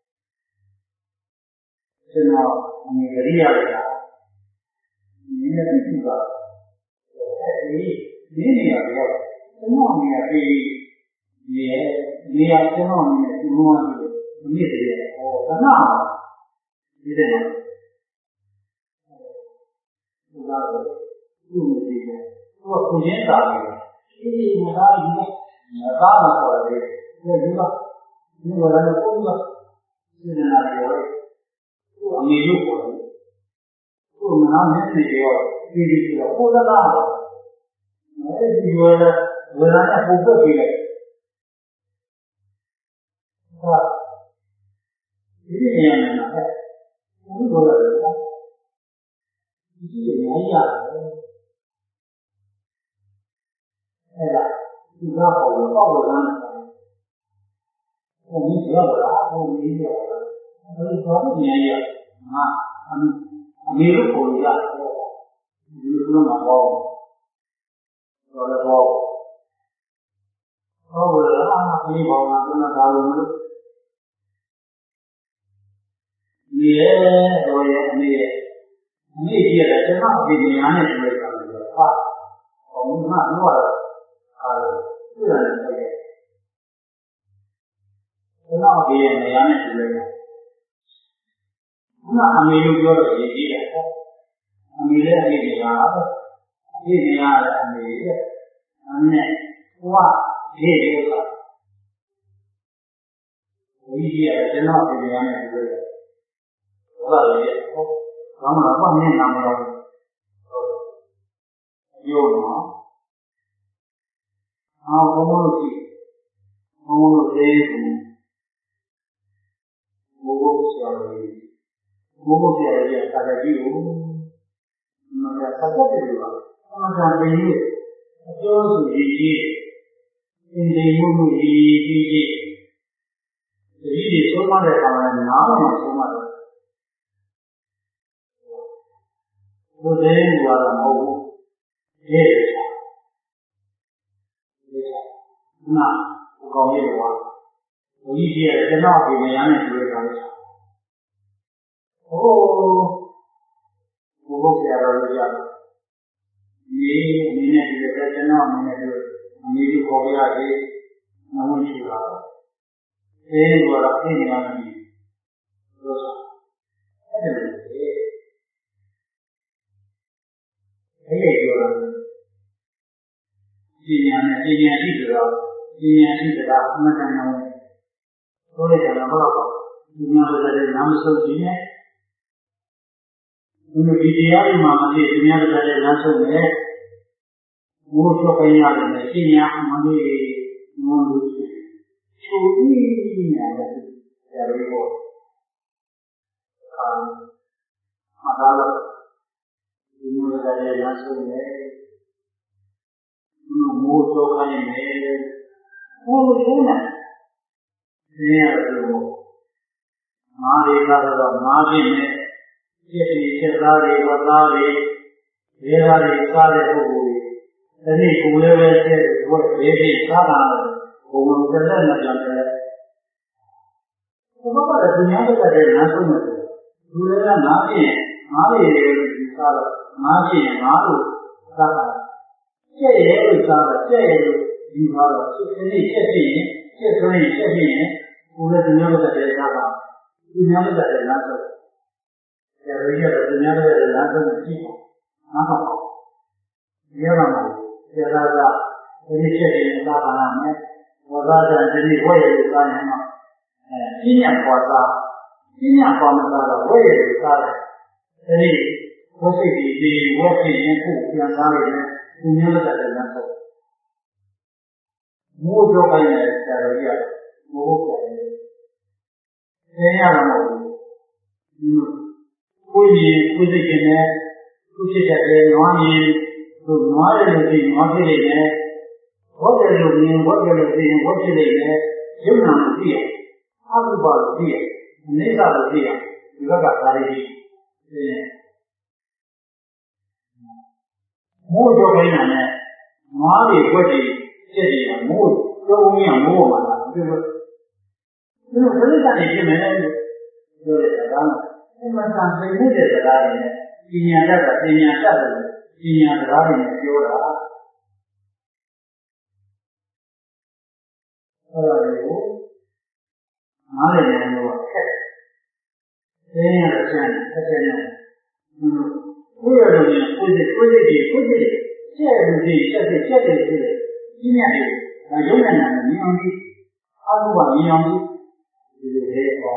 ကျွန်တော်အမေကြည့်ရတယ်ကဒီနေ့ကြည့်ပါအဲ့ဒီဒီနေရာတော့ကျွန်တော်အမေကပြီးနေနေရာကျွန်တော်အမေကဒီမှာဒီနေ့တည်းဟောသနာဒီတဲ့နော်ဒီကားကိုသူ့မိသေးတယ်သူကကိုရင်းတာတယ်ဒီမသားကြီးကမသားမပေါ်တယ်ဒီဒီကဒီဝရဏကိုကစဉ်းစားရတယ်သူ့အမေလို့ပေါ်တယ်သူ့နာမည်တွေရောဒီဒီကတော့ပေါ်တာတော့အဲဒီဝရဝရဏပုံပုတ်ပြီးလိုက်ဟာဒီနေရာမှာအဲ့ဒီလိုရတယ်ဒီကြီးအများကြီးရတယ်အဲ့ဒါဒီကပေါ်တော့ပေါ့လို့လမ်းတယ်ဟိုဒီရောက်လာဟိုဒီရောက်လာအဲဒီတော့အများကြီးငါအမေလို့ပေါ်ရဒီလိုမှပေါ့တော့လည်းပေါ့ဟောလာဒီဘောမှာကျွန်တော်ဒါလို့မလို့ဒီရဲ့တော့ရဲ့အမေရဲ့အမေကြီးရတယ်ကျွန်တော်အပြင်ညာနဲ့တွေ့တာလို့ဟာဟောမှမလို့တော့အားလို့ပြရတယ်ဆိုရင်ကျွန်တော်အပြင်ညာနဲ့တွေ့တယ်ခုနအမေလို့ပြောတော့ရေးကြည့်တယ်အမေလည်းအမေညာပဲအမေညာလည်းအမေရဲ့အမေဟိုကဒီလိုကဒီကြီးရတယ်ကျွန်တော်အပြင်ညာနဲ့တွေ့တယ်ဟုတ်ပါရဲ့ဘာမှတော့မမြင်နိုင်တော့ဘူးပြောတော့အော်ဘုံလို့ကြည့်ဘုံလို့သေးဘူးဘုံလို့ဆရာကြီးဘုံလို့ဆရာကြီးကသာကြည့်ဘူးမကသာကြည့်တယ်ကအမှန်တန်ပြီးအကျိုးစုကြီးကြီးအင်းဒီမှုမှုကြီးကြီးကြီးဒီဒီသုံးမတဲ့ခါမှာနားမှာသုံးမတယ်ဘုရားကလည်းမဟုတ်ဘူး။ဒီလိုချာ။ဒီချာ။နာအကောင်ကြီးတော့ဘုရားကြီးကကျွန်တော်ပြင်ရမ်းနဲ့တွေ့တာလေ။ဟိုဘုရားဆရာတော်ကြီးကဒီအင်းနဲ့ဒီကကျွန်တော်အင်းနဲ့ဒီအင်းကိုခေါ်ရသေးမဝင်ရှိပါဘူး။ thế vừa là thế nào là gì rồi thế là thế thế này vừa là chỉ nhà này chỉ nhà chỉ được chỉ nhà chỉ được là không có nào tôi đây là bao lâu chỉ nhà bây giờ là năm số chỉ nhé nhưng mà bây giờ thì mà mình chỉ nhà bây giờ là năm số nhé mua cho cái nhà này chỉ nhà mà đi mua được chú ý nhà này là cái gì mà đó là mua ra đây là số này mua cho cái này mua được không này thế là được mà đi ra đó mà đi này cái gì cái ra đi vào ra đi về ra đi ra đi thôi thế thì cũng lấy về cái của cái gì khác là cũng cái này là làm cái cũng có là dunia cái cái này số này dunia là nào đi nào đi ra nào đi nào được ra cái gì cũng ra cái gì đi vào cái gì cái gì cái gì cái gì cũng là dunia cái cái ra ra dunia cái cái nào số cái gì là dunia cái cái nào số gì nào có nhiều lắm cái ra ra cái gì cái gì ra ra này và ra ra cái gì vậy ra này mà chính nhận quả ra chính nhận quả mà ra là vậy ra thế thì có sự gì thì có sự những cụ hiện ra này cũng như là cái nào số mua cho cái này cái gì à mua cái này thế nào là một કોઈ gì કોઈ gì cái này કોઈ gì cái này nói gì tôi nói được gì nói cái gì này có cái điều gì có cái điều gì có cái gì này giống nào cũng gì áp dụng vào gì nên sao được gì thì các bạn thấy gì mua cho cái này này nói gì có gì cái gì là mua cho ông nhà mua mà là cái gì nhưng mà cái này thì mình này rồi là đó nhưng mà sang cái mua để ra này thì nhà ra là thì nhà ra là thì nhà ra thì nhà tiêu ra rồi nói lên là nhiều thế là chuyện thế này bây giờ là bây giờ bây giờ gì bây giờ chơi cái gì chơi cái chơi cái gì cái nhà này là giống như là nhiều đi ăn qua nhiều đi thì thế đó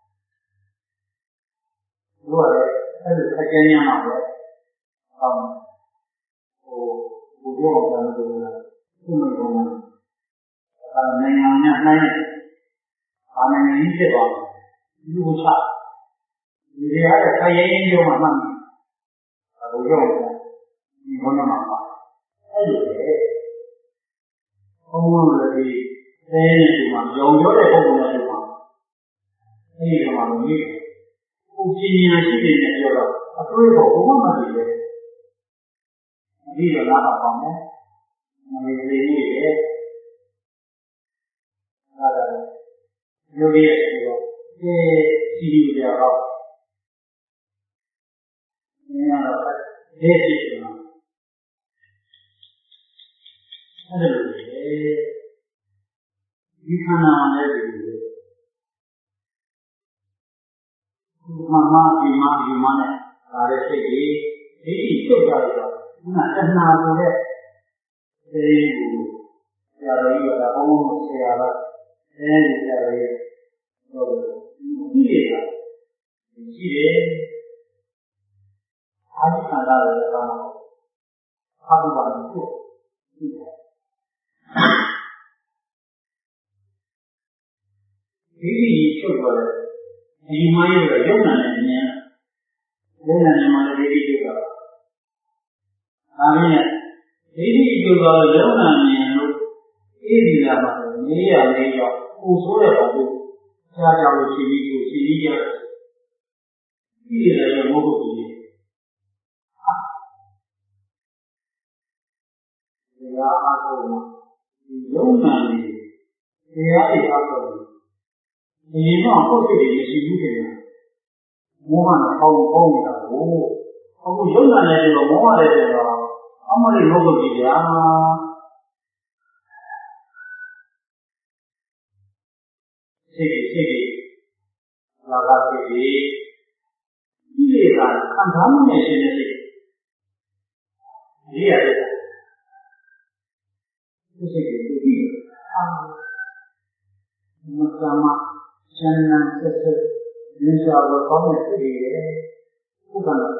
rồi cái gì cái nhà nào vậy không ồ ồ vô cái là cái mình còn là ngày nào nhá này à này như thế đó như vậy vì thế là cái gì nhiều mà mình ồ vô cái như thế nào mà cái gì thế không muốn là gì thế thì mà dùng vô để không muốn là gì mà thế thì mà mình nghĩ cũng chỉ là chỉ để nhận được rồi à tôi bảo cũng mà gì đấy đi là làm sao không đấy mà mình đi như thế là vô đi rồi cái gì đều có nên là phải để gì mà cái này đi khả năng là gì mà mà gì mà gì mà này là cái gì cái gì chụp ra được nó là nào rồi đấy giờ đây là ông sẽ là thế giờ đây rồi gì vậy gì đấy ai cũng là là không có gì hết cái gì chụp vào thì mai rồi giống là này giống là mà cái gì chụp vào à bây giờ cái gì chụp vào giống là này lúc cái gì là mà mấy giờ mấy giờ khu số là bao nhiêu cha cháu chỉ đi chụp chỉ đi chơi cái gì là giống một cái gì thì là ác ôn giống là gì thì là gì ác ôn thì nó có cái gì gì như thế nào mua hàng không không là ô không có giống là này rồi mua này rồi không có gì không có gì cả စိတ်စိတ်လာတာစိတ်ဒီဒီကခံစားမှုနဲ့ရှင်းနေတယ်ဒီရတယ်ဒီစိတ်ကိုဒီအာမကမချမ်းသာဆက်ဆက်မြတ်စွာဘုရားကောင်းတဲ့စိတ်တွေဥပ္ပန္န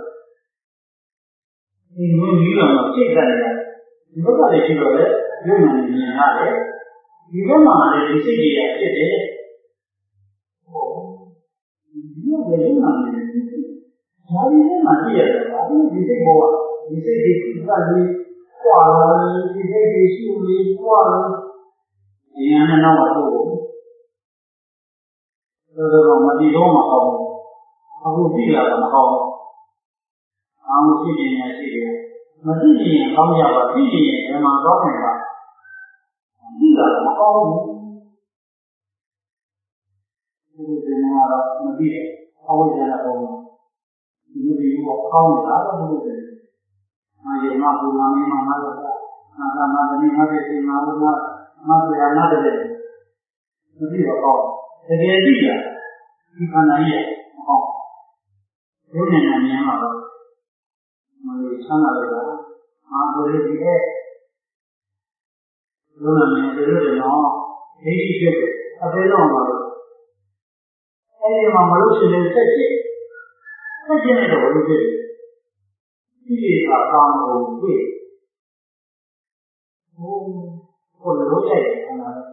ဒီမျိုးကြီးတော့စိတ်ကနေဒီဘက်ကလည်းရှိတော့လေရုပ်နာနေမြင်ရတယ်ဒီဘက်မှာလည်းဒီစိတ်တွေကဖြစ်တယ်ဟုတ်ဒီလိုပဲရုပ်နာနေတယ်ဒါဒီထဲမှာကြည့်ရတယ်အခုဒီစိတ်ဘောကဒီစိတ်တွေဒီကလေးကွာလာဒီစိတ်တွေရှိလေးကွာလာဒီအနနောက်တော့တော်တော်မတည်တော့မကောင်းဘူးအခုကြည့်ရတာမကောင်းဘူးအားမရှိနေရရှိတယ်မသိရင်ကောင်းကြပါသိရင်ဘယ်မှာကောင်းမှာပါကြည့်ရတာမကောင်းဘူးဒီလိုမျိုးတော့မသိတယ်အဝိဇ္ဇာနဲ့ပုံဒီလိုမျိုးကောင်းတာတော့မဟုတ်ဘူး။အာယေမဘူမာမီမဟာလောကအာသာမတဏိမတေစီမာဟုနာမသေရနာတဲ့မသိတော့ကောင်းတကယ်သိတာဒီခန္ဓာကြီးမကောင်းဘုရားနာမြင်မှာတော့မလို့ဆန်းလာတော့အာကိုရည်ရဲ့ဘုရားနာမြင်တယ်လို့တော့ဒိဋ္ဌိဖြစ်တယ်အသေးတော့မှာလို့အဲဒီမှာမလို့ရှိရင်ဆက်ကြည့်ဆက်ကြည့်နေတော့ဘယ်လိုဖြစ်လဲဒီကကောင်းကိုတွေ့ဟိုကိုလိုရိုက်တယ်ခန္ဓာနဲ့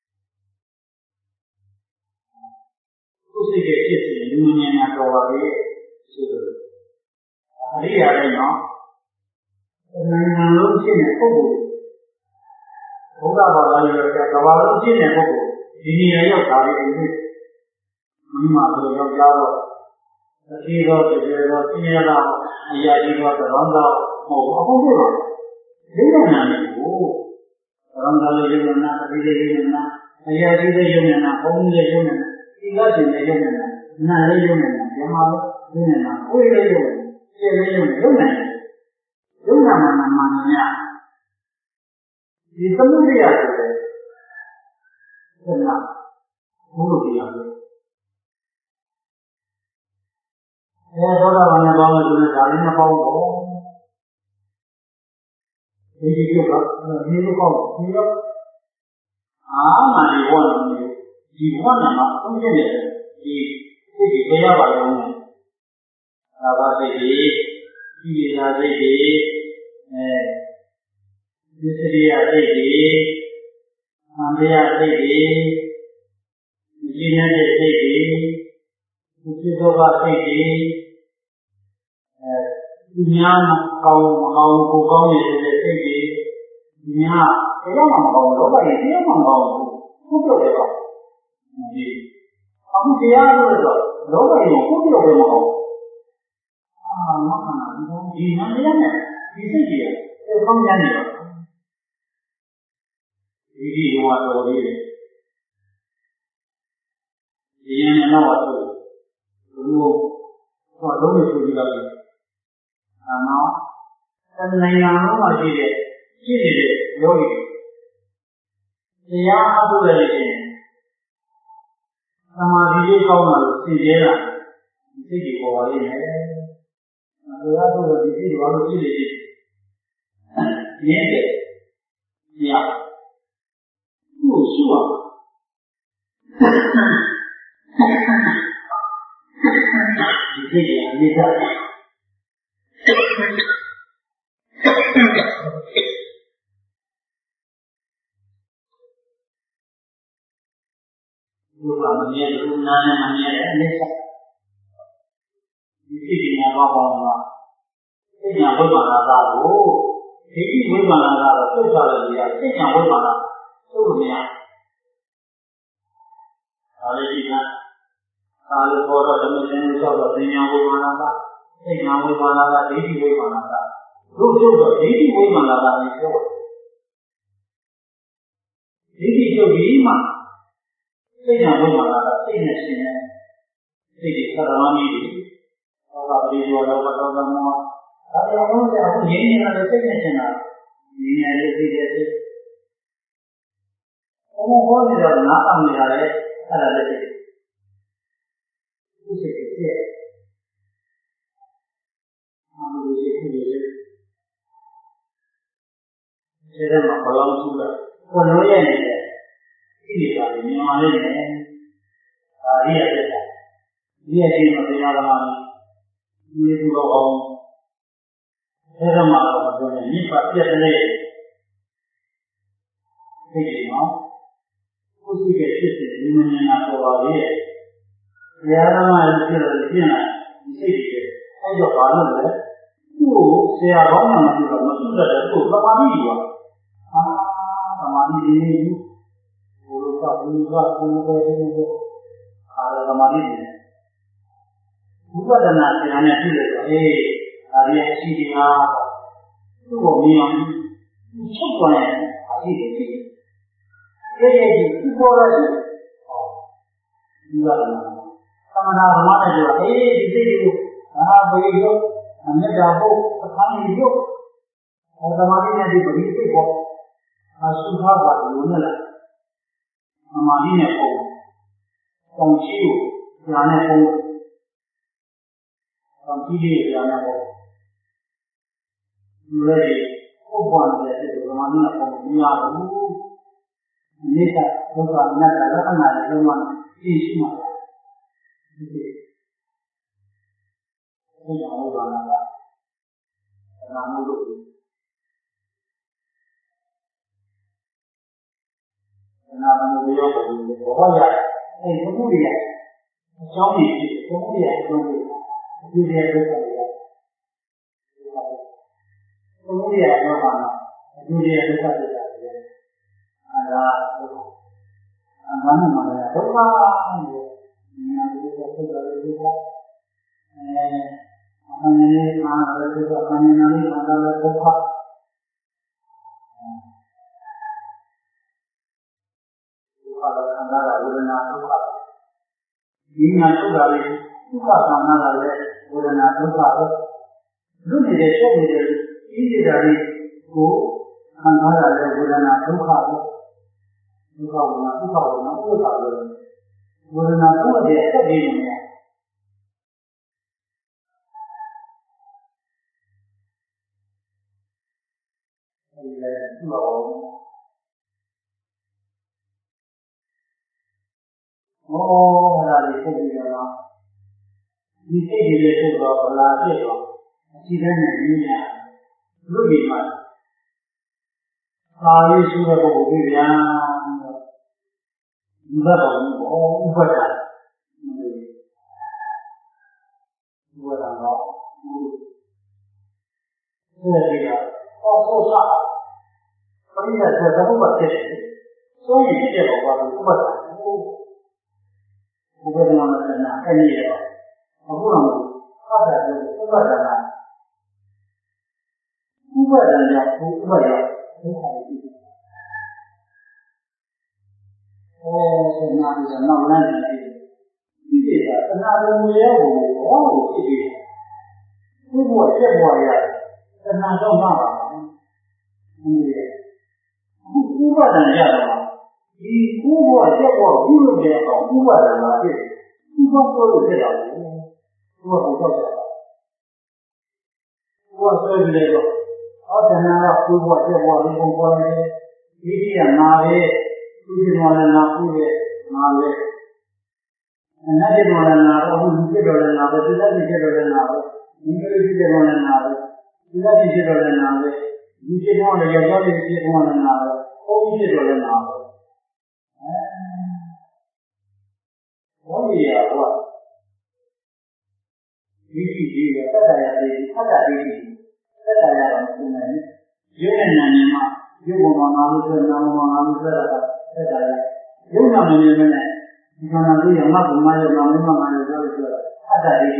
ကိုယ်စိတ်ရဲ့ဖြစ်စဉ်လူမြင်တာတော်ပါလေဆိုတော့အရိယာလည်းနော်နိုင်ငံလုံးဖြစ်တဲ့ပုဂ္ဂိုလ်ဘုရားဘာသာရေးကကဘာလုံးဖြစ်တဲ့ပုဂ္ဂိုလ်ဒီနေရာရောက်တာလေဒီမိမတို့ရောက်ကြတော့အတိတော်တကယ်တော့သိရတာအရာကြီးတော့တရောင်းတော့မဟုတ်အခုပြပါဒိဋ္ဌနာနဲ့ကိုတရောင်းတော်ရဲ့ယုံနာအတိရဲ့ယုံနာအရာကြီးရဲ့ယုံနာဘုံရဲ့ယုံနာဒီကရှင်ရဲ့ယုံနာနာရဲ့ယုံနာဓမ္မရဲ့ယုံနာကိုယ်ရဲ့ယုံနာကျေရဲ့ယုံနာယုံနာယုံနာမှာမှန်ညာဒီသမုဒိယဆိုတဲ့ဆန္ဒဘုလိုတရားပဲအဲသောတာပန်နဲ့ပေါင်းလို့ဆိုရင်ဒါလည်းမပေါင်းတော့ဒီဒီကတော့ဒီလိုကောင်းဒီတော့အာမဒီဘောနဲ့ဒီဘောနဲ့မှသုံးချက်နဲ့ဒီစိတ်ကြီးကြရပါတော့မယ်ဒါပါစိတ်ကြီးဒီရတာစိတ်ကြီးအဲဒီစရိယစိတ်ကြီးအန္တရာစိတ်ကြီးဒီနေတဲ့စိတ်ကြီးဒီစိတ်တော့စိတ်ကြီးအဲဒီများမကောင်းမကောင်းကိုကောင်းနေတဲ့စိတ်ကြီးဒီများတရားမှမကောင်းလောဘကြီးတရားမှမကောင်းဘူးကိုပြောတယ်တော့ဒီအခုတရားလို့ဆိုလောဘကြီးကိုကိုပြောတယ်မဟုတ်အာမခဏဒီနန္တရားနဲ့ဒီစိတ်ကြီးကိုကောင်းကြနေတော့ဒီဒီဟောတော်လေးဒီရင်တော့ဆိုဘုလိုဟောလုံးလို့ဆိုကြတယ်အာနော်တဏှာလုံးမှာရှိတဲ့ရှိနေတဲ့ယောဂီတရားအထုတ်ရရင်သမာဓိလေးကောင်းလာလို့သိကျဲတာဒီစိတ်ကြီးပေါ်ပါလိမ့်မယ်တရားထုတ်လို့ဒီစိတ်ဘာလို့ဖြစ်နေလဲရင်းတယ်ညကိုရှိပါဒီစိတ်ကြီးအနိစ္စဘုရားမမြင်ဘူးနာနဲ့မမြင်တဲ့အနိစ္စဒီစိတ်ကြီးများတော့ပေါ်မှာစိတ်ညာဝိပါဒတာကိုဒီဒီဝိပါဒတာတော့သုတ်စားလို့ရစိတ်ညာဝိပါဒသုတ်လို့မရဒါလေးဒီကသာလို့ပေါ်တော့ဓမ္မစင်လို့ဆိုတော့ဉာဏ်ဝိပါဒတာစိတ်ညာဝိပါဒတာဒိဋ္ဌိဝိပါဒတာတို့တို့တော့ဒိဋ္ဌိဝိပါဒတာကိုပြောဒိဋ္ဌိချုပ်ပြီးမှစိတ်ညာဝိပါဒတာစိတ်နဲ့ရှင်တဲ့စိတ်တွေသရမမီတွေဟောတာပရိယောလောဘဒေါသမောဟဒါကြောင့်ဘုရားအခုရင်းနေတာစိတ်နဲ့ရှင်တာရင်းနေလေးသိတဲ့စိတ်ဘုံဟောနေတော့နားအောင်နေတာလေအအဲ့ဒါလည်းသူစိတ်ကပြည့်အာမလို့ရှိနေတယ်ဒီထဲမှာဘလောင်းစုတာကိုလိုရဲ့နေတယ်ဒီလိုပါလေမြန်မာလေးနဲ့ဒါရီရတဲ့ဒီအချင်းမတရားသမားဒီလိုတော့အောင်အဲဒါမှတော့မပြောနဲ့မိဘပြည့်တဲ့ဒီလိုနော်ကိုရှိတဲ့ဖြစ်တဲ့ဒီမဉ္ဇဏ်ပေါ်ပါလေတရားသမားရဲ့ဖြစ်လို့ပြင်လာဒီစိတ်တွေအဲ့တော့ဘာလို့လဲသူ့ကိုဆရာကောင်းမှမပြောတော့မစွတ်တဲ့သူ့သမာဓိယူပါအာသမာဓိဒီနေ့ဘုရားကဘုရားကိုယ်ကိုယ်ကိုအားသမာဓိနေဘုရားတနာဆရာနဲ့ပြည့်လို့အေးဒါရီအရှိတရားသူ့ကိုမြင်အောင်ချုပ်သွားရင်အရှိတယ်ဒီရဲ့ဒီပေါ်လာတယ်ဟောဒီကလည်းသမဏဗမာနဲ့ပြောအေးဒီစိတ်ကိုအာဘေရုပ်အမြတ်တာဖို့အခါကြီးရုပ်ဟောသမာဓိနဲ့ဒီပရိစိတ်ပေါ့အဆုထားပါလို့နဲ့လားသမာဓိနဲ့ပုံပုံရှိကိုညာနဲ့ပုံပုံကြည့်ရညာနဲ့ပုံဒီလေပုပ္ပန်တဲ့ဒီသမာဓိနဲ့ပုံမရဘူးနိစ္စဒုက္ခအနတ္တလက္ခဏာတွေလုံးဝသိရှိမှာဒီဒီကြောင့်ဘာလဲနာမလို့နာမလို့ရောပုံဘောရအဲဘုမှုတွေအကြောင်းကြီးဘုမှုတွေအကြောင်းကြီးဒီရဲ့ဒုက္ခတွေဘုမှုတွေအကြောင်းပါဒီရဲ့ဒုက္ခတွေအဲဒါအမှန်မှန်တယ်ဒုက္ခဒီနာဒီကိုဆက်ရတယ်ဒီကအဲအမှန်နဲ့အားလည်းဒီကအမှန်နဲ့လည်းအားလည်းဒုက္ခဒုက္ခလည်းခံရတာဝေဒနာဒုက္ခဒီနာဒုက္ခလေးဒုက္ခခံရတာလည်းဝေဒနာဒုက္ခပဲလူနေတဲ့ချုပ်နေတဲ့ဤနေတာလေးကိုခံရတာလည်းဝေဒနာဒုက္ခပဲဒုက္ခဝေဒနာဒုက္ခဝေဒနာဥပ္ပါဒ်ဝေဒနာဒုက္ခရဲ့ဆက်ပြီးနေတယ်အဲဒီလည်းသူ့တော်ဟောအဲ့ဒါလေးဆက်ပြီးတော့ဒီစိတ်တွေလည်းထုတ်တော့ဗလာဖြစ်တော့အစီအစဉ်နဲ့ညီညာလူတွေမှာသာလေးရှိတဲ့ပုဂ္ဂိုလ်ကြီးများဒီဘက်တော်ဘောဥပဒ္ဒါဥပဒ္ဒါတော့ဆက်ပြီးတော့ဟောဆိုစားပရိယတ်တဲ့ဘုရားဖြစ်တယ်ဆိုရင်ဖြစ်တော့ဘာလို့ဥပဒ္ဒါဥပဒ္ဒါမှာလည်းနာအဲ့ဒီရောအခုတော့ဖတ်တယ်ဥပဒ္ဒါကဥပဒ္ဒါကဘုရားရဲ့ဒုက္ခတွေဖြစ်တယ်အဲနာပြီးတော့နောက်လမ်းနေတယ်ဒီကိစ္စသနာတော်မူရဲ့ဘုံကိုဟောလို့ဖြစ်ပြီးဘုရားချက်ပေါ်ရသနာတော့မှာပါဘူးဒီဥပဒဏ်ရတော့ဒီဘုရားချက်ပေါ်ပြုလုပ်တဲ့အောင်ဥပဒဏ်လာဖြစ်ဒီဘုရားလို့ဖြစ်တာလေဘုရားကိုကြောက်တာဘုရားဆွဲပြီးတော့အော်သနာတော့ဘုရားချက်ပေါ်ဒီဘုံပေါ်နေဒီဒီကနာပဲဒီဒီမောလနာပြုတဲ့နာပဲအနတ္တမောလနာတော့ဘုရားတော်လည်းနာပဲသီလတိဖြစ်တော်လည်းနာပဲဒီလိုဖြစ်တယ်မောလနာပဲသီလတိဖြစ်တော်လည်းနာပဲဒီဖြစ်တော်လည်းရောက်တော့ဖြစ်တော်လည်းနာပဲဘုန်းကြီးဖြစ်တော်လည်းနာပဲအဲဘောရရဟောဒီဒီဒီကတတ္တရာဒီသတ္တဒီသတ္တရာတော့မသိနိုင်ဘူးရုပ်နဲ့နာနေမှာရုပ်ပေါ်မှာနာလို့ဆိုနာမှာနာလို့ဆိုတာသတ္တရာရုပ်နာမနေနဲ့ဒီကနာလေးရမဘုမရဲ့နာမမနာလို့ပြောလို့ဆိုတာသတ္တဒီ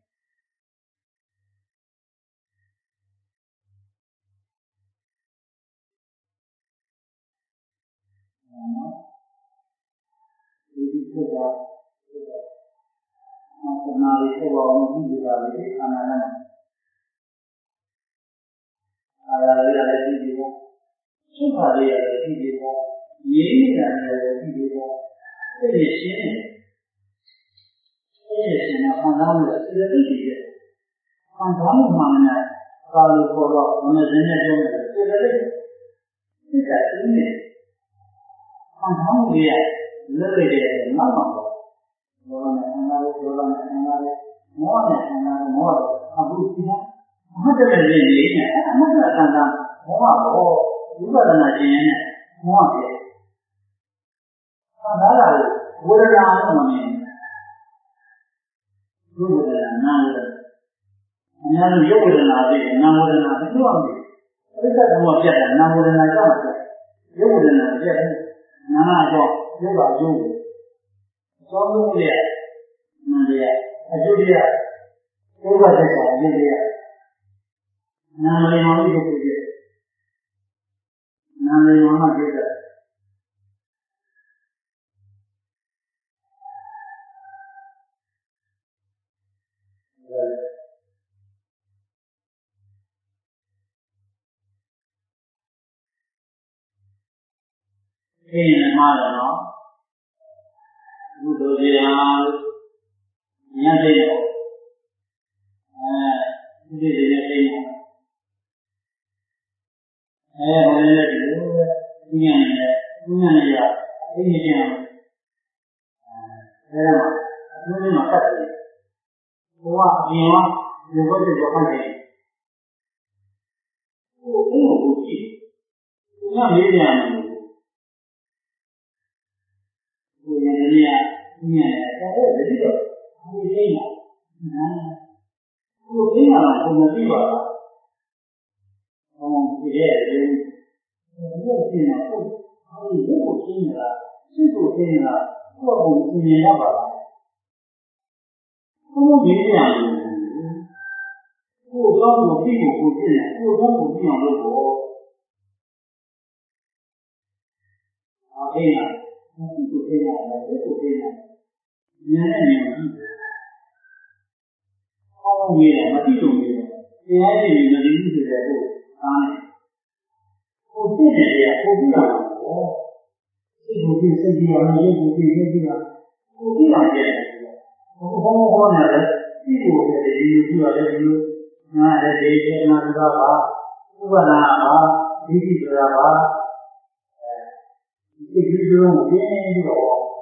နော်ဒီဒီဆိုတာသနာလေးဆိုတော့ဒီဒီပါလေအနာနာအားရရလည်းဒီဒီပါရှိပါလေလည်းဒီဒီပါရင်းနေတာလည်းဒီဒီပါ这也行。这也行啊，放咱们的这个理解，放咱们方面呢，大陆报道，我们人家说的这个类，这个真的，放咱们的人类的那么多，我们看到的，我们看到的，我们看到的，我们看不清，我这个人类呢，我这看到，我我有个人呢，今年呢，我这，放咱俩我这两个方面。有的人难的，人家是有的人拿的，难的拿的多的，这个怎么别的难的拿这么多，有的人拿别的，难拿叫有个有的，小有的，那的，有的，有个在小有的，难的嘛就不的，难的嘛那就是。这人嘛的呢，不都这样？你看这个，哎，这这这这样，哎，我们这这个今年的，今年的呀，这一年，哎，这样嘛，我们嘛干的，我话你嘛，如果这个环境，我没有不记，你看没这样的。我们这里啊，今年在这里头，还有这样，嗯，我这样了，我们这个，我们这些人，我们这些呢，不，他们也不听了，谁不听了，我们今年要把，我们这样的，不光不屁股不进来，不光不这样的我，啊，这样。我不这样的，我不这样，原来没有意思。好没了，我这种没有，原来是你们的意思在做，当然，我这边的我不让我，这不对身体啊，也不对身体啊，我这样见的，我不好好呢的，这个我的理由主要的理由，那这这些那知道吧？不管哪吧，谁去知道吧？这就是我们有，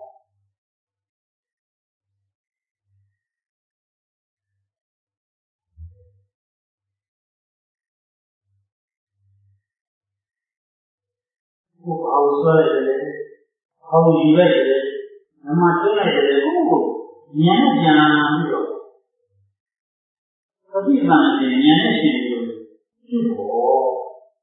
不好说的人，好以为的人，那么这类的人不年龄讲没有，实际上是年龄性有是否？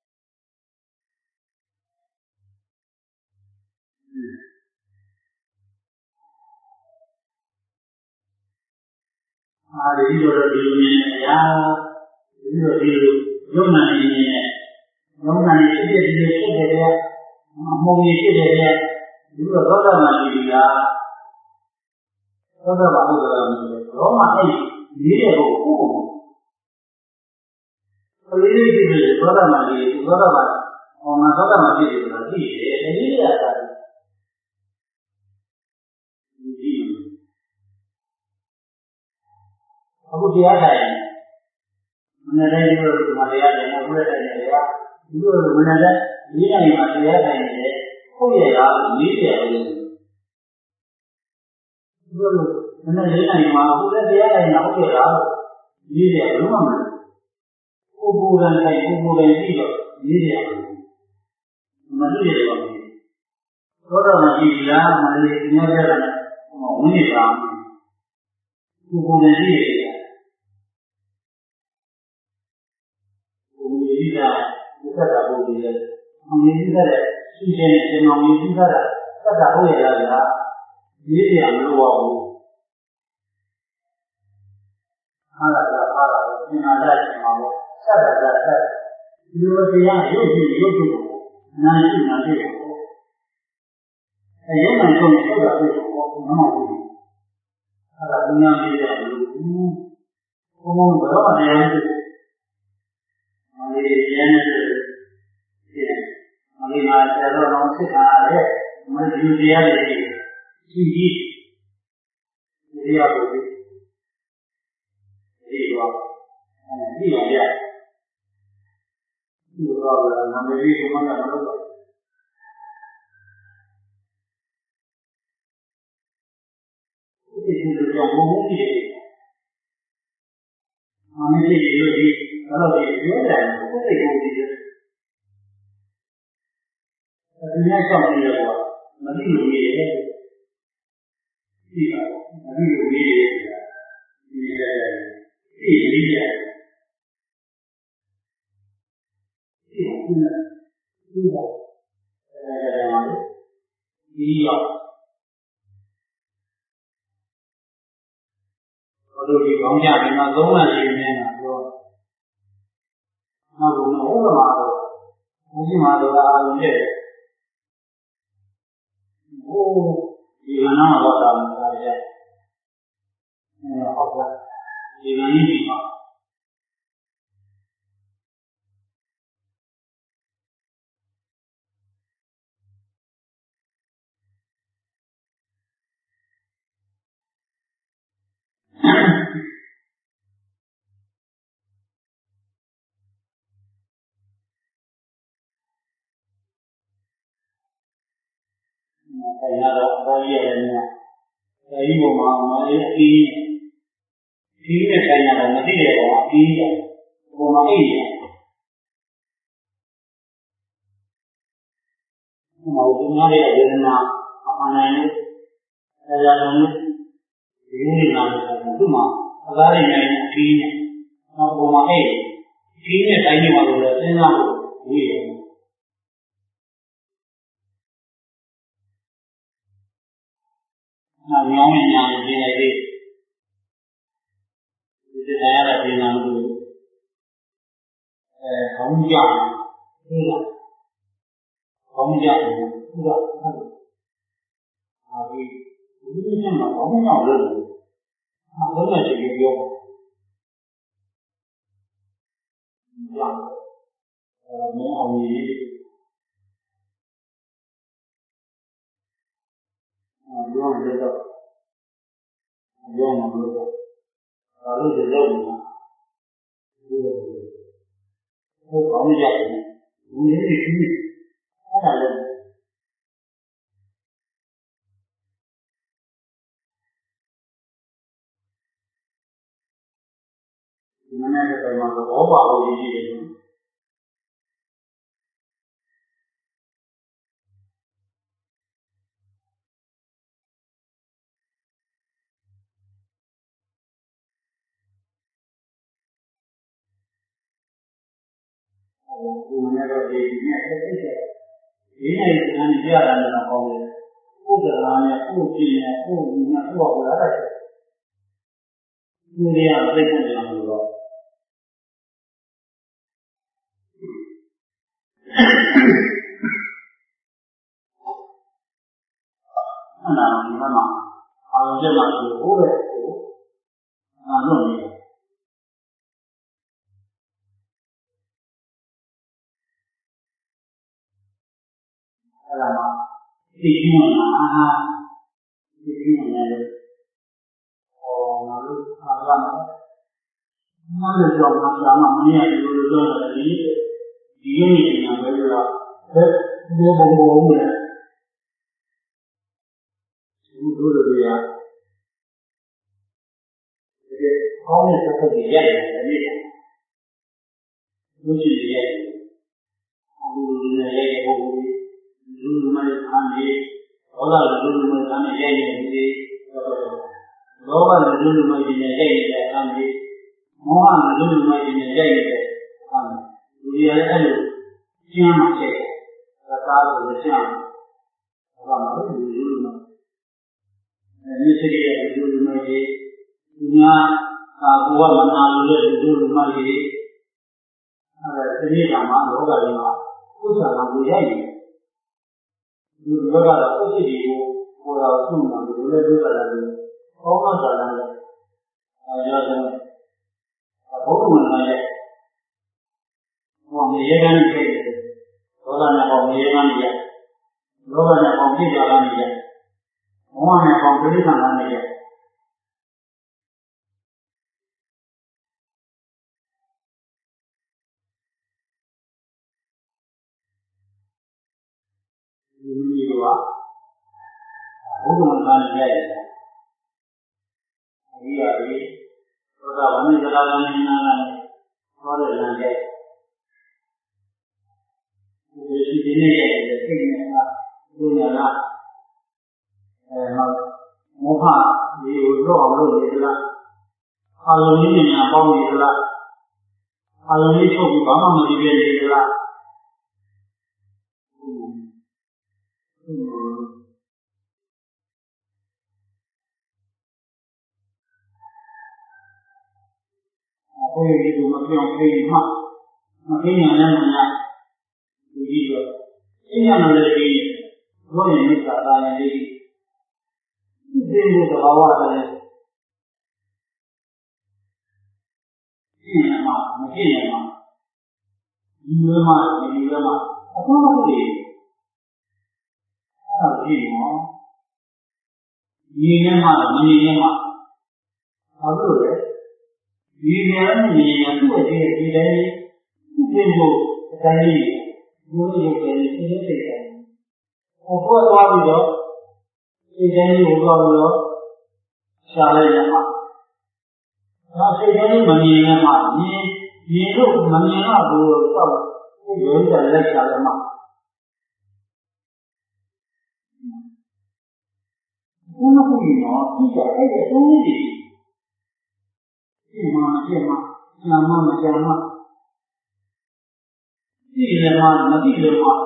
啊，这就是六年呀，这个是有那一年，有那一世界是世界的，某一世界的，有个多少万的呀，多少万多少万的，罗马那里也有户，所以这就是多少万的，多少万，我们多少万的就是历史，历史啊，aku dia ada ini, mana itu masalah yang aku ada ini ya, itu mana ini yang masalah ini, kau ya ini dia ini, itu mana ini yang aku ada dia ini aku ya, ini dia belum mana, kuburan kayak kuburan itu, ini dia, mana dia ini, orang lagi bilang mana ini ada, mau ini kan, kuburan itu. 现在不再打工的人，我们现在的之前是我们现在的再打工也来了，也两路啊，他那个他那个经常在什么下载在在，如果这样有去有去难去难去有，哎有难做有的会有，那么会，他那中央这样路，嗯，我们不要这样子。我们原来是，我们拿在这种市场的，我们有这样的，市 Sini, dia boleh, dia, dia dia, dia kalau nama dia cuma nama tu. Itu yang bohong dia. Mana dia dia kalau dia dia dah, apa dia dia. Tapi yang kau dia buat, nanti dia. Iya, tapi ini dia, dia, ini dia, tidak, tidak, iya. Kalau di bangsa kita zaman ini nak, nak guna orang malu, mungkin malu orang je. Oh, di mana orang ada, apa, di mana ni? Saya ada saya ada, saya ibu mama ini, ini saya ada nanti dia bawa ini, bawa ini. Mau punya dia ada nak apa namanya? Saya ada ni, ini nama itu mah. Agak ini ini, nak bawa ini. Ini saya mahu ada, saya nak ini. Nah, yang ini yang ini lagi, itu saya ada di nama itu, eh, kamu jangan, tidak, kamu jangan, tidak, tapi ini macam mana, kamu nak ada, apa nak jadi dia, yang, eh, mau ini, dia ada, dia ada. Lalu dia jawab, dia oh kamu jawab, ini di sini, ada lagi. Di mana ada tema apa aku ini? Di mana ada di sini ada apa? Ini yang dia ada dalam kaum. Udaranya, ujinya, ujinya, semua ada. Ini yang mereka yang berlaku. Mana mana? Kalau dia masuk boleh tu, mana ni? Kalau di mana? Di mana? Oh, malu, apa? Malu jauh macam mana yang dulu tadi dia ni yang berlaku. Eh, dia bohong ya. Dulu dia. Jadi, kau ni tak dia ni. Mesti dia. Aku ni yang bohong. Dulu mana kami, orang dulu mana kami yang ni. Orang dulu mana yang kami. Orang dulu mana yang kami. Dia ada siapa sih? Kata tu siapa? Orang dulu dulu mana. Ini sekian dulu mana ni. Dunia gua mana dulu dulu mana ni. Ada ini sama orang ni. Usah nak buat ni. Dulu ada apa sih dia? Orang tu mana dulu dulu ada ni. Orang ada ni. Ada ni. Apa tu mana ni? Orang ni yang ni. Orang ni orang ni yang ni. Orang ni orang ni yang ni. ဘောနဲ့ပေါင်းပြိဿနာနဲ့ဒီလိုကဘုဒ္ဓဘာသာနဲ့ရဲ့အရိယာတွေသောတာပန်နဲ့သရဂံနဲ့နာနဲ့ဟောတဲ့လမ်းတဲ့ဒီရှိဒီနေ့ရဲ့စိတ်နဲ့ကဒီနေ့ကအဲမောဟဒီကိုတော့အောင်လုပ်နေသလားအာယုန်ကြီးညာပေါင်းနေသလားအာယုန်ကြီးချုပ်ပြီးဘာမှမကြည့်ပြနေသလားအခုဒီလိုမပြောင်းခေးမှမသိညာနဲ့မညာဒီကြီးတော့သိညာနဲ့လည်းဒီဘောရင်မိစ္ဆာတာရင်လေးဒီလိုသဘာဝတည်းသိညာမှာမသိညာမှာဒီလိုမှဒီလိုမှအခုမှဒီအဲ့ဒါကြည့်နော်ဒီနဲ့မှမနေနဲ့မှဘာလို့လဲဒီဉာဏ်နဲ့ဉာဏ်သူ့အကျိုးဒီတိုင်းသူ့ပြင်ဖို့အတိုင်းကြီးဘုရားရဲ့စိတ်စိတ်စိတ်တယ်ဟောပေါ်သွားပြီးတော့စိတ်တိုင်းကိုသွားပြီးတော့ရှားလိုက်ရမှာဒါစိတ်တိုင်းမမြင်ရမှာမြင်မြင်လို့မမြင်တော့ဘူးတော့ဒီလိုကြလိုက်ရှားရမှာဘုရားကနော်ဒီကအဲ့ဒီသုံးလေးဒီမှာဒီမှာနာမမကြမ်းမဒီလည်းမမသိလည်းမ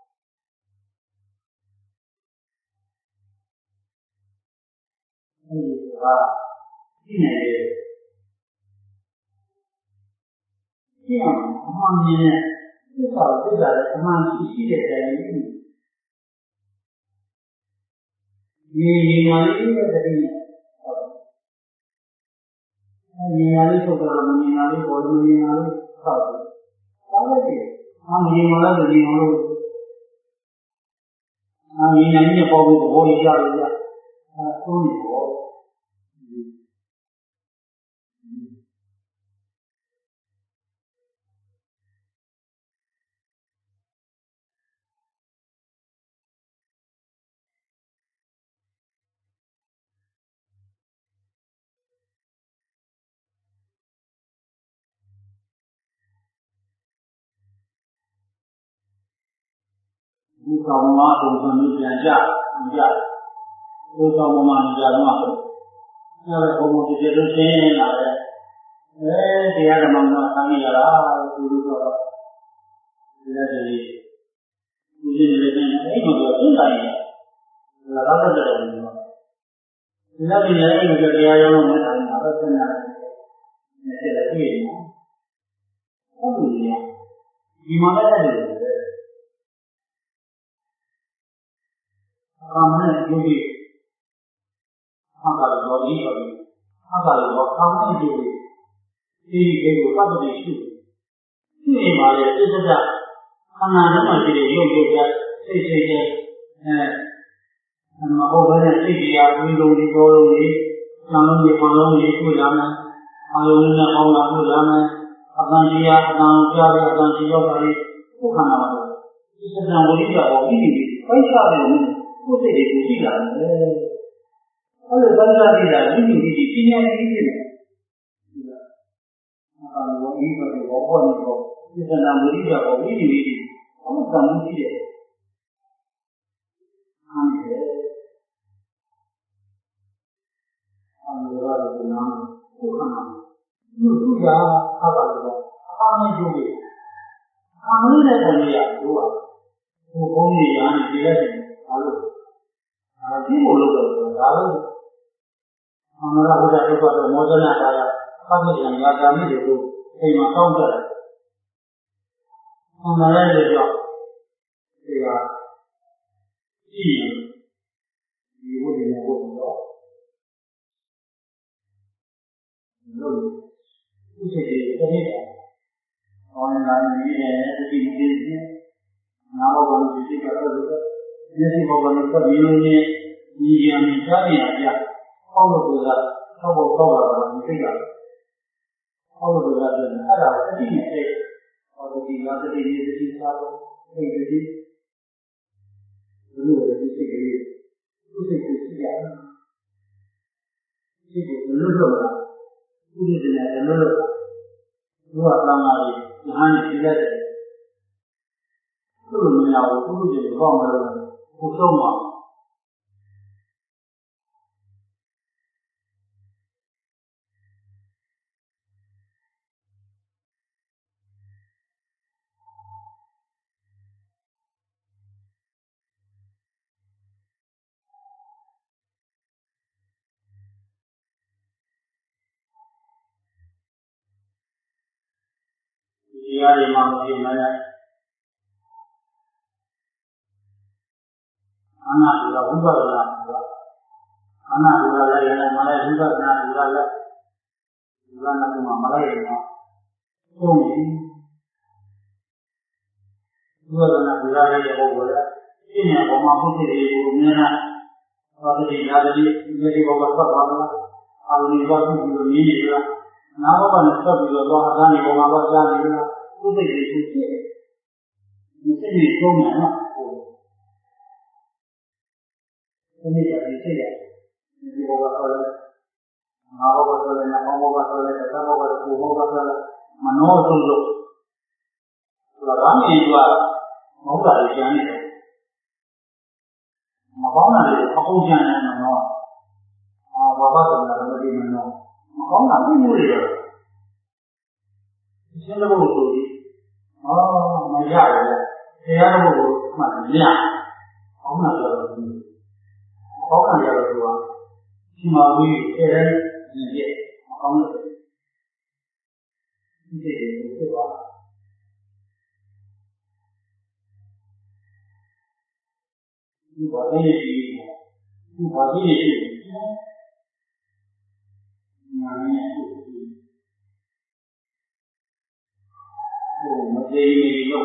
အဲဒီကဒီနေတယ်ဒီအမှန်မြင်တဲ့သစ္စာသစ္စာရဲ့အမှန်ရှိရှိတဲ့တိုင်ဒီဒီညာလေးတဲ့တည်းမြင်ရလေးထုတ်တော့မမြင်ရလေးပေါ်လို့မြင်ရလေးဆောက်တယ်။ဒါလည်းဒီအမြင်မလားဒီမြင်လို့အမြင်နိုင်တဲ့ပေါ်ကိုဘောရရရရအဲသုံးနေပေါ့ဒီကောင်မပုံစံမျိုးပြန်ကြကြဒီကောင်မနေကြတော့အဲ့ဒါဘုံဘုံတည်းလို့ရှင်းလာတယ်အဲတရားဓမ္မမှာသံရတာဒီလိုတော့ဒီလက်တွေဒီလိုလေးနဲ့အဲ့လိုတော့သိနိုင်တယ်လာတော့တယ်ဒီလက်တွေလည်းအဲ့လိုတရားရောင်းနေတာတော့သိနိုင်တယ်အဲ့ဒါသိရင်ဟုတ်ပြီဒီမှာလည်းအဲ့လိုကာမနဲ့ယုတ်ကြီးဟာကလောကြီးပါဘူးဟာကလောကာမနဲ့ယုတ်ကြီးဒီကေကိုပတ်သက်ရှိရှိနေပါလေစိတ်သက်သာခန္ဓာထဲမှာရှိတဲ့ယုတ်ယုတ်ကစိတ်စိတ်ရဲ့အဲမဟုတ်ဘဲနဲ့စိတ်တရားဝိလုံးဒီတော်လုံးကြီးနှလုံးကြီးပန်လုံးကြီးတွေ့လာမယ်အာယုန်နဲ့ပေါင်းလာတွေ့လာမယ်အတန်တရားအတန်ကြားတဲ့အတန်ကြီးရောက်တာလေဘုခန္ဓာပါလို့ဒီစံဝိရိယပေါ်ပြီးပြီးပိုက်စားတယ်ကိုယ်စိတ်တွေကိုကြည့်လာတယ်။အဲ့လိုပန်းစားကြည့်တာဒီဒီဒီပညာရှိဖြစ်တယ်။အာလောဘီဘယ်ဘောပေါ်နေတော့ဒီစနာမရိယာပေါ်ပြီးပြီးဒီအမှန်တမ်းကြည့်တယ်။အာမေအာမေရာဒီနာမခုခနာသူသူရာအခါကတော့အာမေကျိုးကြီးအာမေနဲ့တည်းရတို့ကဘုံဘုံကြီးရာနေဒီလက်တွေအားလို့ဒီလိုလုပ်တော့ဒါလည်းအမှန်တရားဘုရားပြောတော့မောဇနာပါရသတ်မြင်ရာဇာမိတွေကိုအိမ်မှာတောင်းကြတယ်။အမှန်တရားတွေကြောင့်ဒီကကြည့်ရင်ဒီဘုရားကိုတော့လို့ဥစ္စာတွေတည်းက။အောင်းလာနေတယ်ဒီဒီဒီနာဘောကဒီကတော့ဒီစီဘောကလည်းပြင်းနေဒီဒီကြံကြားနေရပြအောက်လို့ကထောက်ဖို့ထောက်တာကမသိရဘူးအောက်လို့ကလည်းအဲ့ဒါအတိနဲ့အဲ့ဟောဒီလာတဲ့ဒီဒီစားတော့အဲ့ဒီဒီလူတွေဒီစိတ်ကလေးသူစိတ်ကိုသိရတယ်ဒီကိုလွတ်တော့လားဒီဒီနဲ့လွတ်တော့ဘုရားကံလာပြီးဉာဏ်နဲ့ပြည့်တယ်သူ့လိုမရဘူးသူ့လိုကြီးတော့မလို့ဘုဆုံးမှာဒီအရာတွေမှာမဖြစ်နိုင်အနာတူတာဝိပဿနာတူတာအနာတူတာလည်းရတယ်မလည်းဝိပဿနာတူတာလည်းဒီကနေ့ကမလိုက်ရင်တော့သုံးပြီဝိပဿနာတူတာလည်းပုဂ္ဂိုလ်လည်းရှင်းတဲ့ပုံမှာပုဂ္ဂိုလ်တွေကိုအများအားဘာတိဒါတိဒီဒီဘောကပတ်သွားတာအာရုံတွေသွားပြီးလို့နေနေတာနာဘောကနဲ့ဆက်ပြီးတော့အသားနေပုံမှာတော့ကြားနေတယ်သူ့စိတ်တွေဖြစ်တယ်ဒီစိတ်တွေသုံးတယ်နော်ဒီနေ့ကဒီစိတ်ရတယ်ဒီဘောကတော့လည်းငါဘောကတော့လည်းနောင်ဘောကတော့လည်းသဘောကတော့ကိုဘောကတော့လည်းမနောသုံးလို့ဒါကမှီသွားမဟုတ်တာလည်းကျန်နေတယ်မကောင်းတာတွေအကုန်ကျန်နေတယ်နော်အာဘာဘာဆိုတာလည်းမသိဘူးနော်မကောင်းတာပြည့်မှုတွေရောရှင်းလို့ဆိုပြီးအော်မရဘူးတရားတော်ကိုမှတ်ရအောင်မှတော့ဒီဟောခံရတော့သူကဒီမှာပြီးအဲဒီရဲ့မကောင်းတဲ့ဒီတွေဖြစ်သွားဒီဘာလဲဒီဒီဘာလဲဒီနာမည်ကိုဟိုမသိနေလို့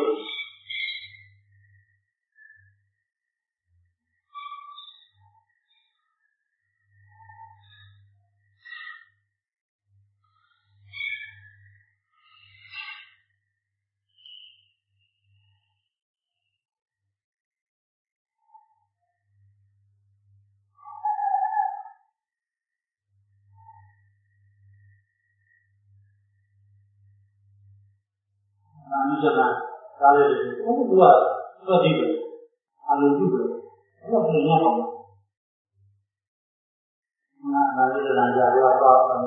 နာမည်ကဒါလည်းဘုရားသူကသိတယ်အလိုပြုတယ်ဘုရားပြင်ရအောင်နာနာလေးကလည်းကြာတော့တော့တယ်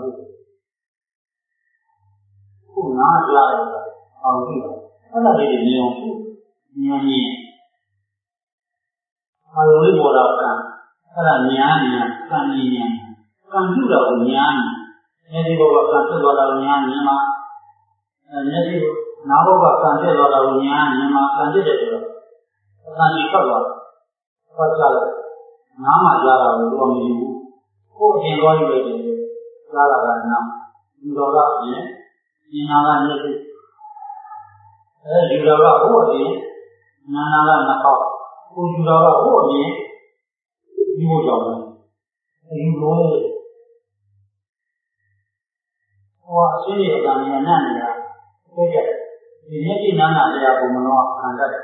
ခုနားကြားတယ်အောင်ကြည့်တယ်အဲ့ဒါလေးမြင်အောင်ဉာဏ်ကြီးအလိုလေးပေါ်တော့ကံအဲ့ဒါဉာဏ်ဉာဏ်ကံဉာဏ်ကံပြုတော့ဉာဏ်အဲဒီဘောကကံဖြစ်သွားတော့ဉာဏ်ဉာဏ်မှာအဲမျက်စိနာဘောကကံဖြစ်သွားတော့ဉာဏ်ဉာဏ်မှာကံဖြစ်တယ်ဆိုတော့အကံကြီးထွက်သွားဖတ်ကြတယ်နားမှာကြားတာကိုတော့မယူဘူးကိုယ်အရင်သွားယူလိုက်တယ်ကြားတာကနားဒီတော်ကအရင်ဉာဏ်ကမျက်စိအဲဒီတော်ကဟိုအရင်နာနာကနှာခေါင်းကိုယူတော်ကဟိုအရင်ဒီလိုကြောင်းတယ်အဲဒီလိုဟောအရှင်းရဲ့အတန်ဉာဏ်နဲ့နေတာကိုကြတယ်ဒီမျက်စိနာနာတရားကိုမနောခံတတ်တယ်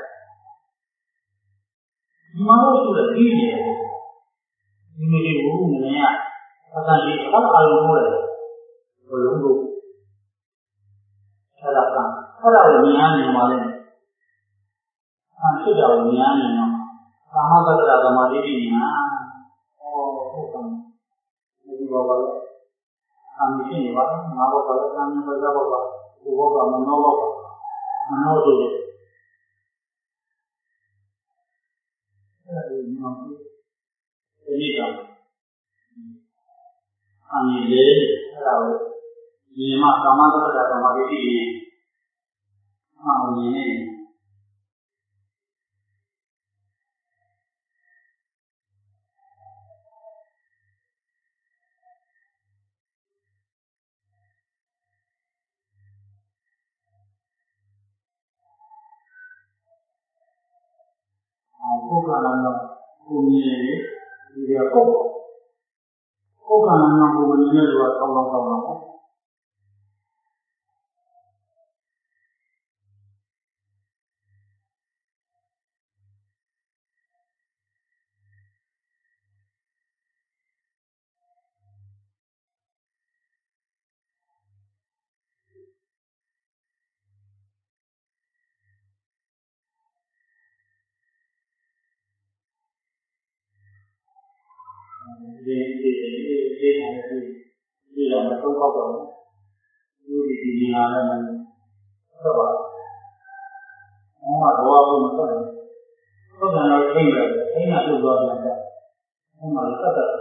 ဒီမှာလို့ဆိုတဲ့ပြီးနေတယ်ဒီလိုလေးဘုရားမြင်ရအတန်ကြီးအအားလုံးဟောတယ်ဘလုံးလို့အဲ့ဒါကအဲ့ဒါကိုဉာဏ်နဲ့မှာလဲအဖြစ်တော်ဉာဏ်နဲ့တော့ကာမတ္တရာသမာဓိဉာဏ်ဟောဟုတ်ကဲ့ဒီဘောပါလို့အမှန်ရှိနေပါငါဘောပါလို့အမှန်ပဲဘောပါဒီဘောကမနောဘောပါမနောတို့အဲ့ဒီမှာဒီနေ့ကအမှန်လေအဲ့ဒါကိုဒီမှာကာမတ္တရာသမာဓိဉာဏ်အမှန်မြင်နေပုဂ္ဂလာတော့ကိုမြင်လေဒီကပုတ်ပုတ်ခန္ဓာနာကိုမနေရလို့ဆောင်းဆောင်းဆောင်းတော့ဒီဒီဒီဒီဒီဒီတော့မသုံးတော့တော့ဒီဒီဒီနာလည်းမဟုတ်ပါဘူး။ဘာမှတော့ဘူးမဟုတ်ဘူး။သုဒ္ဓနာကိုသိရတယ်။သိနာပြုတ်သွားတယ်။ဟိုမှာသတ်တယ်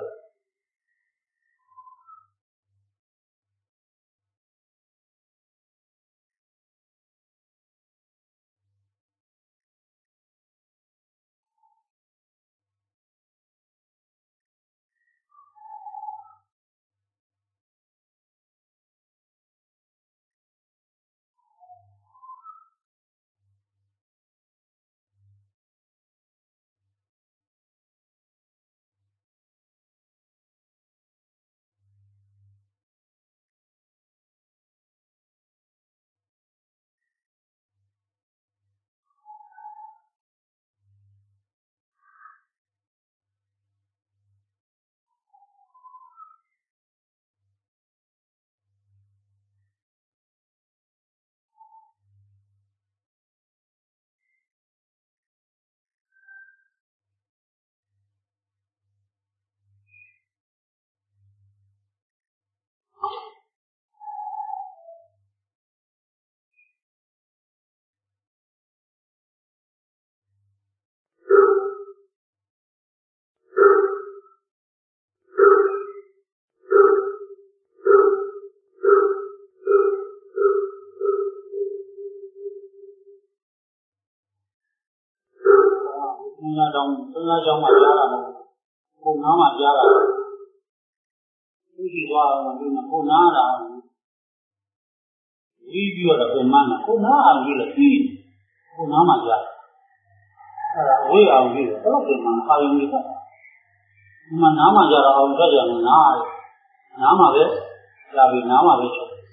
။ငါတော့ငါကြောင့်မှကြားတာမဟုတ်ဘူး။ကိုနားမှကြားတာ။ဒီသွားတော့ဒီမှာကိုနားတာပြီးပြီးတော့ပြန်မှန်းတာကိုနားအောင်ကြီးလေပြီးကိုနားမှကြား။အဲ့ဒါဝေးအောင်ကြီးတယ်အဲ့လိုပြန်မှန်းအာရုံကြီးကဒီမှာနားမှကြားတော့အောင်တက်ကြတယ်နားရတယ်။နားမှပဲကြားပြီးနားမှပဲချုပ်။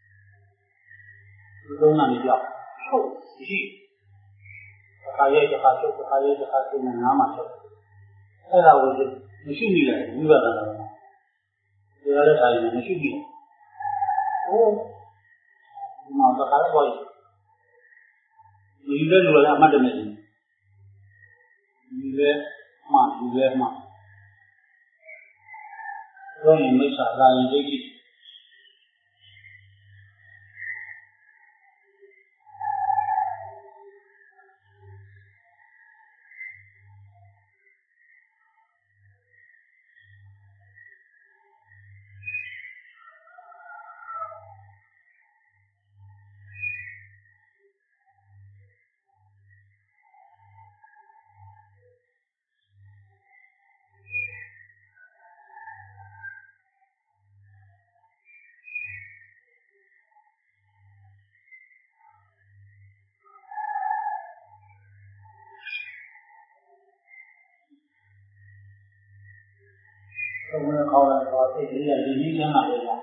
ဒီလုံးကနေကြောက်ဟုတ်ရှိခါရဲတစ်ခါချုပ်ခါရဲတစ်ခါချုပ်နေနားမှာချုပ်အဲ့ဒါကိုမရှိမိတယ်ဝိပဿနာတရားတဲ့တိုင်းမရှိမိဘူးဟိုဒီမှာတစ်ခါတော့ဒီလေလူလည်းအမှတ်တမဲ့ဒီလေမှဒီလေမှတော့ရင်မိစ္ဆာလာရင်ဒိဋ္ဌိဘုရားခေါ်လာတော့စိတ်ကလေးကလူကြီးချမ်းသာပဲလား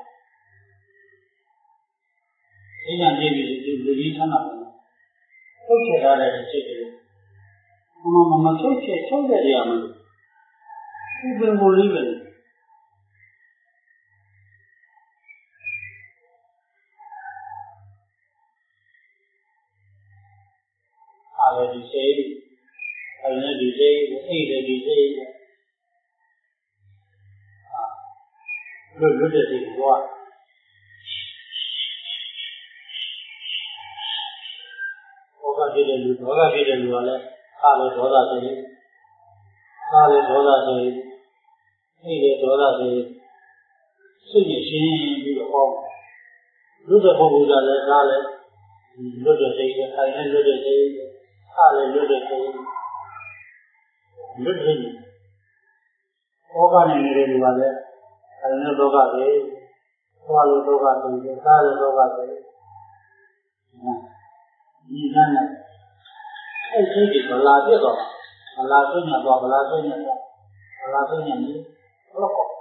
အိမ်ကပြည့်ပြီးလူကြီးချမ်းသာပဲထုတ်ချက်ထားတဲ့စိတ်ကလေးမမမထုတ်ချက်ထုတ်တဲ့နေရာမှာဥပ္ပင်ကိုလေးပဲအားလည်းဒီစိတ်အိမ်နဲ့ဒီစိတ်အိမ်နဲ့ဒီစိတ်လွတ်လွတ်တဲ့စိတ်ကိုသွားဘောကပြည့်တဲ့လူဘောကပြည့်တဲ့လူကလည်းအားလည်းဒေါသစိတ်အားလည်းဒေါသစိတ်အိမ်လည်းဒေါသစိတ်စိတ်နဲ့ရှင်းပြီးတော့ဟောလွတ်တဲ့ပုဂ္ဂိုလ်ကလည်းအားလည်းလွတ်တဲ့စိတ်အိမ်နဲ့လွတ်တဲ့စိတ်အားလည်းလွတ်တဲ့စိတ်လွတ်တဲ့ဘောကနဲ့နေတဲ့လူကလည်းအိမ်နဲ့ဒုက္ခတွေသွားလို့ဒုက္ခတွေစားလို့ဒုက္ခတွေဒီကနေ့အဲ့ဒီဒီဗလာပြတော့ဗလာသိညာတော့ဗလာသိညာတော့ဘာသာသိဉာဏ်ကြီးဘလို့ကော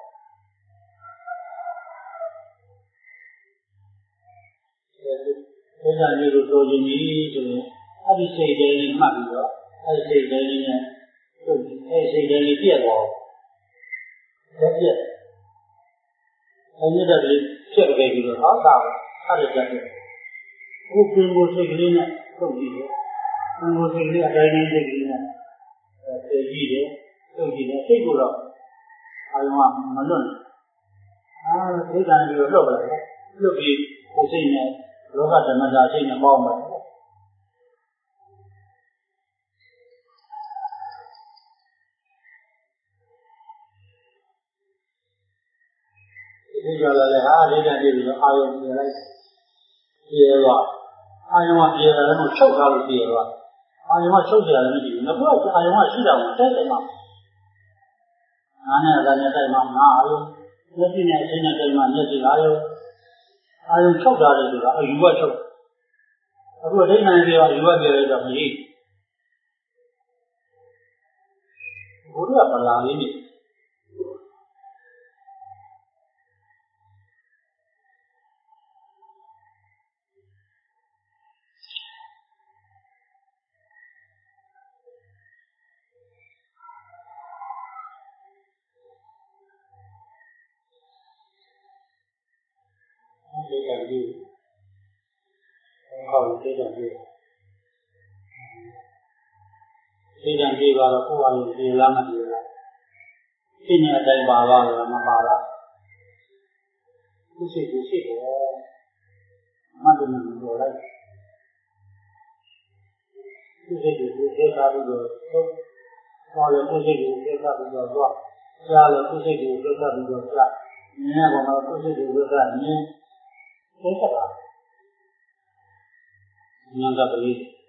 အဲဒီဒါမျိုးကိုတော်ခြင်းကြီးဆိုရင်အဲ့ဒီစိတ်တိုင်းလေးမှတ်ပြီးတော့အဲ့ဒီစိတ်တိုင်းလေးနဲ့အဲ့ဒီစိတ်တိုင်းလေးပြည့်သွားတယ်ပြည့်အဲ့ဒီတည်းပြည့်ကြပြီးတော့ဟောတာအဲ့ဒီတည်းဘုပင်ကိုစိတ်ကလေးနဲ့တုတ်ကြည့်တယ်ဘုံကိုစိတ်ကလေးအတိုင်းတိုင်းစိတ်ကလေးနဲ့သိကြည့်တယ်တုတ်ကြည့်တယ်စိတ်ကိုတော့အာယုံကမလွတ်အာဒိဋ္ဌာန်ပြီးတော့လွတ်ပါလေလွတ်ပြီးကိုယ်စိတ်နဲ့လောကဓမ္မတာစိတ်နဲ့ပေါင်းပါဒီကြော်လာလေဟာဒိဋ္ဌာန်ပြီးတော့အာယုံပြင်လိုက်ပြေသွားအာယုံကပြေတယ်လို့ချုပ်ထားလို့ပြေသွားအာယုံကချုပ်ကြတယ်မရှိဘူးငါကအာယုံကရှိတာကိုတိုက်တယ်မှာငါနဲ့လည်းနဲ့တိုက်မှာငါအာယုံမျက်စိနဲ့အရှင်းနဲ့တိုက်မှာမျက်စိအာယုံအာယုံချုပ်ထားတယ်ဆိုတာအယူကချုပ်အခုဒိဋ္ဌာန်ပြီးတော့အယူကပြေလိုက်တော့မရှိဘုရားပလာလေးနေဒိဋ္ဌာန်ပြီးဟောဒိဋ္ဌာန်ပြီးဒိဋ္ဌာန်ပြီးတော့ကိုယ်အရင်ပြေလာမှပြေလာသိနေတဲ့အတိုင်းပါသွားတယ်မပါလားသူစိတ်ကိုစိတ်ကိုမှတ်တယ်လို့ပြောလိုက်သူစိတ်ကိုသိတာပြီးတော့ဟောရသူစိတ်ကိုသိတာပြီးတော့သွားကြားလို့သူစိတ်ကိုသိတာပြီးတော့ကြားမြင်ရပါတော့သူစိတ်ကိုသိတာမြင်သိတာဉာဏ်ကပလေး